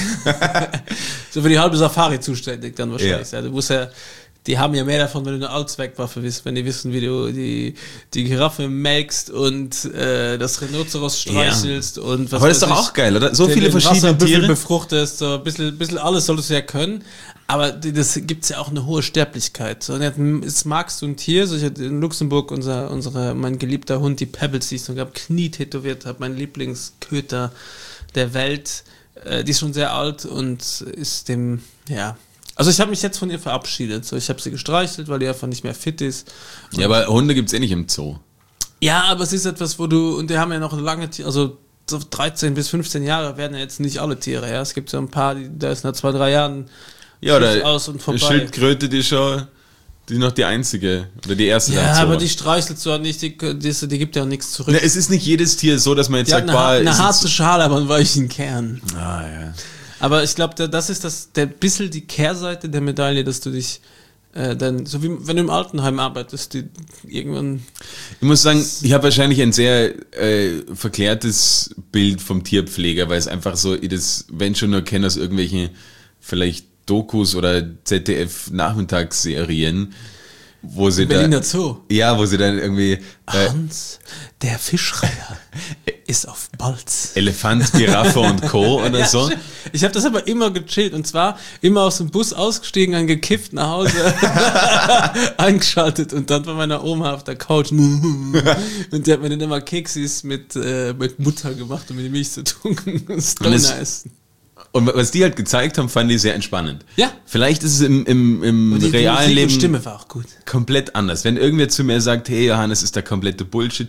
so für die halbe Safari zuständig dann wahrscheinlich. Ja. Ja, du musst ja, die haben ja mehr davon, wenn du eine Allzweckwaffe bist, wenn die wissen, wie du die, die Giraffe melkst und äh, das Rhinoceros streichelst ja. und was Aber das ist weiß doch ich, auch geil, oder? So den, viele den verschiedene Wasserbüffel Tiere. befruchtest, so ein bisschen, bisschen alles solltest du ja können. Aber das gibt's ja auch eine hohe Sterblichkeit. So, und jetzt magst du ein Tier, so ich hatte in Luxemburg unser, unsere, mein geliebter Hund, die Pebbles, die ich so gehabt, Knie tätowiert habe, mein Lieblingsköter der Welt, äh, die ist schon sehr alt und ist dem, ja. Also ich habe mich jetzt von ihr verabschiedet. So, ich habe sie gestreichelt, weil die einfach nicht mehr fit ist. Ja, aber Hunde gibt's eh nicht im Zoo. Ja, aber es ist etwas, wo du, und die haben ja noch eine lange, also so dreizehn bis fünfzehn Jahre werden ja jetzt nicht alle Tiere, ja. Es gibt so ein paar, die, da ist nach zwei, drei Jahren Ja, oder aus und vorbei. Schildkröte, die schon, die ist noch die einzige oder die erste. Ja, dazu. aber die streichelt so nicht, die, die, die gibt ja auch nichts zurück. Na, es ist nicht jedes Tier so, dass man jetzt Die hat sagt, eine, boah, ha- eine ist harte jetzt- Schale, aber einen weichen Kern. Ah, ja. Aber ich glaube, das ist das, der bisschen die Kehrseite der Medaille, dass du dich äh, dann, so wie wenn du im Altenheim arbeitest, die irgendwann. Ich muss sagen, ich habe wahrscheinlich ein sehr äh, verklärtes Bild vom Tierpfleger, weil es einfach so, ich das, wenn schon nur kenne aus irgendwelchen vielleicht Dokus oder Z D F-Nachmittagsserien, wo sie Berliner da, Zoo. Ja, wo sie dann irgendwie äh, Hans, der Fischreiher, ist auf Balz. Elefant, Giraffe und Co. oder Ja, so. ich habe das aber immer gechillt und zwar immer aus dem Bus ausgestiegen, dann gekifft nach Hause, eingeschaltet und dann bei meiner Oma auf der Couch und die hat mir dann immer Keksis mit, äh, mit Butter gemacht, um mir die Milch zu tunken und Stoner essen. Und was die halt gezeigt haben, fand ich sehr entspannend. Ja. Vielleicht ist es im, im, im Und die, realen die Leben Stimme war auch gut. komplett anders. Wenn irgendwer zu mir sagt, hey Johannes, ist der komplette Bullshit,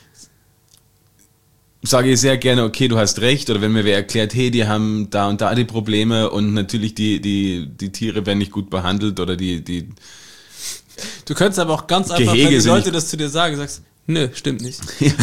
sage ich sehr gerne, okay, du hast recht. Oder wenn mir wer erklärt, hey, die haben da und da die Probleme und natürlich die, die, die Tiere werden nicht gut behandelt oder die, die Du könntest aber auch ganz einfach, Gehege wenn die sind Leute nicht- das zu dir sagen, sagst, nö, stimmt nicht.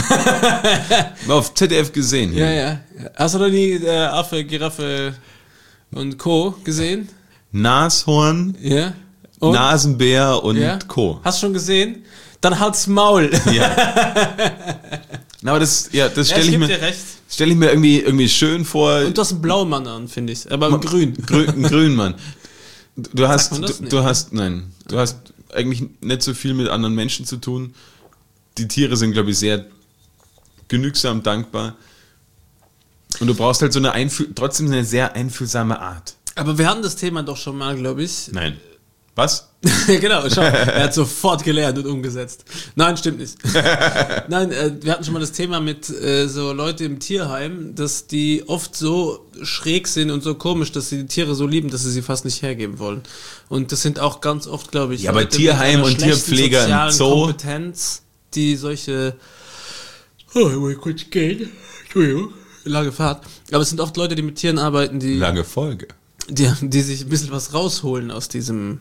Mal auf Z D F gesehen. Ja, ja. Hast du noch nie äh, Affe, Giraffe und Co. gesehen? Nashorn, Ja. Und? Nasenbär und Ja? Co. Hast du schon gesehen? Dann halt's Maul. Ja. Na, aber das, ja, das Ja, stelle ich ich, geb mir, dir recht. stell ich mir irgendwie, irgendwie schön vor. Und du hast einen blauen Mann an, finde ich. Aber im Grün. Grün, ein grün, Mann. Du, du hast, man das? du, Nee. du hast, nein, du hast eigentlich nicht so viel mit anderen Menschen zu tun. Die Tiere sind, glaube ich, sehr genügsam, dankbar. Und du brauchst halt so eine Einfühl, trotzdem eine sehr einfühlsame Art. Aber wir hatten das Thema doch schon mal, glaube ich. Nein. Was? Genau, schau, er hat sofort gelernt und umgesetzt. Nein, stimmt nicht. Nein, äh, wir hatten schon mal das Thema mit äh, so Leute im Tierheim, dass die oft so schräg sind und so komisch, dass sie die Tiere so lieben, dass sie sie fast nicht hergeben wollen. Und das sind auch ganz oft, glaube ich, Ja, aber Leute mit Tierheim einer und schlechten Tierpfleger im sozialen Zoo. Kompetenz, die solche oh, ich will kurz gehen. Entschuldigung. Lange Fahrt. Aber es sind oft Leute, die mit Tieren arbeiten, die Lange Folge. die, die sich ein bisschen was rausholen aus diesem,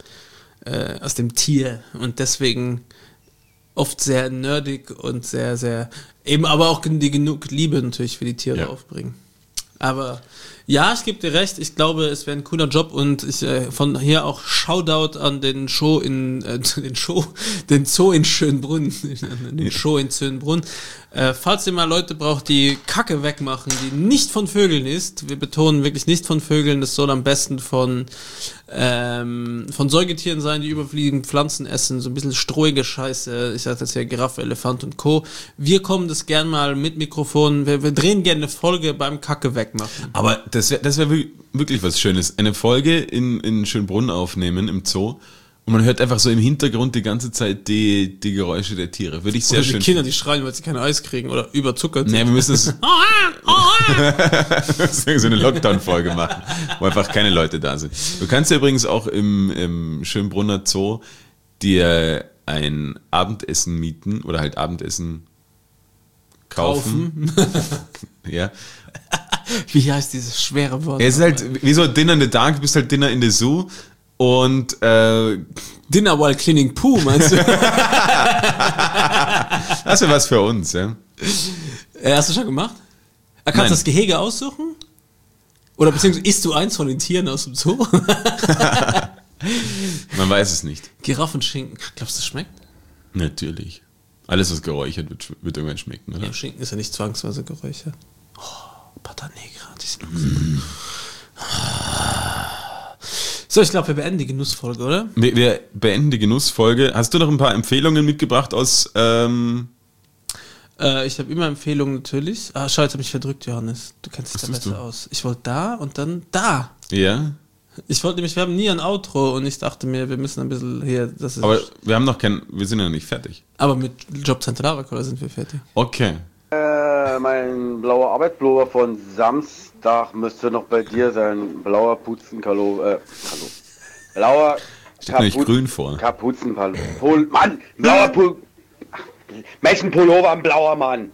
äh, aus dem Tier und deswegen oft sehr nerdig und sehr, sehr, eben aber auch die genug Liebe natürlich für die Tiere Ja. aufbringen. Aber ja, ich gebe dir recht, ich glaube, es wäre ein cooler Job und ich äh, von hier auch Shoutout an den Show in, äh, den Show, den Zoo in Schönbrunn, den Show in Schönbrunn. Äh, falls ihr mal Leute braucht, die Kacke wegmachen, die nicht von Vögeln ist, wir betonen wirklich nicht von Vögeln, das soll am besten von, ähm, von Säugetieren sein, die überfliegen, Pflanzen essen, so ein bisschen strohige Scheiße, ich sag das ja Giraffe, Elefant und Co. Wir kommen das gern mal mit Mikrofon, wir, wir drehen gerne eine Folge beim Kacke wegmachen. Aber das wäre das wär wir- wirklich was Schönes. Eine Folge in, in Schönbrunn aufnehmen im Zoo und man hört einfach so im Hintergrund die ganze Zeit die, die Geräusche der Tiere. Würde ich sehr Oder die schön Kinder, die schreien, weil sie kein Eis kriegen oder überzuckert Nee, sind. wir müssen es so eine Lockdown-Folge machen, wo einfach keine Leute da sind. Du kannst ja übrigens auch im, im Schönbrunner Zoo dir ein Abendessen mieten oder halt Abendessen kaufen. Ja. Wie heißt dieses schwere Wort? Es ist halt wie so Dinner in the Dark, bist halt Dinner in the Zoo und äh, Dinner while cleaning poo, meinst du? das wäre was für uns, ja. Äh, Hast du schon gemacht? Ah, kannst Nein. du das Gehege aussuchen? Oder beziehungsweise isst du eins von den Tieren aus dem Zoo? Man weiß es nicht. Giraffenschinken. Glaubst du, das schmeckt? Natürlich. Alles, was geräuchert wird, wird irgendwann schmecken, oder? Ja, Schinken ist ja nicht zwangsweise geräuchert. Oh, Pata Negra, die sind mm. So, ich glaube, wir beenden die Genussfolge, oder? Wir, wir beenden die Genussfolge. Hast du noch ein paar Empfehlungen mitgebracht aus... Ähm, Äh, ich habe immer Empfehlungen natürlich. Ah, schau, jetzt habe ich verdrückt, Johannes. Du kennst dich Was da tust besser du? aus. Ich wollte da und dann da. ja, Ich wollte nämlich, wir haben nie ein Outro und ich dachte mir, wir müssen ein bisschen hier, das ist, aber aber, wir haben noch kein... Wir sind ja noch nicht fertig. mit Jobcenter Lavacola sind wir fertig. Okay. Äh, mein blauer Arbeitspullover von Samstag müsste noch bei dir sein. Blauer Puzenkalo, äh, Kalo. Blauer Steht nämlich grün vor. Kapuzenpullover. Pol Mann, blauer Pul... Welchen Pullover, ein blauer Mann.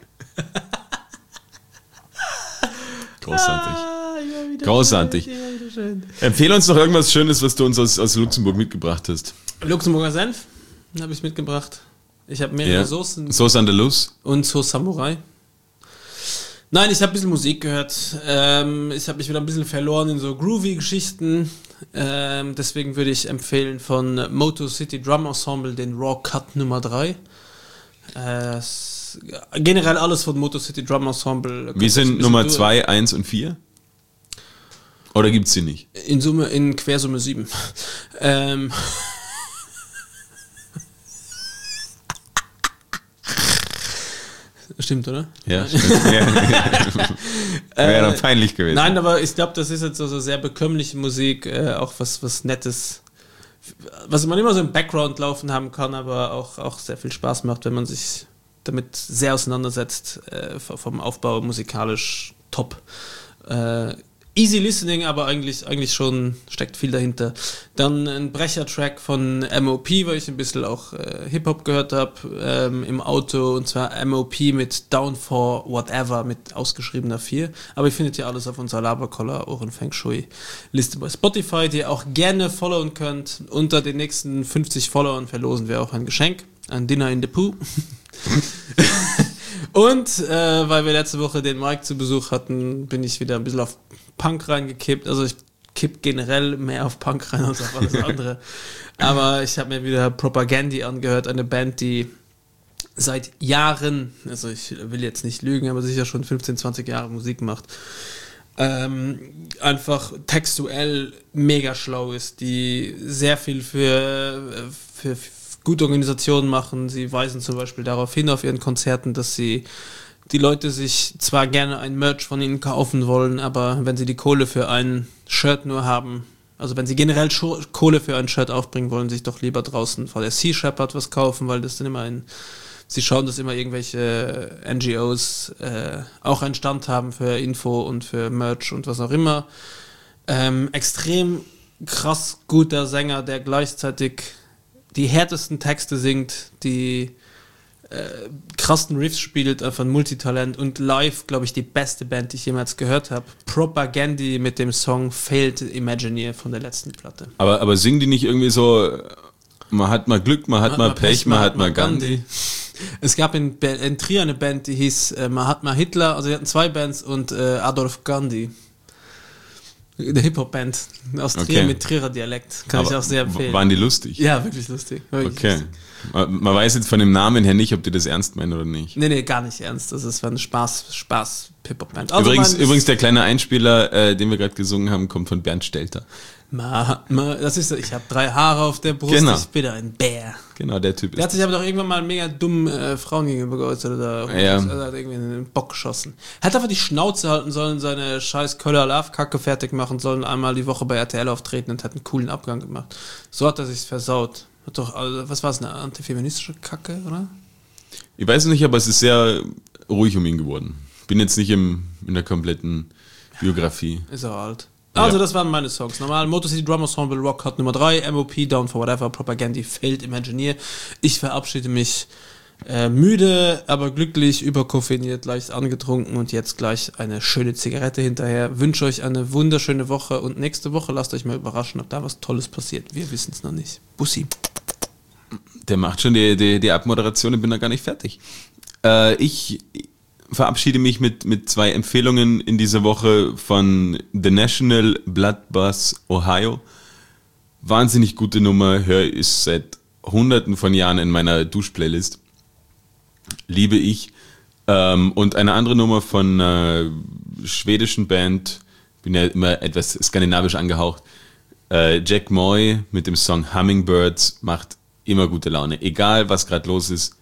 Großartig. Ah, ja, wieder Großartig. schön, ja, wieder schön. Empfehle uns noch irgendwas Schönes, was du uns aus, aus Luxemburg mitgebracht hast. Luxemburger Senf habe ich mitgebracht. Ich habe mehrere Ja. Soßen Sauce Andalus. und so Samurai. Nein, ich habe ein bisschen Musik gehört. Ähm, ich habe mich wieder ein bisschen verloren in so Groovy-Geschichten. Ähm, deswegen würde ich empfehlen von Moto City Drum Ensemble den Raw Cut Nummer drei. Äh, s- generell alles von Moto City Drum Ensemble. Wie sind Nummer zwei, eins und vier? Oder gibt's sie nicht? In Summe, in Quersumme sieben. ähm... Stimmt, oder? Ja, stimmt. Wäre dann peinlich gewesen. Nein, aber ich glaube, das ist jetzt so, so sehr bekömmliche Musik, äh, auch was, was Nettes, was man immer so im Background laufen haben kann, aber auch, auch sehr viel Spaß macht, wenn man sich damit sehr auseinandersetzt, äh, vom Aufbau musikalisch top. Äh, Easy listening, aber eigentlich, eigentlich schon steckt viel dahinter. Dann ein Brecher-Track von M O P, weil ich ein bisschen auch äh, Hip-Hop gehört habe ähm, im Auto, und zwar M O P mit Down for Whatever mit ausgeschriebener vier. Aber ihr findet ja alles auf unserer Laberkoller Ohren Feng Shui Liste bei Spotify, die ihr auch gerne followen könnt. Unter den nächsten fünfzig Followern verlosen wir auch ein Geschenk, ein Dinner in the Pooh. Und äh, weil wir letzte Woche den Mike zu Besuch hatten, bin ich wieder ein bisschen auf Punk reingekippt. Also ich kipp generell mehr auf Punk rein als auf alles andere. Aber ich habe mir wieder Propagandhi angehört, eine Band, die seit Jahren, also ich will jetzt nicht lügen, aber sicher schon fünfzehn, zwanzig Jahre Musik macht. Ähm, einfach textuell mega schlau ist, die sehr viel für, für, für gute Organisationen machen. Sie weisen zum Beispiel darauf hin auf ihren Konzerten, dass sie die Leute sich zwar gerne ein Merch von ihnen kaufen wollen, aber wenn sie die Kohle für ein Shirt nur haben, also wenn sie generell Scho- Kohle für ein Shirt aufbringen wollen, sich doch lieber draußen vor der Sea Shepherd was kaufen, weil das dann immer ein, sie schauen, dass immer irgendwelche N G Os äh, auch einen Stand haben für Info und für Merch und was auch immer. Ähm, extrem krass guter Sänger, der gleichzeitig die härtesten Texte singt, die äh, krassen Riffs spielt, einfach ein Multitalent und live, glaube ich, die beste Band, die ich jemals gehört habe. Propagandhi mit dem Song Failed Imagineer von der letzten Platte. Aber, aber singen die nicht irgendwie so, man hat mal Glück, man hat, hat mal Pech, Pech, man hat mal Gandhi. Gandhi. Es gab in, in Trier eine Band, die hieß äh, Mahatma Hitler, also die hatten zwei Bands und äh, Adolf Gandhi. Eine Hip-Hop-Band aus Trier okay. mit Trierer Dialekt. Kann aber ich auch sehr empfehlen. Waren die lustig? Ja, wirklich lustig. Wirklich okay. Lustig. Man weiß jetzt von dem Namen her nicht, ob die das ernst meinen oder nicht. Nee, nee, gar nicht ernst. Das ist eine Spaß, Spaß Hip-Hop-Band. Also übrigens, übrigens, der kleine Einspieler, äh, den wir gerade gesungen haben, kommt von Bernd Stelter. Ma, ma, das ist, ich habe drei Haare auf der Brust, genau. Ich bin ein Bär. Genau, der Typ ist. Der hat sich aber doch irgendwann mal mega dumm äh, Frauen gegenüber geäußert oder ja. also hat irgendwie einen Bock geschossen. Hat einfach die Schnauze halten sollen, seine scheiß Köller Love-Kacke fertig machen sollen, einmal die Woche bei R T L auftreten und hat einen coolen Abgang gemacht. So hat er sich's versaut. Hat doch, also, was war es, eine antifeministische Kacke, oder? Ich weiß nicht, aber es ist sehr ruhig um ihn geworden. Bin jetzt nicht im, in der kompletten Biografie. Ist er alt. Also, ja. Das waren meine Songs. Normal, Motor City Drum Ensemble, Rock hat Nummer drei, M O P, Down for Whatever, Propagandhi, Failed Imagineer. Ich verabschiede mich äh, müde, aber glücklich, überkoffeiniert, leicht angetrunken und jetzt gleich eine schöne Zigarette hinterher. Wünsche euch eine wunderschöne Woche und nächste Woche lasst euch mal überraschen, ob da was Tolles passiert. Wir wissen es noch nicht. Bussi. Der macht schon die, die, die Abmoderation, ich bin da gar nicht fertig. Äh, ich verabschiede mich mit, mit zwei Empfehlungen in dieser Woche von The National Blood Bath Ohio. Wahnsinnig gute Nummer, höre ich seit hunderten von Jahren in meiner Duschplaylist. Liebe ich. Ähm, und eine andere Nummer von einer schwedischen Band, bin ja immer etwas skandinavisch angehaucht, äh, Jack Moy mit dem Song Hummingbirds macht immer gute Laune. Egal, was gerade los ist,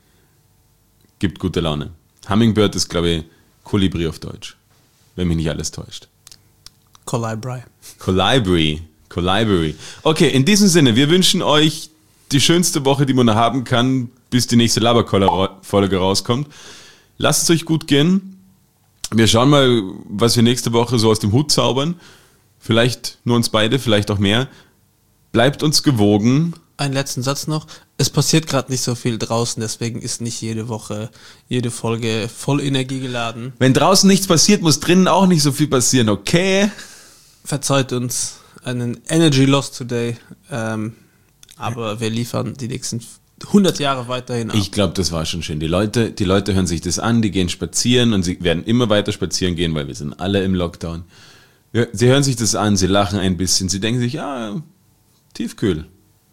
gibt gute Laune. Hummingbird ist, glaube ich, Kolibri auf Deutsch. Wenn mich nicht alles täuscht. Colibri. Colibri. Colibri. Okay, in diesem Sinne, wir wünschen euch die schönste Woche, die man noch haben kann, bis die nächste Laberkoller-Folge rauskommt. Lasst es euch gut gehen. Wir schauen mal, was wir nächste Woche so aus dem Hut zaubern. Vielleicht nur uns beide, vielleicht auch mehr. Bleibt uns gewogen. Einen letzten Satz noch. Es passiert gerade nicht so viel draußen, deswegen ist nicht jede Woche, jede Folge voll Energie geladen. Wenn draußen nichts passiert, muss drinnen auch nicht so viel passieren, okay? Verzeiht uns einen Energy Loss today, ähm, aber wir liefern die nächsten hundert Jahre weiterhin ab. Ich glaube, das war schon schön. Die Leute, die Leute hören sich das an, die gehen spazieren und sie werden immer weiter spazieren gehen, weil wir sind alle im Lockdown. Ja, sie hören sich das an, sie lachen ein bisschen, sie denken sich, ja, tiefkühl.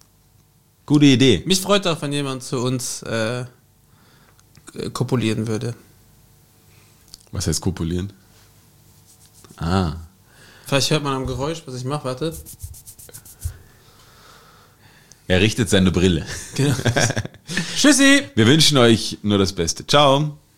Gute Idee. Mich freut auch, wenn jemand zu uns äh, kopulieren würde. Was heißt kopulieren? Ah. Vielleicht hört man am Geräusch, was ich mache, warte. Er richtet seine Brille. Genau. Tschüssi! Wir wünschen euch nur das Beste. Ciao.